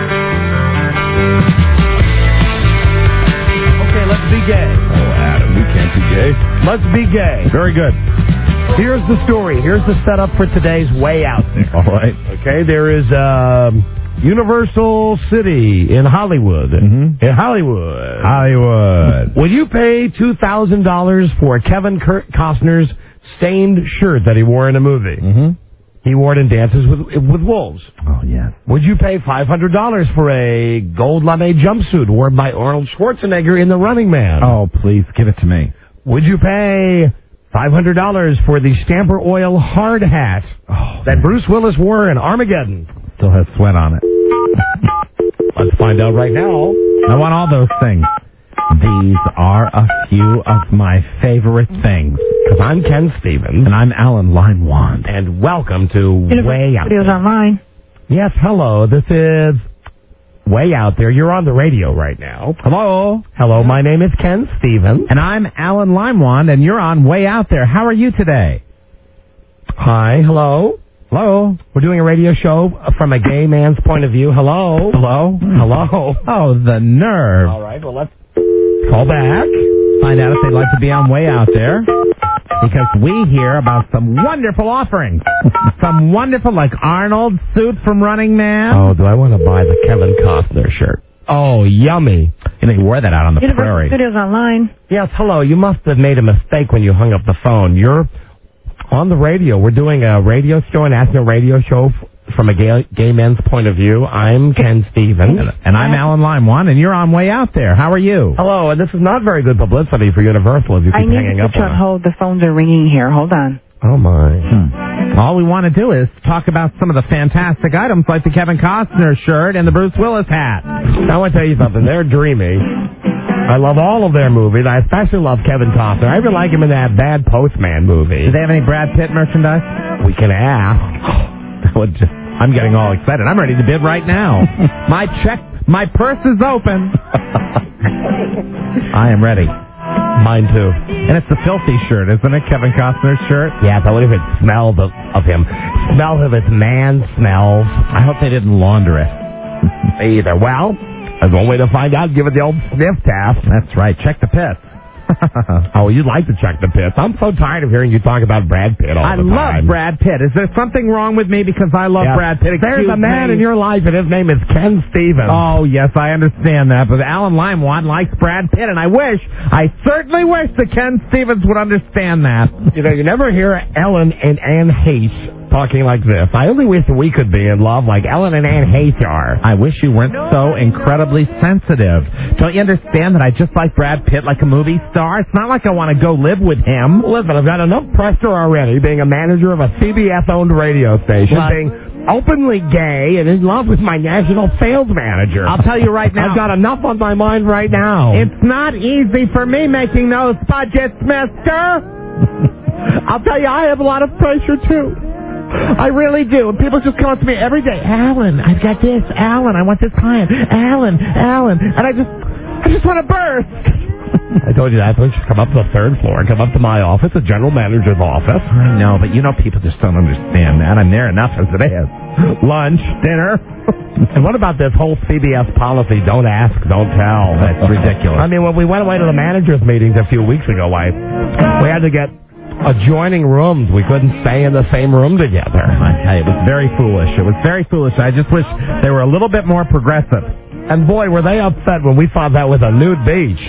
Okay, let's be gay. Oh, Adam, we can't be gay. Let's be gay. Very good. Here's the story. Here's the setup for today's Way Out There. All right. Okay, there is um, Universal City in Hollywood. Mm-hmm. In Hollywood. Hollywood. Will you pay two thousand dollars for Kevin Kurt Costner's stained shirt that he wore in a movie? Mm-hmm. He wore it in Dances with with Wolves. Oh, yeah. Would you pay five hundred dollars for a gold lame jumpsuit worn by Arnold Schwarzenegger in The Running Man? Oh, please, give it to me. Would you pay five hundred dollars for the Stamper Oil hard hat oh, that Bruce Willis wore in Armageddon? Still has sweat on it. Let's find out right now. I want all those things. These are a few of my favorite things. Because I'm Ken Stevens. And I'm Alan Linewand. And welcome to Way Out Videos There. online. Yes, hello. This is Way Out There. You're on the radio right now. Hello. Hello, my name is Ken Stevens. And I'm Alan Linewand, and you're on Way Out There. How are you today? Hi, hello. Hello. We're doing a radio show from a gay man's point of view. Hello. Hello. Hello. Oh, the nerve. All right, well, let's call back. Find out if they'd like to be on Way Out There. Because we hear about some wonderful offerings. Some wonderful, like Arnold's suit from Running Man. Oh, do I want to buy the Kevin Costner shirt? Oh, yummy. You know, you wore that out on the Universal prairie. Studios online. Yes, hello. You must have made a mistake when you hung up the phone. You're on the radio. We're doing a radio show, a national radio show f- from a gay, gay man's point of view. I'm Ken Stevens. And I'm Alan Linewand, and you're on Way Out There. How are you? Hello, and this is not very good publicity for Universal if you keep I need hanging to up put you on on us. hold. The phones are ringing here. Hold on. Oh, my. Hmm. All we want to do is talk about some of the fantastic items like the Kevin Costner shirt and the Bruce Willis hat. I want to tell you something. They're dreamy. I love all of their movies. I especially love Kevin Costner. I even like him in that Bad Postman movie. Do they have any Brad Pitt merchandise? We can ask. That would just, I'm getting all excited. I'm ready to bid right now. My check, my purse is open. I am ready. Mine too. And it's a filthy shirt, isn't it? Kevin Costner's shirt? Yeah, but what if it smelled of, of him? Smells of his man smells. I hope they didn't launder it. Either. Well, there's one way to find out. Give it the old sniff test. That's right. Check the piss. Oh, you'd like to check the piss. I'm so tired of hearing you talk about Brad Pitt all I the time. I love Brad Pitt. Is there something wrong with me because I love yeah. Brad Pitt? Excuse There's a man me. in your life, and his name is Ken Stevens. Oh, yes, I understand that. But Alan Linewand likes Brad Pitt, and I wish, I certainly wish that Ken Stevens would understand that. You know, you never hear Ellen and Ann Hayes talking like this. I only wish that we could be in love like Ellen and Ann Hayes are. I wish you weren't no. so incredibly sensitive. Don't you understand that I just like Brad Pitt like a movie star? It's not like I want to go live with him. Listen, I've got enough pressure already being a manager of a C B S-owned radio station, what? being openly gay and in love with my national sales manager. I'll tell you right now. I've got enough on my mind right now. It's not easy for me making those budgets, mister. I'll tell you, I have a lot of pressure, too. I really do. And people just come up to me every day. Alan, I've got this. Alan, I want this client. Alan, Alan. And I just, I just want to burst. I told you that. So just come up to the third floor, come up to my office, the general manager's office. I know, but you know people just don't understand that. I'm there enough as it is. Lunch, dinner. And what about this whole C B S policy, don't ask, don't tell? That's ridiculous. I mean, when we went away to the managers' meetings a few weeks ago, I, we had to get adjoining rooms. We couldn't stay in the same room together. I tell you, it was very foolish. It was very foolish. I just wish they were a little bit more progressive. And boy, were they upset when we thought that was a nude beach.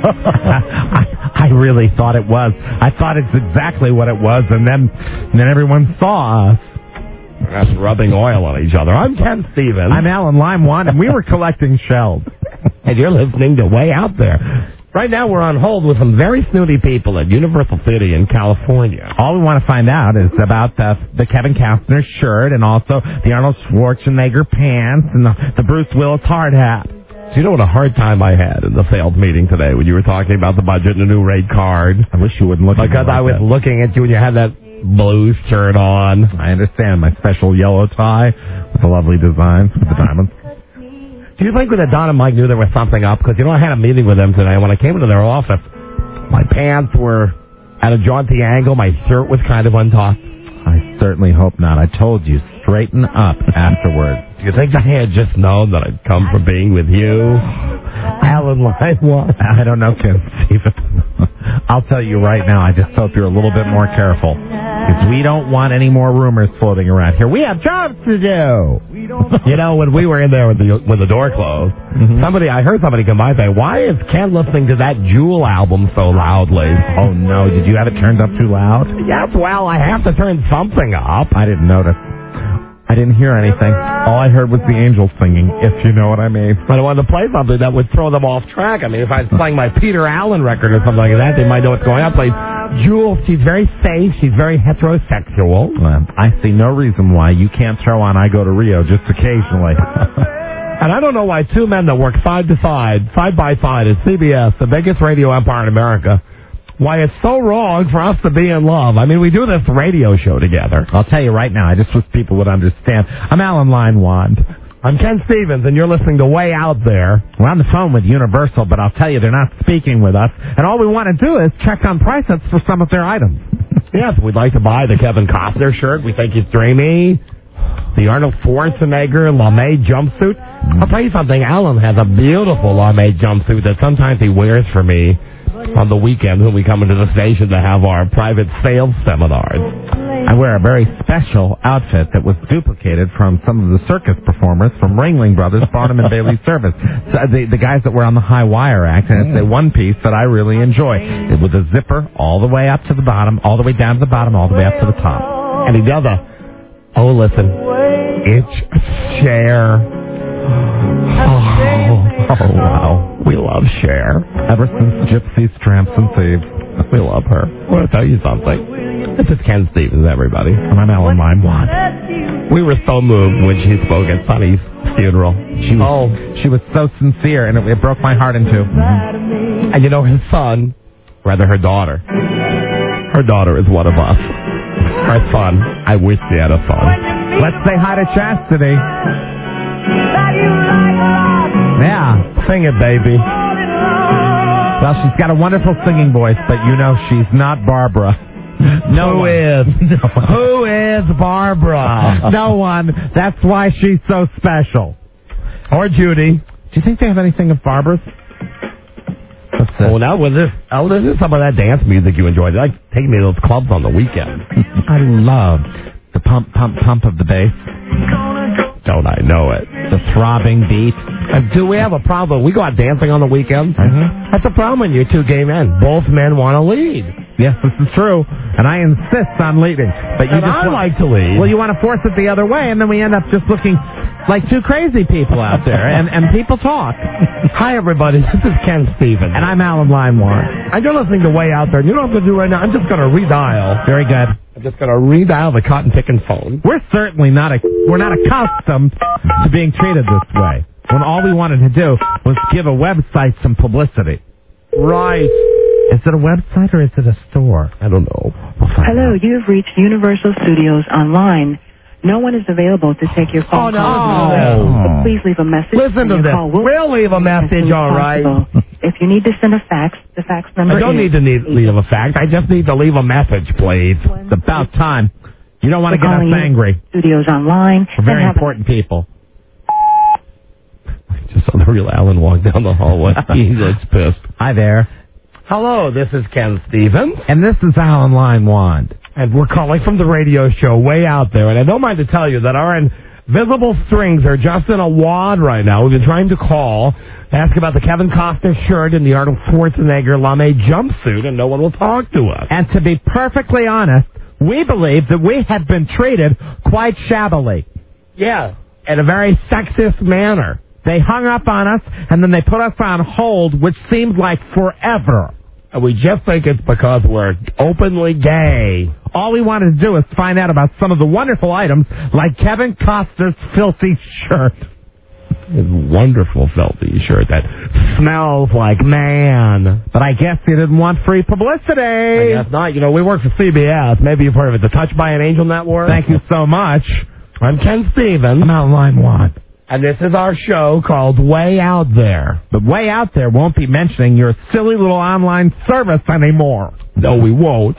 I, I really thought it was. I thought it's exactly what it was, and then, and then everyone saw us. That's rubbing oil on each other. I'm Ken Stevens. I'm Alan Linewand, and we were collecting shells. And you're listening to Way Out There. Right now we're on hold with some very snooty people at Universal City in California. All we want to find out is about the, the Kevin Costner shirt and also the Arnold Schwarzenegger pants and the, the Bruce Willis hard hat. Do you know what a hard time I had in the sales meeting today when you were talking about the budget and the new rate card? I wish you wouldn't look at me Because like I was that. looking at you and you had that blue shirt on. I understand. My special yellow tie with the lovely designs with the diamonds. Do you think that Don and Mike knew there was something up? Because, you know, I had a meeting with them today. When I came into their office, my pants were at a jaunty angle. My shirt was kind of untucked. I certainly hope not. I told you, straighten up afterwards. Do you think I had just known that I'd come from being with you? Alan Lyon. I don't know, Ken Stephen. I'll tell you right now, I just hope you're a little bit more careful. Because we don't want any more rumors floating around here. We have jobs to do. You know, when we were in there with the, when the door closed, mm-hmm. somebody, I heard somebody come by and say, why is Ken listening to that Jewel album so loudly? Oh, no. Did you have it turned up too loud? Yes, well, I have to turn something up. I didn't notice. I didn't hear anything. All I heard was the angels singing, if you know what I mean. But I wanted to play something that would throw them off track. I mean, if I was playing my Peter Allen record or something like that, they might know what's going on. I played Jewel. She's very safe. She's very heterosexual. Well, I see no reason why you can't throw on I Go to Rio just occasionally. And I don't know why two men that work side to side, side by side at C B S, the biggest radio empire in America, why it's so wrong for us to be in love. I mean, we do this radio show together. I'll tell you right now, I just wish people would understand. I'm Alan Leinwand. I'm Ken Stevens, and you're listening to Way Out There. We're on the phone with Universal, but I'll tell you, they're not speaking with us. And all we want to do is check on prices for some of their items. Yes, we'd like to buy the Kevin Costner shirt. We think it's dreamy. The Arnold Schwarzenegger lame jumpsuit. I'll tell you something. Alan has a beautiful lame jumpsuit that sometimes he wears for me on the weekend when we come into the station to have our private sales seminars. I wear a very special outfit that was duplicated from some of the circus performers from Ringling Brothers, Barnum and Bailey Service. So the, the guys that were on the High Wire Act, and it's a one piece that I really enjoy. It with a zipper all the way up to the bottom, all the way down to the bottom, all the way up to the top. And he does a, oh, listen, itch share. Oh, oh, wow. We love Cher. Ever since Gypsies, Tramps, and Thieves. We love her. I want to tell you something. This is Ken Stevens, everybody. And I'm Alan Leinwand. We were so moved when she spoke at Sonny's funeral. She was, oh. she was so sincere, and it, it broke my heart in two. Mm-hmm. And you know, his son, rather her daughter, her daughter is one of us. Her son, I wish she had a son. Let's say hi to Chastity. Yeah. Sing it, baby. Well, she's got a wonderful singing voice, but you know she's not Barbara. No Who is? No. Who is Barbara? No one. That's why she's so special. Or Judy. Do you think they have anything of Barbara's? Oh, now was this? Oh, this is some of that dance music you enjoyed. Like taking me to those clubs on the weekend. I loved the pump, pump, pump of the bass. Don't I know it? The throbbing beat. And do we have a problem? We go out dancing on the weekends. Mm-hmm. That's a problem when you're two gay men. Both men want to lead. Yes, this is true, and I insist on leading. But you and just I want, like to lead. Well, you want to force it the other way, and then we end up just looking like two crazy people out there, and, and people talk. Hi, everybody. This is Ken Stevens. And I'm Alan Leinwand. And you're listening to Way Out There. You know what I'm going to do right now? I'm just going to redial. Very good. I'm just going to redial the cotton-picking phone. We're certainly not a, we're not accustomed to being treated this way, when all we wanted to do was give a website some publicity. Right. Is it a website or is it a store? I don't know. We'll Hello, out. You have reached Universal Studios Online. No one is available to take your phone oh, no. call. Oh. So please leave a message. Listen to this. We'll, we'll leave a message, all right. If you need to send a fax, the fax number I don't is... need to need, leave a fax. I just need to leave a message, please. It's about time. You don't want to get us angry. Studios Online. We're very important a... people. I just saw the real Alan walk down the hallway. He looks pissed. Hi there. Hello, this is Ken Stevens. And this is Alan Leinwand. And we're calling from the radio show Way Out There. And I don't mind to tell you that our invisible strings are just in a wad right now. We've been trying to call, ask about the Kevin Costner shirt and the Arnold Schwarzenegger lame jumpsuit, and no one will talk to us. And to be perfectly honest, we believe that we have been treated quite shabbily. Yeah, in a very sexist manner. They hung up on us, and then they put us on hold, which seemed like forever. And we just think it's because we're openly gay. All we wanted to do is find out about some of the wonderful items, like Kevin Costner's filthy shirt. His wonderful felt T-shirt that smells like man. But I guess he didn't want free publicity. I guess not. You know, we work for C B S. Maybe you've heard of it. The Touched by an Angel Network. Thank you so much. I'm Ken Stevens. I'm on line one. And this is our show called Way Out There. But Way Out There won't be mentioning your silly little online service anymore. No, we won't.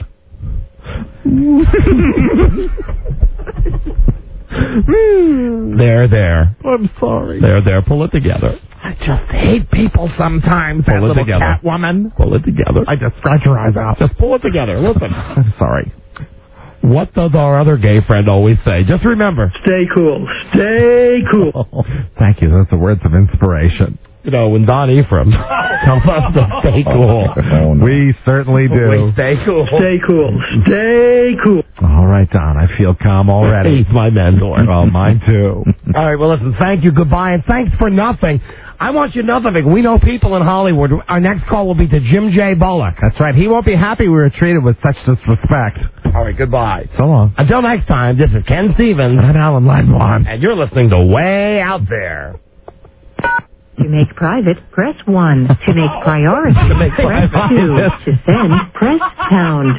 There, there. I'm sorry. There, there. Pull it together. I just hate people sometimes. Pull that it little together. cat woman. Pull it together. I just scratch your eyes out. Just pull it together. Listen. I'm sorry. What does our other gay friend always say? Just remember. Stay cool. Stay cool. Thank you. Those are words of inspiration. You know, when Don Ephraim tells us to stay cool. Oh, no. We certainly do. We stay cool. Stay cool. Stay cool. All right, Don. I feel calm already. He's my mentor. Well, mine too. All right, well, listen, thank you, goodbye, and thanks for nothing. I want you to know something. We know people in Hollywood. Our next call will be to Jim J. Bullock. That's right. He won't be happy we were treated with such disrespect. All right, goodbye. So long. Until next time, this is Ken Stevens. I'm Alan Line. And you're listening to Way Out There. To make private, press one. To make priority, To make press private. two. To send, press pound.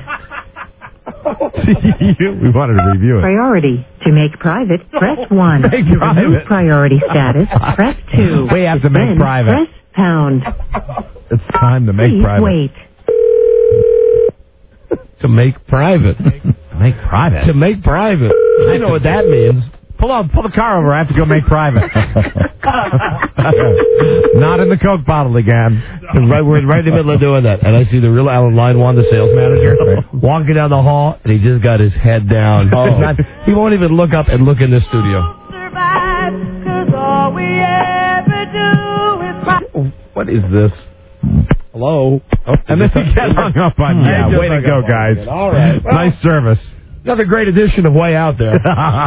We wanted to review it. Priority. To make private, press one. Make To private. remove priority status, press two. We have to make Send, private. Press pound. It's time to make Please private. wait. To make private. To make private. To make private. I know what that means. Pull on, pull the car over. I have to go make private. Not in the Coke bottle again. Right, we're right in the middle of doing that, and I see the real Alan Line One, the sales manager, walking down the hall, and he just got his head down. Oh. Not, he won't even look up and look in the studio. What is this? Hello? Oh, And then he gets hung up on. Yeah, way to go, guys. All right. Well, Nice service. another great edition of Way Out There.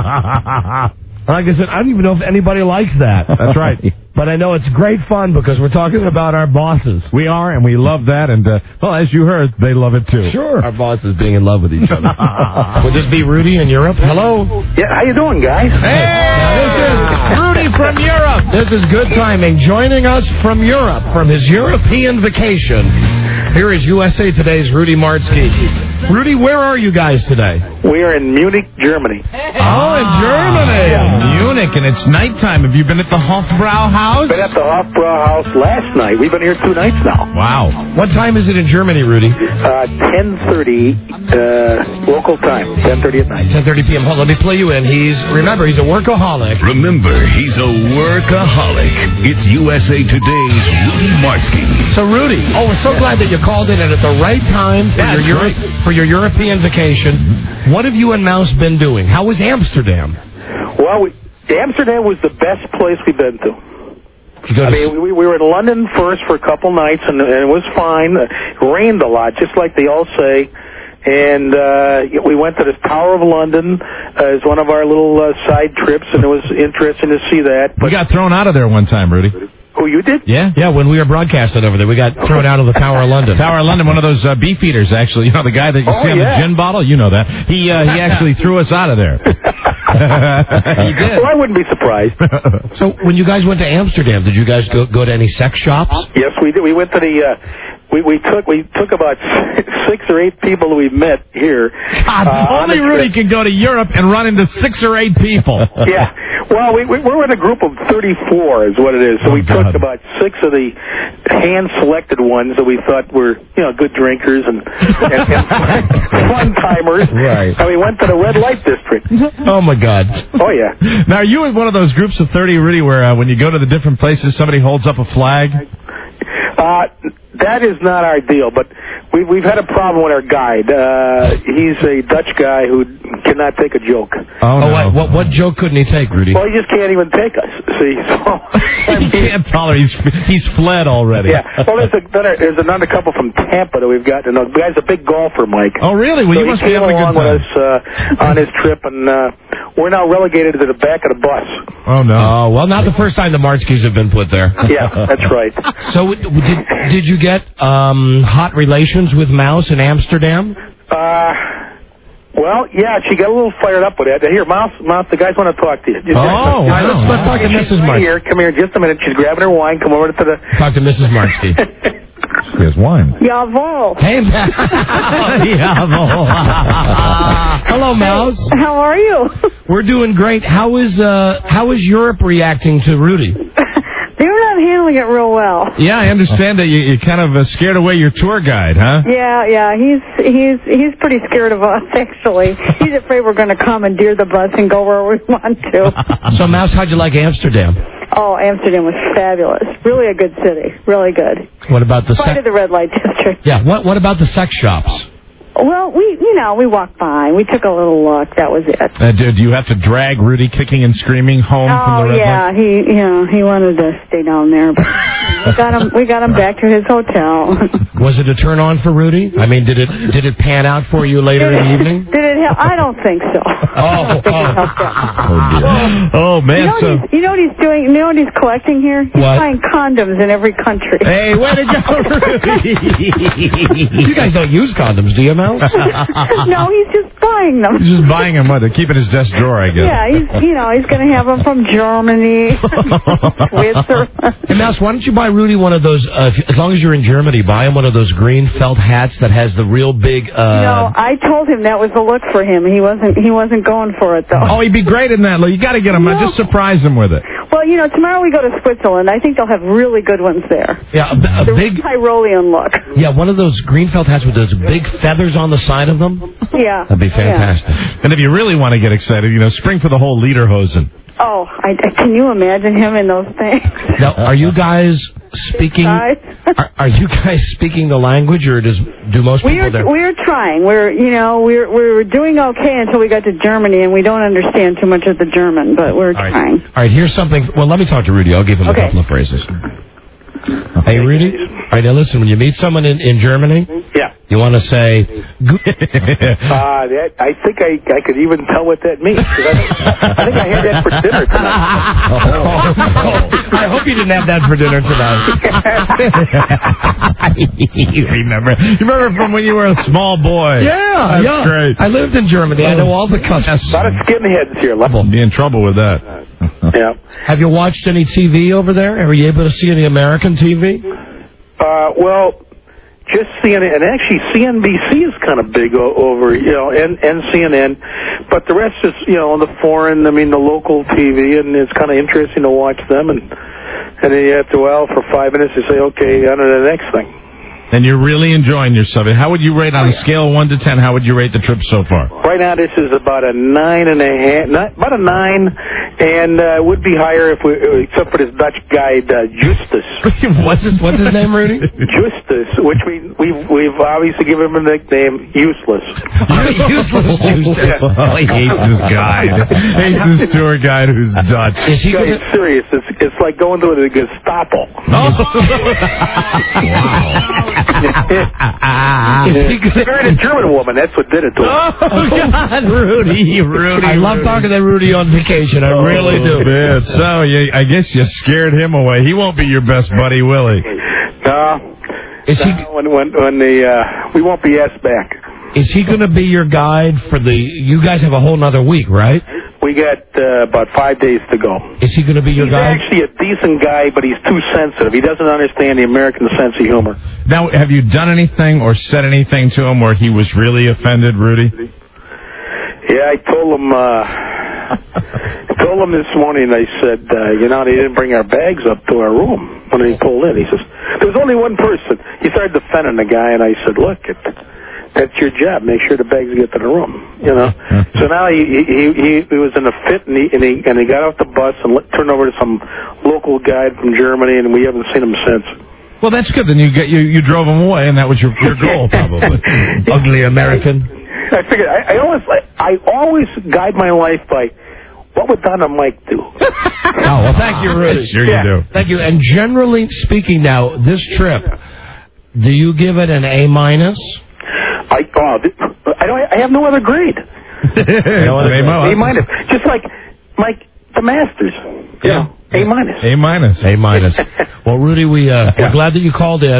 Like I said, I don't even know if anybody likes that. That's right. But I know it's great fun because we're talking about our bosses. We are, and we love that. And, uh, well, as you heard, they love it, too. Sure. Our bosses being in love with each other. Would this be Rudy in Europe? Hello? Yeah, how you doing, guys? Hey, this is Rudy from Europe. This is good timing. Joining us from Europe, from his European vacation, here is U S A Today's Rudy Martzke. Rudy, where are you guys today? We are in Munich, Germany. Oh, in Germany. Yeah, Munich, and it's nighttime. Have you been at the Hofbrau house? Been at the Hofbrau house last night. We've been here two nights now. Wow. What time is it in Germany, Rudy? Uh, ten thirty uh, local time. ten thirty at night. ten thirty p.m. Hold on, let me play you in. He's, remember, he's a workaholic. Remember, he's a workaholic. It's U S A Today's Rudy Martzke. So, Rudy, oh, we're so glad that you called in and at the right time for, That's your, Euro- for your European vacation. What have you and Mouse been doing? How was Amsterdam? Well, we, Amsterdam was the best place we've been to. I mean, we, we were in London first for a couple nights, and, and it was fine. It rained a lot, just like they all say. And uh, we went to the Tower of London as one of our little uh, side trips, and it was interesting to see that. We got thrown out of there one time, Rudy. Who, you did? Yeah. Yeah, when we were broadcasting over there, we got thrown out of the Tower of London. Tower of London, one of those uh, beef eaters, actually. You know, the guy that you Oh, see on yeah. the gin bottle? You know that. He uh, he actually threw us out of there. He did. Well, I wouldn't be surprised. So, when you guys went to Amsterdam, did you guys go, go to any sex shops? Yes, we did. We went to the. Uh, we we took we took about six or eight people that we met here. God, uh, only Rudy can go to Europe and run into six or eight people. Yeah. Well, we, we we're in a group of thirty-four, is what it is. So Oh, we God. took about six of the hand-selected ones that we thought were, you know, good drinkers and, and, and fun-timers. Right. And we went to the red light district. Oh, my God. Oh, yeah. Now, are you in one of those groups of thirty, Rudy, where uh, when you go to the different places, somebody holds up a flag? Uh, that is not our deal, but we, we've had a problem with our guide. Uh, he's a Dutch guy who cannot take a joke. Oh, no. what, what, what joke couldn't he take, Rudy? Well, he just can't even take us. See, so I He mean, can't tolerate. He's he's fled already. yeah. Well, there's, a, there's another couple from Tampa that we've got. And the guy's a big golfer, Mike. Oh, really? Well, so you he must be came having a along good with time. us uh, on his trip, and uh, we're now relegated to the back of the bus. Oh, no. Oh, well, not the first time the Martzkes have been put there. Yeah, that's right. So, did, did you get um, hot relations with Mouse in Amsterdam? Uh, Well, yeah, she got a little fired up with that. Here, Mouse, Mouse, the guys want to talk to you. Just Oh, all right, let's, let's talk to Missus Come Marksky. here, come here, just a minute. She's grabbing her wine. Come over to the... Talk to Missus Marksky. She has wine. Jawohl. Hey, Jawohl. Hello, Mouse. How are you? We're doing great. How is uh, how is Europe reacting to Rudy? They're not handling it real well. Yeah, I understand that you, you kind of uh, scared away your tour guide, huh? Yeah, yeah, he's he's he's pretty scared of us, actually. He's afraid we're going to commandeer the bus and go where we want to. So, Mouse, how'd you like Amsterdam? Oh, Amsterdam was fabulous. Really a good city. Really good. What about the Part sex? of the red light district. Yeah. What What about the sex shops? Well, we, you know, we walked by. We took a little look. That was it. Uh, do, do you have to drag Rudy kicking and screaming home Oh, from the red yeah, light? he, you know, he wanted to stay down there, but we got him. We got him back to his hotel. Was it a turn on for Rudy? I mean, did it did it pan out for you later in the evening? Did it help? I don't think so. I don't think it helped that. Oh, dear. Oh, man. You know, so what he's, you know what he's doing? You know what he's collecting here? He's What? buying condoms in every country. Hey, way to go, Rudy! You guys don't use condoms, do you, Mouse? No, he's just buying them. He's just buying them. What? To keep in his desk drawer, I guess. Yeah, he's you know he's going to have them from Germany, Switzerland. Hey, Mouse, why don't you buy Rudy one of those, uh, if, as long as you're in Germany, buy him one of those green felt hats that has the real big... Uh, No, I told him that was the look for him. He wasn't he wasn't going for it, though. Oh, he'd be great in that. Look, you got to get him. No. Just surprise him with it. Well, you know, tomorrow we go to Switzerland. I think they'll have really good ones there. yeah, a, a The big... Tyrolean look. Yeah, one of those green felt hats with those big feathers on the side of them. Yeah. That'd be fantastic. And if you really want to get excited, you know, spring for the whole lederhosen. Oh, I, can you imagine him in those things? Now, are you guys speaking... Guys? Are, are you guys speaking the language, or does do most people We're there... we're trying. We're you know we're we're doing okay until we got to Germany, and we don't understand too much of the German, but we're All right. trying. All right, here's something... Well, let me talk to Rudy. I'll give him Okay. a couple of phrases. Hey, Rudy? All right, now listen, when you meet someone in, in Germany... Yeah. You want to say... Uh, that, I think I, I could even tell what that means. 'Cause I, I think I had that for dinner tonight. I hope you didn't have that for dinner tonight. you remember? You remember from when you were a small boy? Yeah, That's yeah. great. I lived in Germany. I know all the customs. A lot of skinheads here. I'll be in trouble with that. Yeah. Have you watched any T V over there? Are you able to see any American T V? Uh, well, just C N N, and actually C N B C is kind of big o- over, you know, and, and C N N, but the rest is, you know, the foreign, I mean, the local T V, and it's kind of interesting to watch them, and and then you have to, well, for five minutes you say, okay, on to the next thing. And you're really enjoying yourself. How would you rate on a scale of one to ten? How would you rate the trip so far? Right now, this is about a nine and a half, not, about a nine, and uh, would be higher if we, except for this Dutch guide, uh, Justus. what's his What's his name, Rudy? Justus, which we we've we've obviously given him a nickname, Useless. Useless Justus. Oh, he hates this guy. Hates this tour guide who's Dutch. Is he Guys, gonna... serious? It's it's like going to the Gestapo. He married a German woman. That's what did it to him. Oh, God, Rudy, Rudy. I love talking to Rudy on vacation. I really do. Man, so you, I guess you scared him away. He won't be your best buddy, will he? No. Is he? No, when when when the uh, we won't be asked back. Is he going to be your guide for the... You guys have a whole nother week, right? We got uh, about five days to go. Is he going to be your He's guide? actually a decent guy, but he's too sensitive. He doesn't understand the American sense of humor. Now, have you done anything or said anything to him where he was really offended, Rudy? Yeah, I told him. Uh, I told him this morning. I said, uh, you know, they didn't bring our bags up to our room when he pulled in. He says, there was only one person. He started defending the guy, and I said, look, it, that's your job. Make sure the bags get to the room. You know. So now he he he, he was in a fit, and he and he, and he got off the bus and let, turned over to some local guide from Germany, and we haven't seen him since. Well, that's good. Then you get you you drove him away, and that was your your goal, probably. Ugly American. I figured I, I always I always guide my life by what would Don and Mike do. Oh, well, thank you, Rudy. Sure Yeah. you do. Thank you. And generally speaking now, this trip, do you give it an A minus? I oh, th- I don't I have no other grade. No other grade. A minus, just like like the Masters. You know, A minus. A minus. A minus. Well, Rudy, we uh, we're glad that you called in.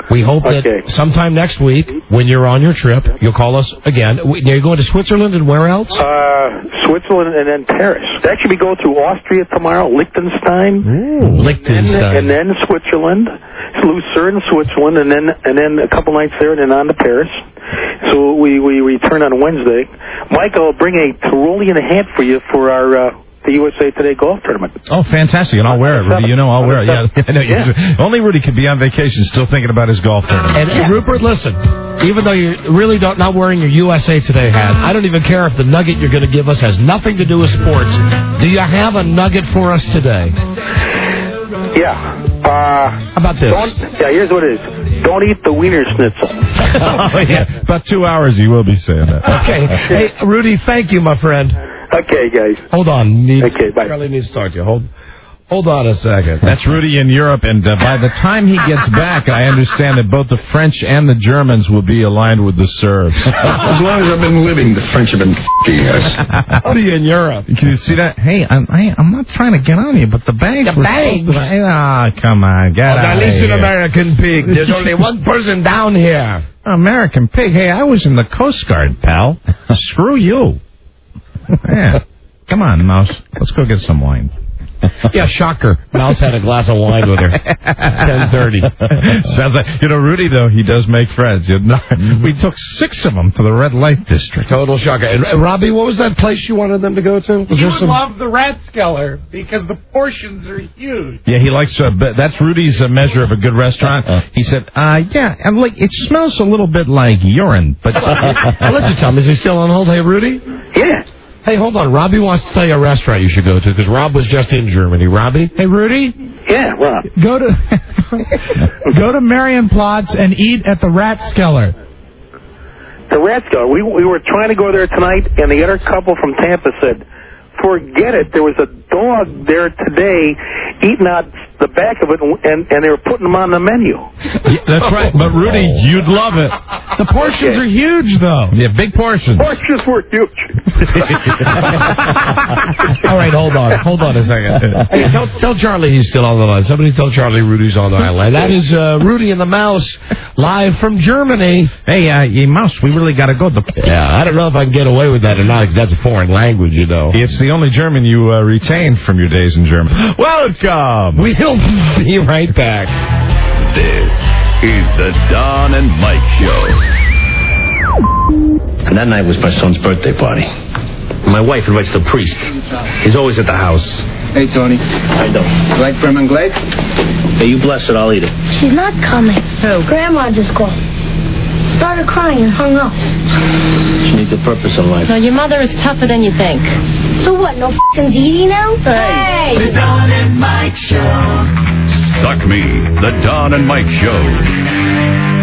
We hope that Okay. sometime next week, when you're on your trip, you'll call us again. We- You're going to Switzerland and where else? Uh, Switzerland and then Paris. Actually, we go through Austria tomorrow, Liechtenstein, Ooh, Liechtenstein. and then Switzerland, Lucerne, Switzerland, and then and then a couple nights there, and then on to Paris. So we, we return on Wednesday. Mike, I'll bring a Tyrolean hat for you for our uh, the U S A Today golf tournament. Oh, fantastic. And I'll wear it, Rudy. You know I'll wear it. Yeah, I know. Yeah. Only Rudy could be on vacation still thinking about his golf tournament. And, and Rupert, listen, even though you really don't not wearing your U S A Today hat, I don't even care if the nugget you're going to give us has nothing to do with sports. Do you have a nugget for us today? Yeah. Uh, How about this? Don't, yeah, here's what it is. Don't eat the Wiener Schnitzel. Oh, yeah. About two hours he will be saying that. Okay. Hey, Rudy, thank you, my friend. Okay, guys. Hold on. Need, Okay, bye. Charlie needs to talk to you. Hold, hold on a second. That's Rudy in Europe, and uh, by the time he gets back, I understand that both the French and the Germans will be aligned with the Serbs. As long as I've been living, the French have been f***ing us. What are you in Europe? Can you see that? Hey, I'm, I, I'm not trying to get on you, but the bags The were bags? supposed to- Ah, come on, get Oh, out at of least an here. American pig. There's only one person down here. American pig. Hey, I was in the Coast Guard, pal. Screw you. Yeah. Come on, Mouse. Let's go get some wine. Yeah, shocker. Mouse had a glass of wine with her. ten thirty. Sounds like, you know, Rudy, though, he does make friends. You know, we took six of them to the red light district. Total shocker. And, uh, Robbie, what was that place you wanted them to go to? Was You there would some... love the Ratskeller because the portions are huge. Yeah, he likes uh, but that's Rudy's uh, measure of a good restaurant. He said, uh, yeah, and like it smells a little bit like urine, but I'll let you tell me. Is he still on hold? Hey, Rudy? Yeah. Hey, hold on. Robbie wants to tell you a restaurant you should go to because Rob was just in Germany. Robbie? Hey, Rudy, Yeah, Rob. go to go to Marienplatz and eat at the Ratskeller. The Ratskeller. We we were trying to go there tonight, and the other couple from Tampa said, "Forget it." There was a dog there today eating out the back of it, and and they were putting them on the menu. Yeah, that's right. But Rudy, you'd love it. The portions are huge, though. Yeah, big portions. Portions were huge. All right, hold on. Hold on a second. Hey, tell, tell Charlie he's still on the line. Somebody tell Charlie Rudy's on the line. That is uh, Rudy and the Mouse live from Germany. Hey, uh, hey, Mouse, we really got to go. The Yeah, I don't know if I can get away with that or not because that's a foreign language, you know. It's the only German you uh, retained from your days in Germany. Welcome. We'll be right back. This is the Don and Mike Show. And that night was my son's birthday party. My wife invites the priest. He's always at the house. Hey, Tony. I don't. You like Bremen Glade? Hey, you bless it, I'll eat it. She's not coming. Who? Grandma just called. Started crying and hung up. She needs a purpose in life. No, your mother is tougher than you think. So what, no f***ing Dee now? Hey! The Don and Mike Show. Suck me, the Don and Mike Show.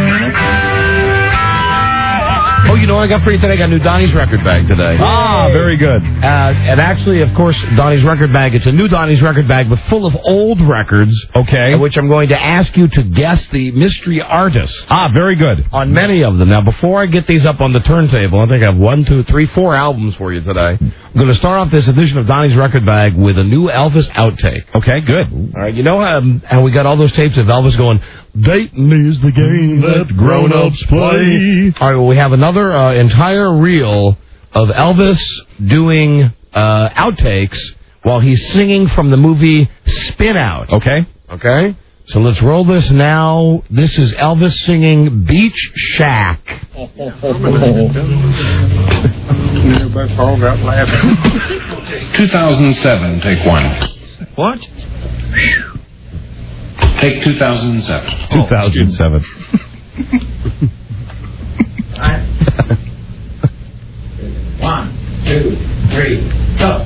Oh, you know what I got for you today? I got a new Donnie's record bag today. Ah, very good. Uh, and actually, of course, Donnie's record bag, it's a new Donnie's record bag, but full of old records. Okay. In which I'm going to ask you to guess the mystery artist. Ah, very good. On many of them. Now, before I get these up on the turntable, I think I have one, two, three, four albums for you today. I'm going to start off this edition of Donnie's record bag with a new Elvis outtake. Okay, good. All right, you know um, how we got all those tapes of Elvis going, Dating is the game that grown-ups play. All right, well, we have another uh, entire reel of Elvis doing uh, outtakes while he's singing from the movie Spin Out. Okay. Okay? So let's roll this now. This is Elvis singing Beach Shack. two thousand seven, take one. What? Take two thousand seven. two thousand seven. One, two, three, go.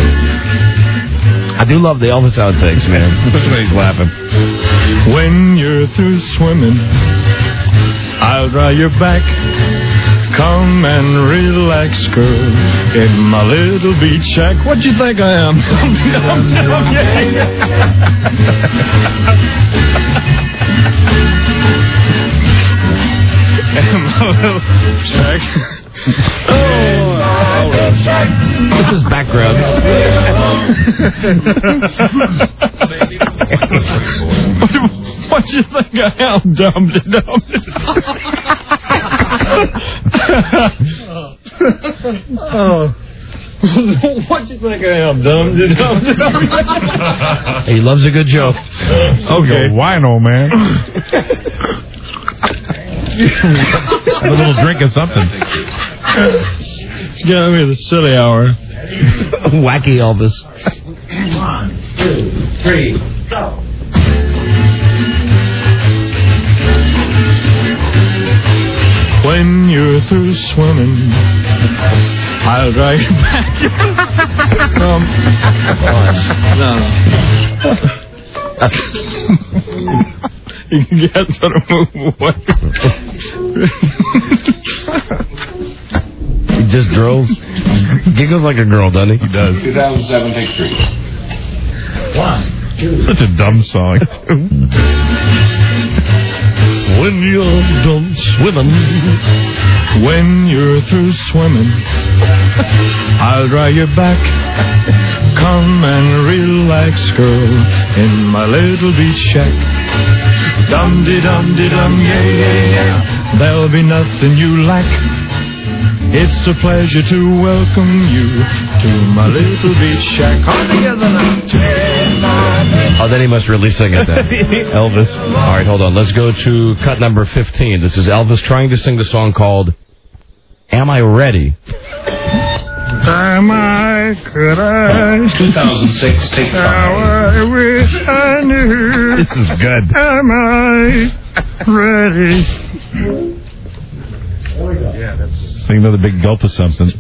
I do love the Elvis outtakes, man. Especially when he's laughing. When you're through swimming, I'll dry your back. Come and relax, girl, in my little beach shack. What do you think I am? In my little shack. Oh, this is background. Why What you think I am, dumb to dumb? Oh. What you think I am, dumb to dumb? He loves a good joke. Okay, wino, man. Have a little drink of something. Give me the silly hour. Wacky Elvis. One, two, three, go. When you're through swimming, I'll drag you back. um, no. You can get sort of move away. He just drills. Giggles like a girl, doesn't he? He does. two thousand seven, take three. One, two. Such a dumb song. When you're done swimming, when you're through swimming, I'll dry your back. Come and relax, girl, in my little beach shack. Dum-de-dum-de-dum, yeah, yeah, yeah. There'll be nothing you lack. It's a pleasure to welcome you to my little beach shack. All together now. Oh, then he must really sing it then. Elvis. All right, hold on. Let's go to cut number fifteen. This is Elvis trying to sing the song called Am I Ready? Am I, could I? two thousand six, take How five. I wish I knew. This is good. Am I ready? Yeah, that's... Take another big gulp of something.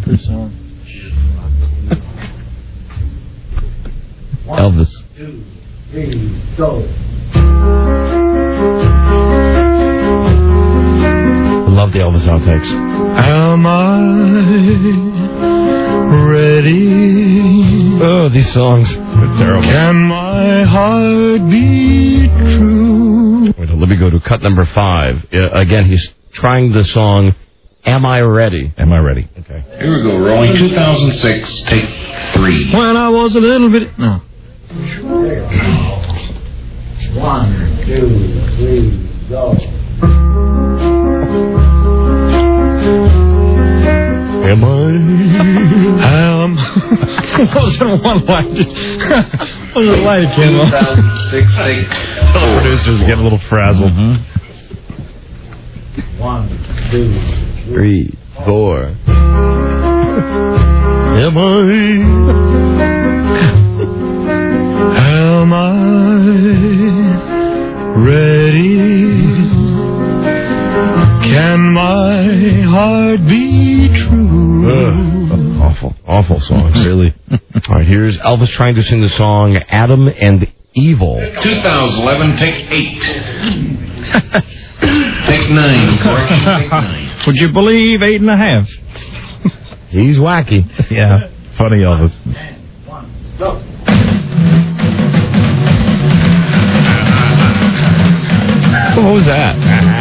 Elvis. Two, three, go. I love the Elvis outtakes. Am I ready? Oh, these songs. They're terrible. Can my heart be true? Wait, let me go to cut number five. Uh, again, he's trying the song Am I Ready? Am I ready? Okay. Here we go, rolling two thousand six, take three. When I was a little bit... No. One, two, three, go. Am I? Um, wasn't one light. Wasn't a light came on. two thousand six, take The producers get a little frazzled. Mm-hmm. One, two, Three, four. am I? Am I ready? Can my heart be true? Uh, awful, awful songs, really. All right, here's Elvis trying to sing the song Adam and Evil. two thousand eleven, take eight. Take nine, Corky, take nine. Would you believe eight and a half? He's wacky. Yeah, funny Elvis. One, go. What was that?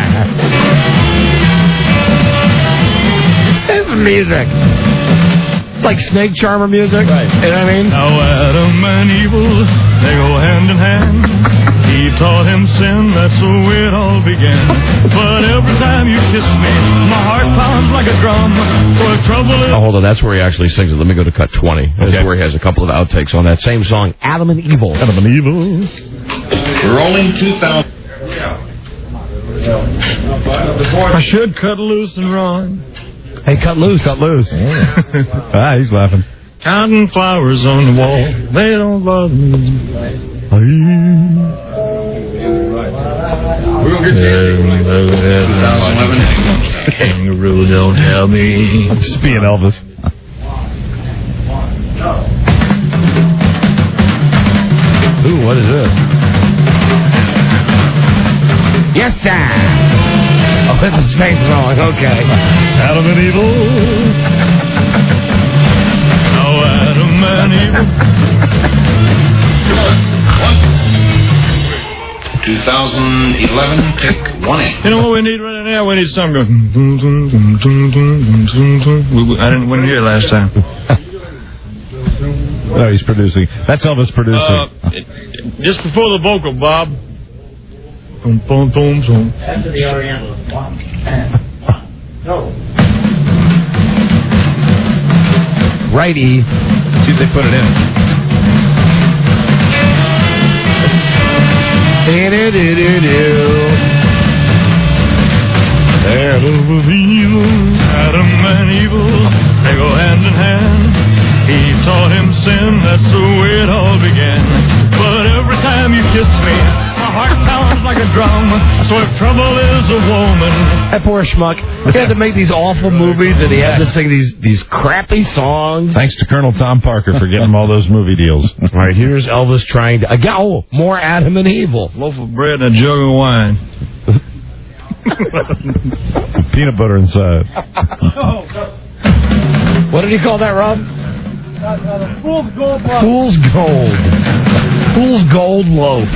This is music. It's like Snake Charmer music. Right. You know what I mean? Now Adam and evil, they go hand in hand. He taught him sin, that's the way it all began. But every time you kiss me, my heart pounds like a drum. For trouble is... Oh, hold on, that's where he actually sings it. Let me go to cut twenty. That's Okay. where he has a couple of outtakes on that same song, Adam and Evil. Adam and Evil. Rolling two thousand. I should cut loose and run. Hey, cut loose, cut loose. Ah, he's laughing. Counting flowers on the wall, they don't bother me. Kangaroo, don't tell me. I'm just being Elvis. Ooh, what is this? Yes, sir. Oh, this is Space song. Okay. Adam and Evil. Oh, Adam and Evil. two thousand eleven, take one eight. You know what we need right now? We need something going. We- we- I didn't, wasn't here last time. Oh, he's producing. That's Elvis producing. Uh, just before the vocal, Bob. Boom, boom, boom, boom. After the Oriental. One. No. Righty. See if they put it in. Adam of evil, Adam and evil, they go hand in hand. He taught him sin, that's the way it all began. But every time you kiss me, my heart pounds like a drum. So if trouble is a woman... That poor schmuck. He had to make these awful movies, and he had to sing these, these crappy songs. Thanks to Colonel Tom Parker for getting him all those movie deals. All right, here's Elvis trying to... Again, oh, more Adam and Evil. Loaf of bread and a jug of wine. Peanut butter inside. What did he call that, Rob? Fool's gold. Fool's gold. Fool's gold loaf.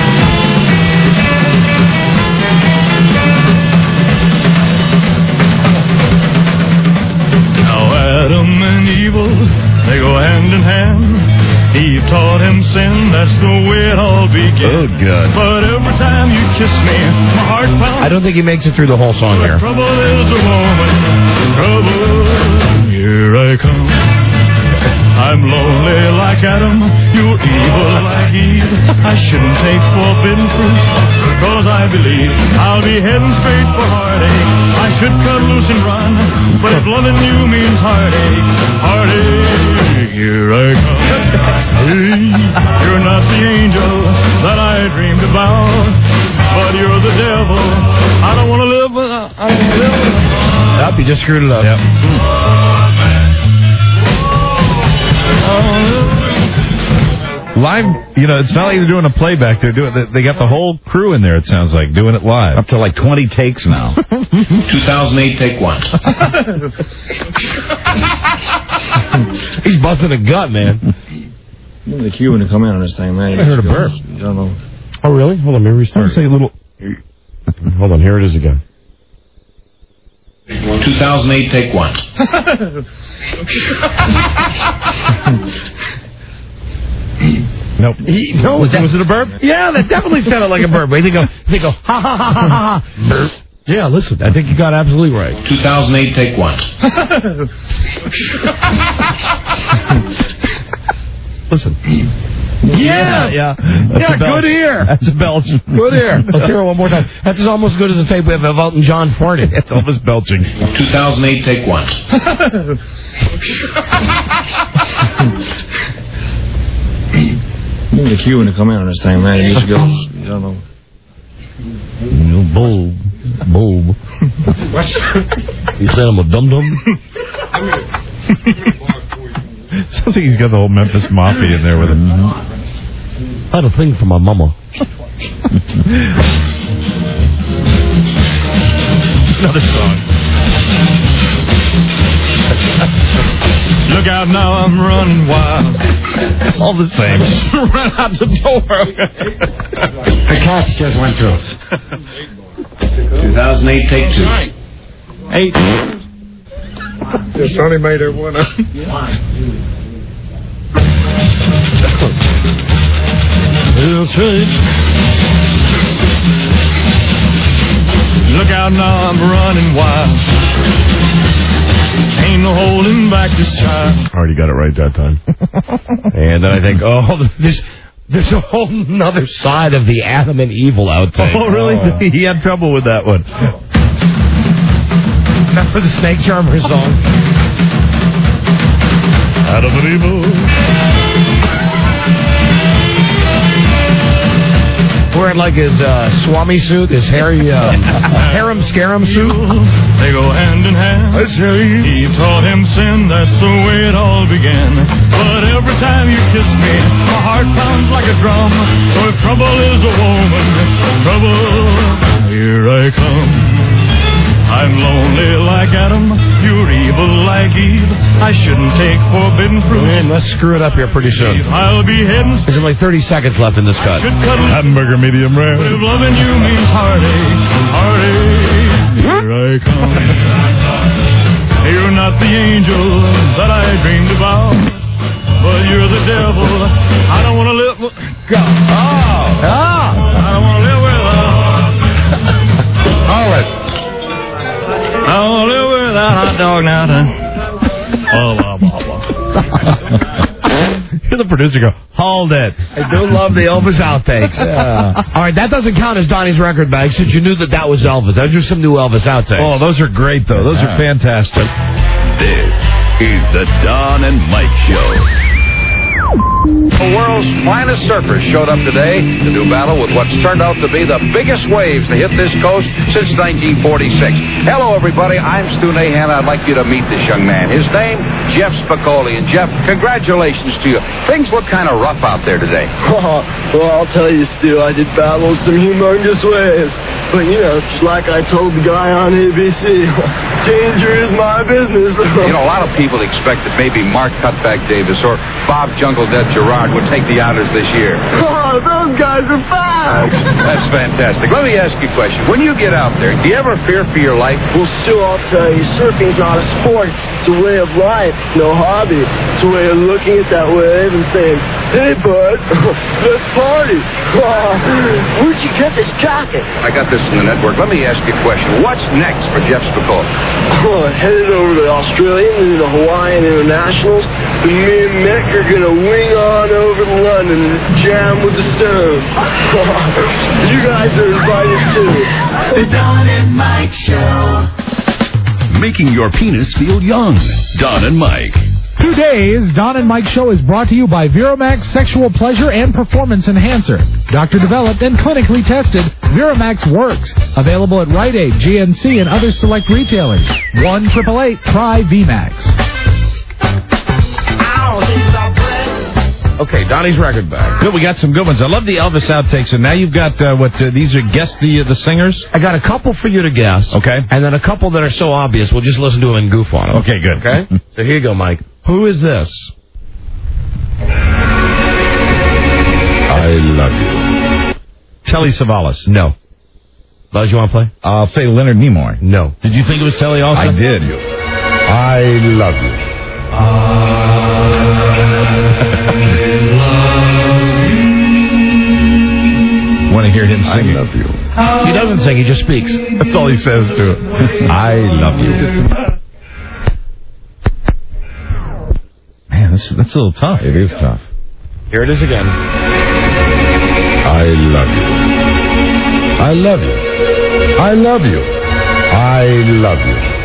Now Adam and evil, they go hand in hand. Eve taught him sin, that's the way it all began. Oh, God. But every time you kiss me, my heart pounds. I don't think he makes it through the whole song here. Trouble is a woman. Trouble, here I come. I'm lonely like Adam, you're evil like Eve. I shouldn't take forbidden fruit, because I believe I'll be heading straight for heartache. I should cut loose and run, but if loving you means heartache, heartache, here I come. Hey, you're not the angel that I dreamed about, but you're the devil. I don't want to live without, I don't want to live without. Yep, you just screwed it up. Yep. Live, you know, it's not like they're doing a playback. They're doing. They got the whole crew in there. It sounds like doing it live. Up to like twenty takes now. two thousand eight, take one. He's busting a gut, man. The Cuban to come in on this thing, man. I heard a burp. I don't know. Oh, really? Hold on, let me restart. Say a little. Hold on, here it is again. two thousand eight, take one. Nope. He, no, was, that, was it a burp? Yeah, that definitely sounded like a burp. They go, they go, ha ha ha ha ha. Burp. Yeah, listen, I think you got absolutely right. two thousand eight, take one. Listen. Yeah, yeah, That's yeah. Good ear. That's a belch. Good ear. Let's hear it one more time. That's as almost good as the tape we have of Elton John farting. It's almost belching. two thousand eight, take one. The Cuban to come in on this thing, man. He used to go, I don't know. You bulb, bulb. You said I'm a dum dum. Sounds like he's got the whole Memphis Mafia in there with him. I had a thing for my mama. Another song. Look out now, I'm running wild. All the same. Run out the door. The cats just went through. two thousand eight, take two. Eight. Just only made her one up. Look out now, I'm running wild. Ain't no holding back this child. Already got it right that time. And then I think, oh, there's, there's a whole other side of the Adam and Evil outtake. Oh, really? Oh. He had trouble with that one. Remember the Snake Charmer song? Adam and Evil. Wearing like his uh, Swami suit, his hairy uh, harem scarum suit. They go hand in hand. I say he taught him sin, that's the way it all began. But every time you kiss me, my heart pounds like a drum. So if trouble is a woman, trouble, here I come. I'm lonely like Adam, you're evil like Eve. I shouldn't take forbidden fruit. Man, let's screw it up here pretty soon. I'll be heading. There's only thirty seconds left in this cut. Hamburger medium rare. If loving you means heartache, heartache, here I come. You're not the angel that I dreamed about, but you're the devil. I don't want to live. God. Oh. Ah. I don't want to live without. hot dog now. Blah, blah, blah, blah. You're the producer. Go, hold it. I do love the Elvis outtakes. Yeah. All right, that doesn't count as Donnie's record bag since you knew that that was Elvis. Those are some new Elvis outtakes. Oh, those are great, though. Those are fantastic. This is the Don and Mike Show. The world's finest surfers showed up today to do battle with what's turned out to be the biggest waves to hit this coast since nineteen forty-six. Hello, everybody. I'm Stu Nahan. I'd like you to meet this young man. His name, Jeff Spicoli. And, Jeff, congratulations to you. Things look kind of rough out there today. Oh, well, I'll tell you, Stu, I did battle some humongous waves. But, you know, just like I told the guy on A B C, danger is my business. You know, a lot of people expect that maybe Mark Cutback Davis or Bob Jungle Dead Gerard would take the honors this year. Oh, those guys are fast. That's fantastic. Let me ask you a question. When you get out there, do you ever fear for your life? Well, Stu, I'll tell you, surfing's not a sport. It's a way of life, no hobby. It's a way of looking at that wave and saying, hey, bud, let's party. Where'd you get this jacket? I got this in the network. Let me ask you a question. What's next for Jeff Spicoli? Oh, headed over to the Australian and the Hawaiian Internationals. And me and Mick are going to wing on over to London and jam with the Stones. You guys are invited too. The Don and Mike Show. Making your penis feel young. Don and Mike. Today's Don and Mike Show is brought to you by Viramax Sexual Pleasure and Performance Enhancer. Doctor developed and clinically tested, Viramax works. Available at Rite Aid, G N C, and other select retailers. one eight eight eight try V MAX. Okay, Donnie's record bag. Good, we got some good ones. I love the Elvis outtakes, and now you've got, uh, what, uh, these are guess the uh, the singers? I got a couple for you to guess. Okay. And then a couple that are so obvious, we'll just listen to them and goof on them. Okay, good. Okay? So here you go, Mike. Who is this? I love you. Telly Savalas. No. Buzz, you want to play? I'll say Leonard Nimoy. No. Did you think it was Telly also? I did. I love you. Want to hear him sing? I love you. He doesn't sing, he just speaks. That's all he says to it. I love you. Man, that's, that's a little tough. It is tough. Here it is again. I love you. I love you. I love you. I love you.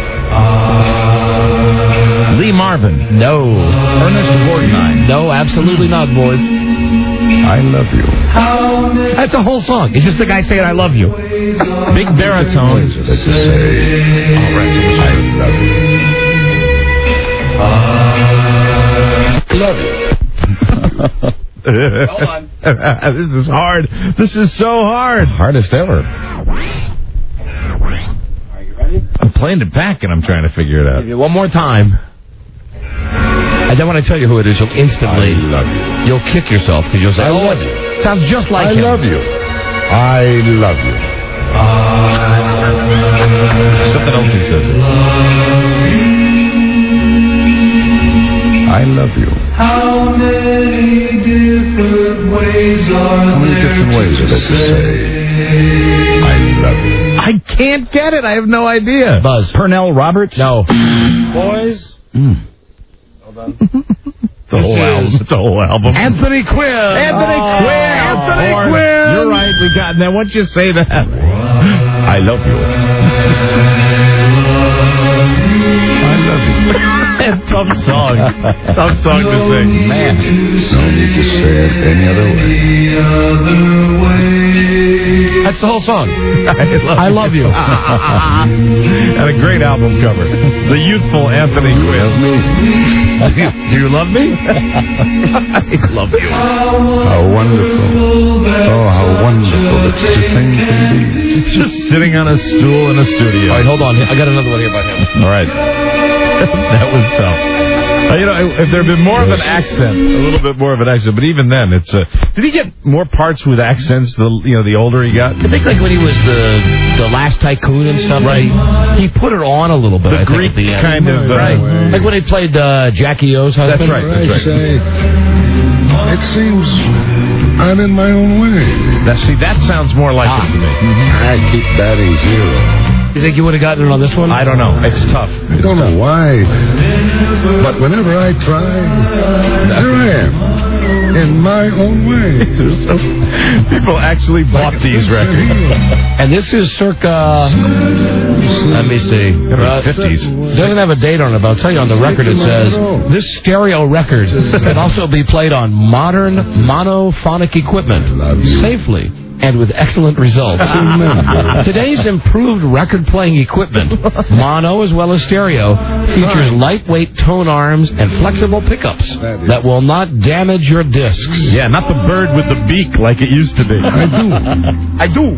Uh, Lee Marvin. No. Ernest Borgnine. No, absolutely not, boys. I love you. That's a whole song. It's just the guy saying, I love you. Big baritone. Let's just say, all right, I love you. I love you. Hold on. This is hard. This is so hard. Hardest ever. Are you ready? I'm playing it back and I'm trying to figure it out. One more time. And then when I tell you who it is, you'll instantly, I love you. You'll kick yourself because you'll say, I oh, love what? you. Sounds just like I him. love you. I love you. Uh, Something else he says. I love you. How many different ways are How many there different ways to are there to say say I love you? I can't get it. I have no idea. Buzz. Pernell Roberts? No. Boys. Mm. Hold on. The whole album. The whole album. Anthony Quinn. Anthony oh, Quinn. Anthony Lord. Quinn. You're right. We got. Now, once you say that, I love you. I love you. Tough song. Tough song to sing. Man. No need to say it any other way. That's the whole song. I love, I love you. And a great album cover. The youthful Anthony Quinn. Do you love me? I love you. How wonderful. Oh, how wonderful that such a thing can be. Just sitting on a stool in a studio. All right, hold on. I got another one here about him. All right. That was tough. Uh, you know, if there had been more of an accent, a little bit more of an accent, but even then, it's uh, did he get more parts with accents? The you know, the older he got. I think like when he was the the last tycoon and stuff, right? He put it on a little bit. The I Greek think, at the kind end. of, uh, right? Like when he played uh, Jackie O's husband. That's right. That's right. I say, it seems I'm in my own way. Now, see, that sounds more like ah. it to me. I keep batting zero. You think you would have gotten it on this one? I don't know. It's tough. I don't know why, but whenever I try, there I am, in my own way. People actually bought these records. And this is circa, let me see, uh, fifties. Doesn't have a date on it, but I'll tell you on the record it says, this stereo record can also be played on modern monophonic equipment, safely, and with excellent results. Today's improved record-playing equipment, mono as well as stereo, features lightweight tone arms and flexible pickups that will not damage your discs. Yeah, not the bird with the beak like it used to be. I do. I do.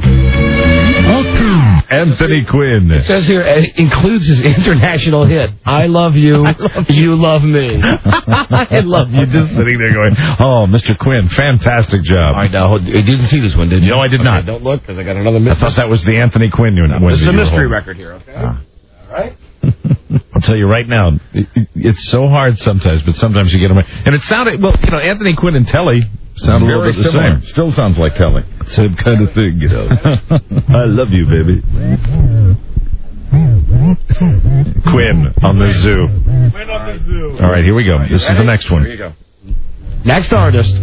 Anthony Quinn. It says here, it includes his international hit, I Love You, I love you. You Love Me. I love you. Just sitting there going, oh, Mister Quinn, fantastic job. All right, now, you didn't see this one, did you? No, I did okay, not. Don't look, because I got another mystery. I thought that was the Anthony Quinn one. No, this is a mystery record here, okay? Ah. All right. I'll tell you right now, it, it, it's so hard sometimes, but sometimes you get them. And it sounded, well, you know, Anthony Quinn and Telly sound a little bit the similar. same. Still sounds like Telly. Same kind of thing, you know. I love you, baby. Quinn on the Zoo. Quinn on the Zoo. All right, here we go. Right, this is the next one. Here you go. Next artist.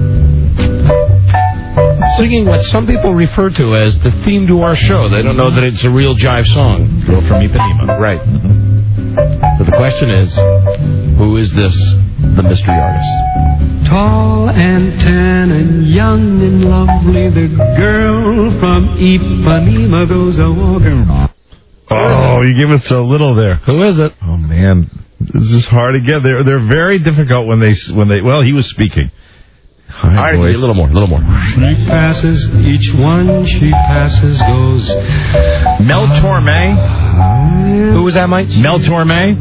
Singing what some people refer to as the theme to our show. They don't know that it's a real jive song. Girl from Ipanema. Right. So the question is, who is this, the mystery artist? Tall and tan and young and lovely, the girl from Ipanema goes a walking. Oh, you give us a little there. Who is it? Oh man, this is hard to get. They're they're very difficult when they when they. Well, he was speaking. All right, All right a little more, a little more. She passes, each one she passes goes. Mel Torme. Who was that, Mike? Mel Torme.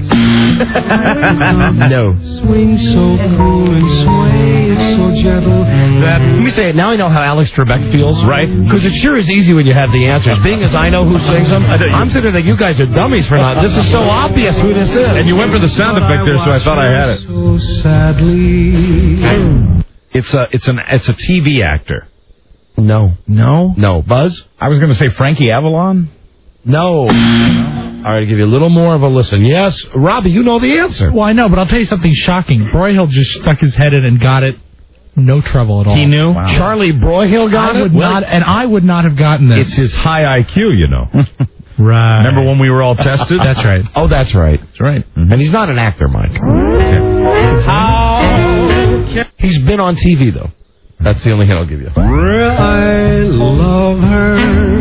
No. Swing so cool and sway is so gentle that. Let me say it. Now I know how Alex Trebek feels. Right. Because it sure is easy when you have the answers. Being as I know who sings them, I'm sitting there, you guys are dummies for not. This is so obvious who this is. And you went for the sound effect there, so I thought I had it. So sadly. It's a it's an it's a T V actor. No. No? No. Buzz? I was going to say Frankie Avalon. No. All right, I'll give you a little more of a listen. Yes, Robbie, you know the answer. Well, I know, but I'll tell you something shocking. Broyhill just stuck his head in and got it. No trouble at all. He knew? Wow. Charlie Broyhill got I it? Would not, and I would not have gotten this. It's his high I Q, you know. Right. Remember when we were all tested? That's right. Oh, that's right. That's right. Mm-hmm. And he's not an actor, Mike. Okay. How He's been on T V, though. That's the only hint I'll give you. I love her.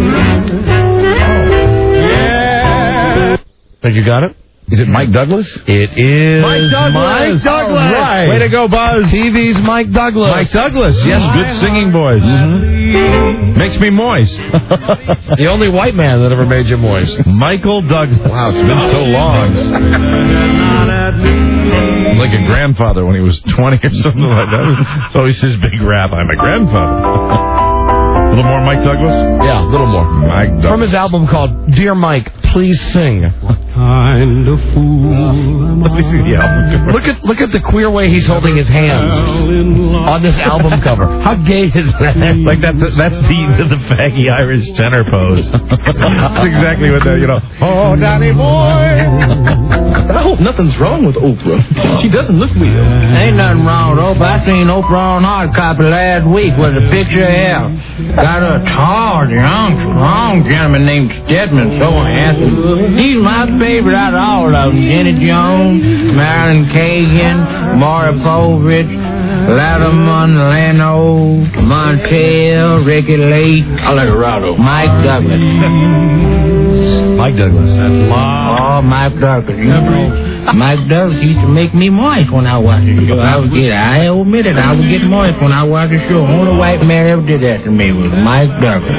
Yeah. Think you got it? Is it Mike Douglas? It is Mike Douglas. Mike Douglas. Right. Way to go, Buzz. T V's Mike Douglas. Mike Douglas. Yes, good singing voice. Mm-hmm. Makes me moist. The only white man that ever made you moist. Michael Douglas. Wow, it's been so long. Like a grandfather when he was twenty or something like that. It's always his big rap. I'm a grandfather. A little more Mike Douglas? Yeah, a little more. Mike Douglas. From his album called Dear Mike, Please Sing. Kind of fool. Let me see the album cover. Look at look at the queer way he's holding his hands on this album cover. How gay is that? Like that, that's the the faggy Irish tenor pose. That's exactly what that, you know. Oh, Danny boy. I hope nothing's wrong with Oprah. She doesn't look weird. Ain't nothing wrong with Oprah. I seen Oprah on hard copy last week with a picture here. Got a tall, young, strong gentleman named Stedman, so handsome. He's my favorite out of all of them. Jenny Jones, Marilyn Kagan, Maury Povich, Latimer, Leno, Montel, Ricky Lake. I like Rado. Mike Douglas. Mike Douglas. Oh, Mike Douglas. You know, Mike Douglas used to make me moist when I watched the show. I would get, I admit it, I would get moist when I watched the show. Only white man ever did that to me was Mike Douglas.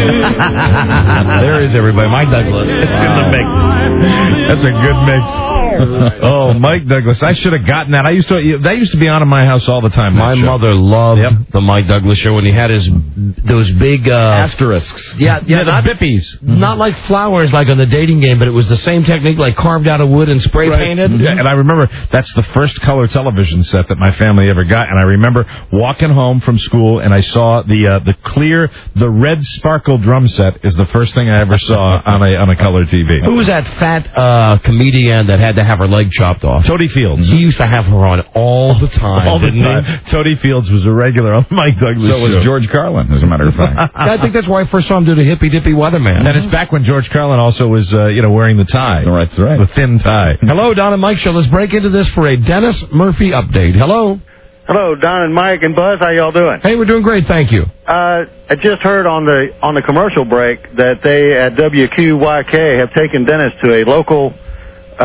There is everybody. Mike Douglas. It's in the mix. That's a good mix. Oh, Mike Douglas. I should have gotten that. I used to. That used to be on in my house all the time. My show. mother loved yep. the Mike Douglas show when he had his those big uh, asterisks. Yeah, yeah, yeah not the bippies. Mm-hmm. Not like flowers, like on the dating game, but it was the same technique, like carved out of wood and spray right. painted. Mm-hmm. Yeah, and I remember that's the first color television set that my family ever got. And I remember walking home from school, and I saw the uh, the clear, the red sparkle drum set is the first thing I ever saw on a on a color T V. Who was that fat uh, comedian that had to have her leg chopped off? Toady Fields. He used to have her on all the time. All the didn't time. He? Toady Fields was a regular on Mike Douglas So show. was George Carlin, as a matter of fact. I think that's why I first saw him do the hippy dippy weatherman. And it's back when George Carlin also was, uh, you know, wearing the tie. All right, that's right. The thin tie. Hello, Don and Mike Show. Let's break into this for a Dennis Murphy update. Hello. Hello, Don and Mike and Buzz. How y'all doing? Hey, we're doing great, thank you. Uh, I just heard on the on the commercial break that they at W Q Y K have taken Dennis to a local, uh,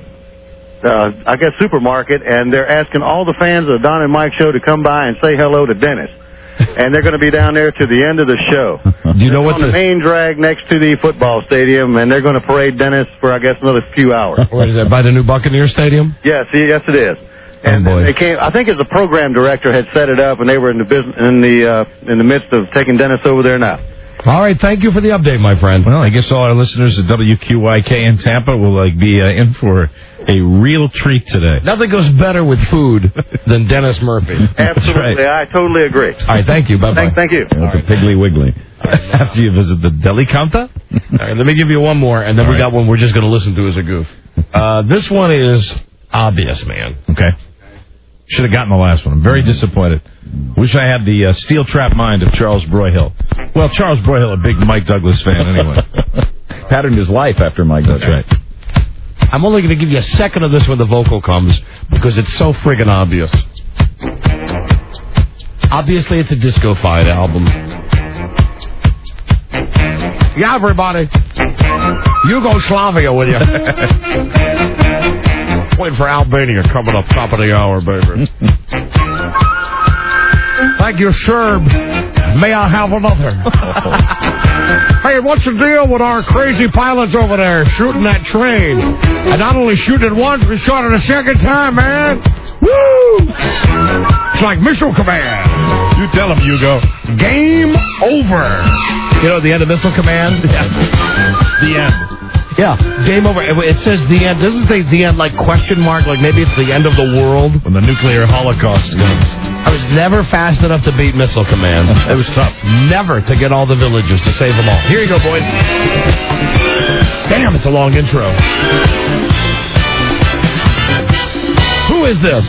uh, I guess, supermarket, and they're asking all the fans of the Don and Mike Show to come by and say hello to Dennis. And they're going to be down there to the end of the show. Do you know what on the... the main drag next to the football stadium, and they're going to parade Dennis for, I guess, another few hours. What is that, by the new Buccaneer Stadium? Yes, yes, it is. And oh, they came. I think as the program director had set it up, and they were in the business in the uh, in the midst of taking Dennis over there now. All right, thank you for the update, my friend. Well, I guess all our listeners at W Q Y K in Tampa will like be uh, in for a real treat today. Nothing goes better with food than Dennis Murphy. Absolutely, right. I totally agree. All right, thank you. Bye bye. Thank, thank you. With the Piggly Wiggly. After you visit the deli counter. All right, let me give you one more, and then all we right. got one we're just going to listen to as a goof. Uh, this one is obvious, man. Okay. Should have gotten the last one. I'm very disappointed. Wish I had the uh, steel trap mind of Charles Broyhill. Well, Charles Broyhill, a big Mike Douglas fan anyway. Patterned his life after Mike Douglas. That's right. I'm only going to give you a second of this when the vocal comes because it's so friggin' obvious. Obviously, it's a Disco Fight album. Yeah, everybody. Yugoslavia with you. Waiting for Albania coming up top of the hour, baby. Thank you, Serb. May I have another? Hey, what's the deal with our crazy pilots over there shooting that train? And not only shooting it once, we shot it a second time, man. Woo! It's like Missile Command. You tell him, Hugo. Game over. You know, the end of Missile Command? Yeah. The end. Yeah, game over. It says the end. Doesn't it say the end like question mark, like maybe it's the end of the world? When the nuclear holocaust comes. I was never fast enough to beat Missile Command. It was tough. Never to get all the villagers to save them all. Here you go, boys. Damn, it's a long intro. Who is this?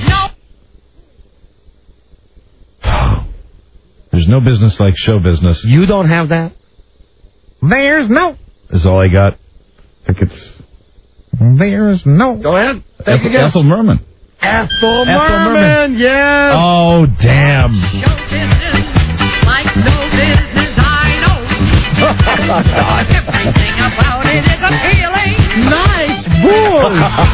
There's no business like show business. You don't have that? There's no. Is all I got. I think it's... There's no. Go ahead. Take a guess. Ethel Merman. Ethel Merman, yes. Oh, damn. Show business like no business I know. Everything about it is appealing. Nice boy.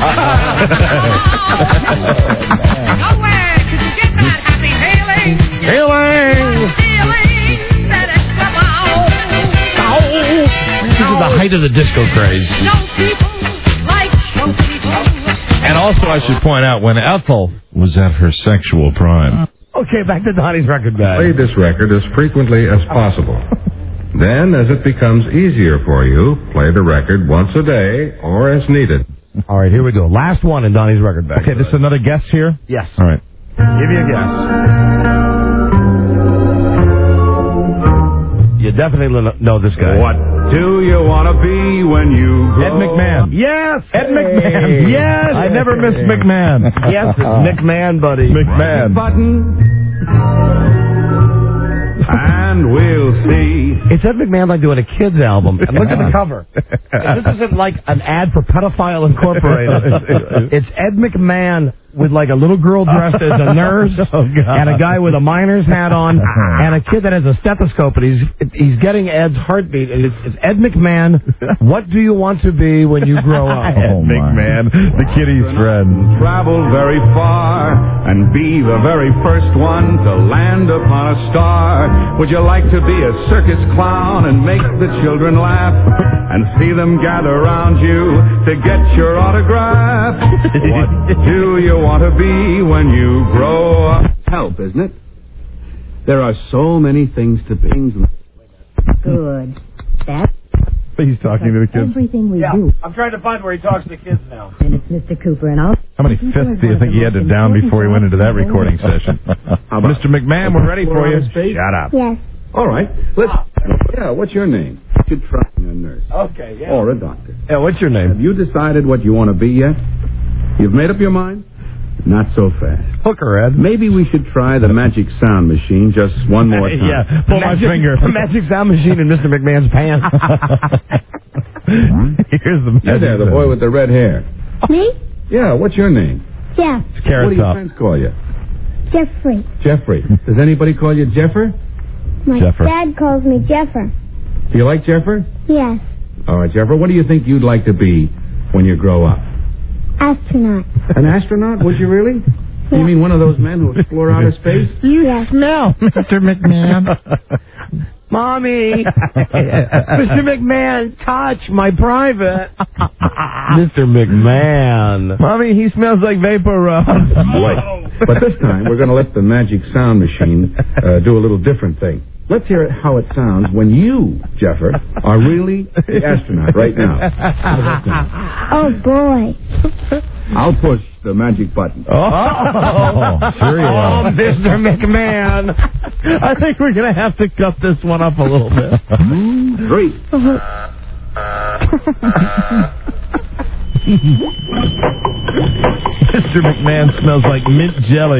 Nowhere could you get that happy feeling. Feeling. Feeling that it's about. This is the height of the disco craze. Show people like show people. And also, I should point out, when Ethel was at her sexual prime. Okay, back to Donnie's record bag. Play this record as frequently as possible. Then, as it becomes easier for you, play the record once a day or as needed. All right, here we go. Last one in Donnie's record bag. Okay, this is another guess here? Yes. All right. Give you a guess. You definitely know this guy. What do you want to be when you grow? Ed McMahon. Yes, Ed McMahon. Yes, I never missed McMahon. Yes, it's McMahon, buddy. McMahon. Button. And we'll see. It's Ed McMahon like doing a kids album. And look at the cover. This isn't like an ad for Pedophile Incorporated. It's Ed McMahon with like a little girl dressed as a nurse oh, and a guy with a miner's hat on and a kid that has a stethoscope, and he's he's getting Ed's heartbeat, and it's, it's Ed McMahon. What do you want to be when you grow up? Ed oh, McMahon, the kitty's friend. Travel very far and be the very first one to land upon a star. Would you like to be a circus clown and make the children laugh? and see them gather around you to get your autograph. What do you want to be when you grow up? Help, isn't it? There are so many things to be. Good. That's He's talking to the kids. everything we Yeah, do. I'm trying to find where he talks to the kids now. And it's Mister Cooper and I'll... How many fifths do you think he had to down before he went into that recording session? Mister McMahon, we're ready for you. Shut up. Yes. All right. Let's. Yeah, what's your name? You should try a nurse. Okay, yeah. Or a doctor. Yeah, what's your name? Have you decided what you want to be yet? You've made up your mind? Not so fast. Hooker, Ed. Maybe we should try the magic sound machine just one more time. Yeah, pull my magic, finger. The magic sound machine in Mister McMahon's pants. Here's the You there, the boy with the red hair. Me? Yeah, what's your name? Jeff. It's Carrot What do your Top. friends call you? Jeffrey. Jeffrey. Does anybody call you Jeffer? My Jeffer. dad calls me Jeffer. Do you like Jeffer? Yes. All right, Jeffer, what do you think you'd like to be when you grow up? Astronaut. An astronaut? Would you really? Yeah. You mean one of those men who explore outer space? You smell, Mister McMahon. Mommy! Mister McMahon, touch my private. Mister McMahon. Mommy, he smells like vapor rub. Wait. But this time, we're going to let the magic sound machine uh, do a little different thing. Let's hear how it sounds when you, Jeffer, are really the astronaut right now. How does that sound? Oh, boy. I'll push the magic button. Oh, sure you Oh, are. Mister McMahon. I think we're going to have to cut this one up a little bit. Three. Mister McMahon smells like mint jelly.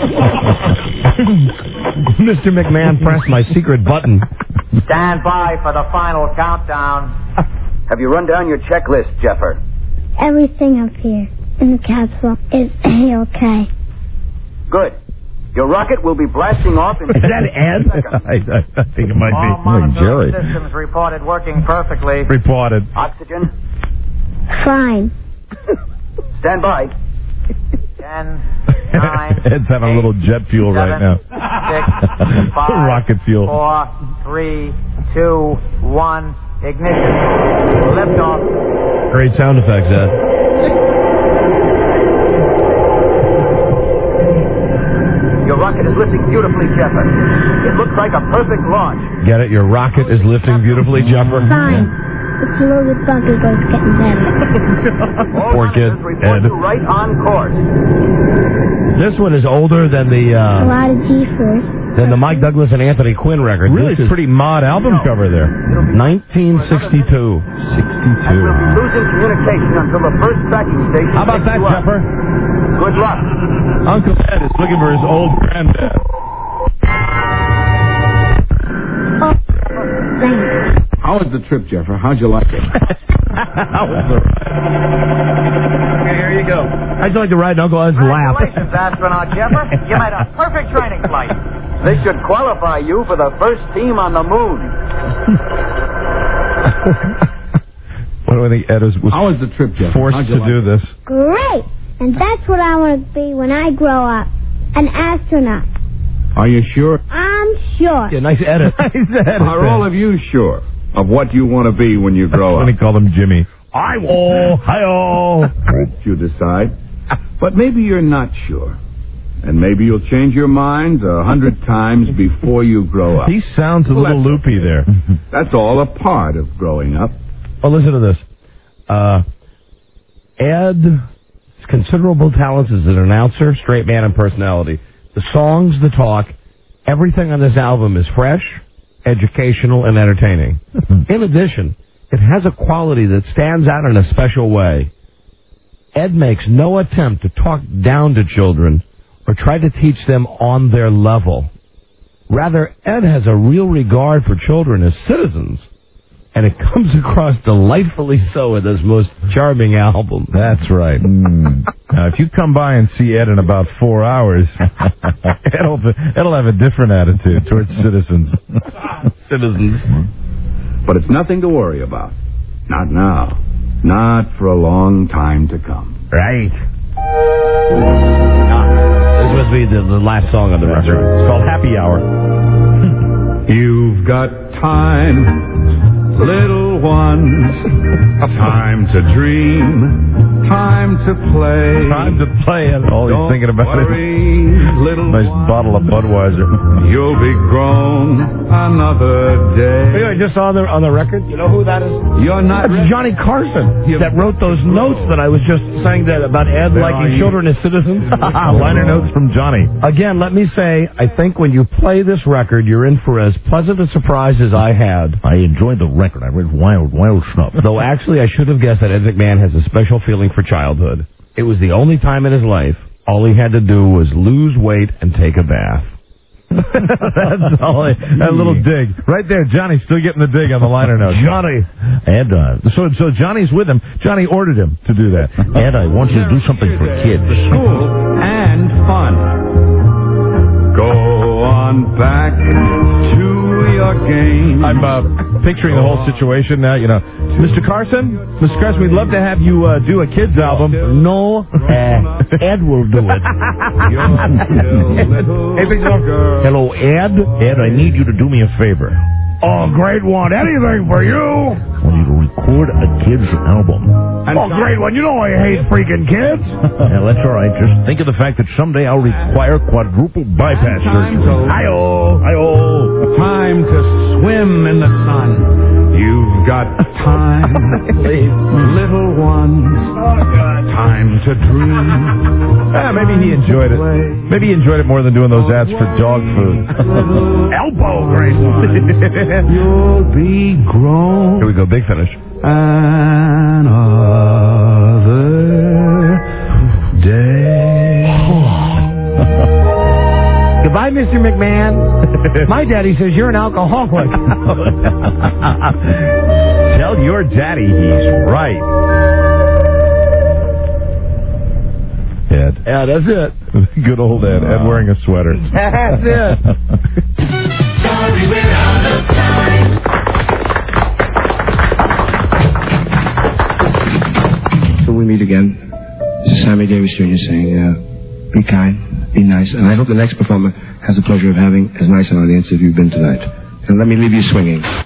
Mister McMahon pressed my secret button. Stand by for the final countdown. Have you run down your checklist, Jeffer? Everything up here in the capsule is A-okay. Good. Your rocket will be blasting off in... Is that Ed? I, I think it might All be monitoring Jerry. systems reported working perfectly. Reported. Oxygen? Fine. Stand by. Ten, nine, Ed's having a little jet fuel right now. six, five, Rocket fuel. four, three, two, one, ignition. Liftoff. Great sound effects, Ed. Your rocket is lifting beautifully, Jeffer. It looks like a perfect launch. Get it? Your rocket is lifting beautifully, Jeffer. Fine. It's a little bit bumpy, but it's getting better. Poor kid, Report Ed. you right on course. This one is older than the A uh, lot of G-force. than the Mike Douglas and Anthony Quinn record. Really This is pretty mod album cover there. nineteen sixty-two. sixty-two. We'll be losing communication until the first tracking station. How about picks that, you up. Jeffer? Good luck. Uncle Ed is looking for his old granddad. Oh, thanks. How was the trip, Jeffer? How'd you like it? Okay, here you go. How'd you like to ride in Uncle Ed's lap? Congratulations, astronaut Jeffer. You made a perfect training flight. This should qualify you for the first team on the moon. What do I think Ed was, was How was the trip, Jeffer? forced How'd to you like do it? this? Great. And that's what I want to be when I grow up. An astronaut. Are you sure? I'm sure. Yeah, nice edit. Nice edit. Are all of you sure of what you want to be when you grow Let up? me call him Jimmy. I will. Hi-oh. You decide. But maybe you're not sure. And maybe you'll change your minds a hundred times before you grow up. He sounds a Well, little that's- loopy there. That's all a part of growing up. Oh, listen to this. Uh, Ed's considerable talents as an announcer, straight man, and personality. The songs, the talk, everything on this album is fresh, educational, and entertaining. In addition, it has a quality that stands out in a special way. Ed makes no attempt to talk down to children or try to teach them on their level. Rather, Ed has a real regard for children as citizens, and it comes across delightfully so in this most charming album. That's right. Mm. Now, if you come by and see Ed in about four hours, it'll, it'll have a different attitude towards citizens. Citizens. But it's nothing to worry about. Not now. Not for a long time to come. Right. This must be the, the last song on the record. It's called Happy Hour. You've got time, little ones. Time to dream. Time to play. Time to play. And all he's Don't thinking about worry, is little nice one. bottle of Budweiser. You'll be grown another day. Anyway, just on the on the record, you know who that is? You're not. That's Johnny Carson You're that wrote those notes that I was just saying that about Ed There liking are you. children as citizens. Liner notes from Johnny. Again, let me say, I think when you play this record, you're in for as pleasant a surprise as I had. I enjoyed the record. I read wild, wild stuff. Though actually, I should have guessed that Ed McMahon has a special feeling for childhood. It was the only time in his life all he had to do was lose weight and take a bath. That's all. I, that little dig right there. Johnny's still getting the dig on the liner notes. Johnny, and uh, So, so Johnny's with him. Johnny ordered him to do that. Ed, I want you to do something for kids. School and fun. Go on back to your game. I'm uh, picturing the whole situation now. You know, Mister Carson, Mister Carson, we'd love to have you uh, do a kids album. No, uh, Ed will do it. Hey, big girl. Hello, Ed. Ed, I need you to do me a favor. Oh, great one. Anything for you. I want you to record a kids album. Oh, great one. You know I hate freaking kids. Yeah, that's all right. Just think of the fact that someday I'll require quadruple bypass Time surgery. to- Hi-oh, hi-oh. Time to swim in the sun. You've got time, little ones. Time to dream. Ah, maybe he enjoyed it. Maybe he enjoyed it more than doing those ads for dog food. Elbow, great one. You'll be grown. Here we go, big finish. Another day. Goodbye, Mister McMahon. My daddy says you're an alcoholic. Tell your daddy he's right. Ed. Yeah, that's it. Good old Ed. Ed wearing a sweater. That's it. Sorry, we're out of time. Till we meet again, this is Sammy Davis Junior saying, uh, be kind, be nice, and I hope the next performer has the pleasure of having as nice an audience as you've been tonight. And let me leave you swinging.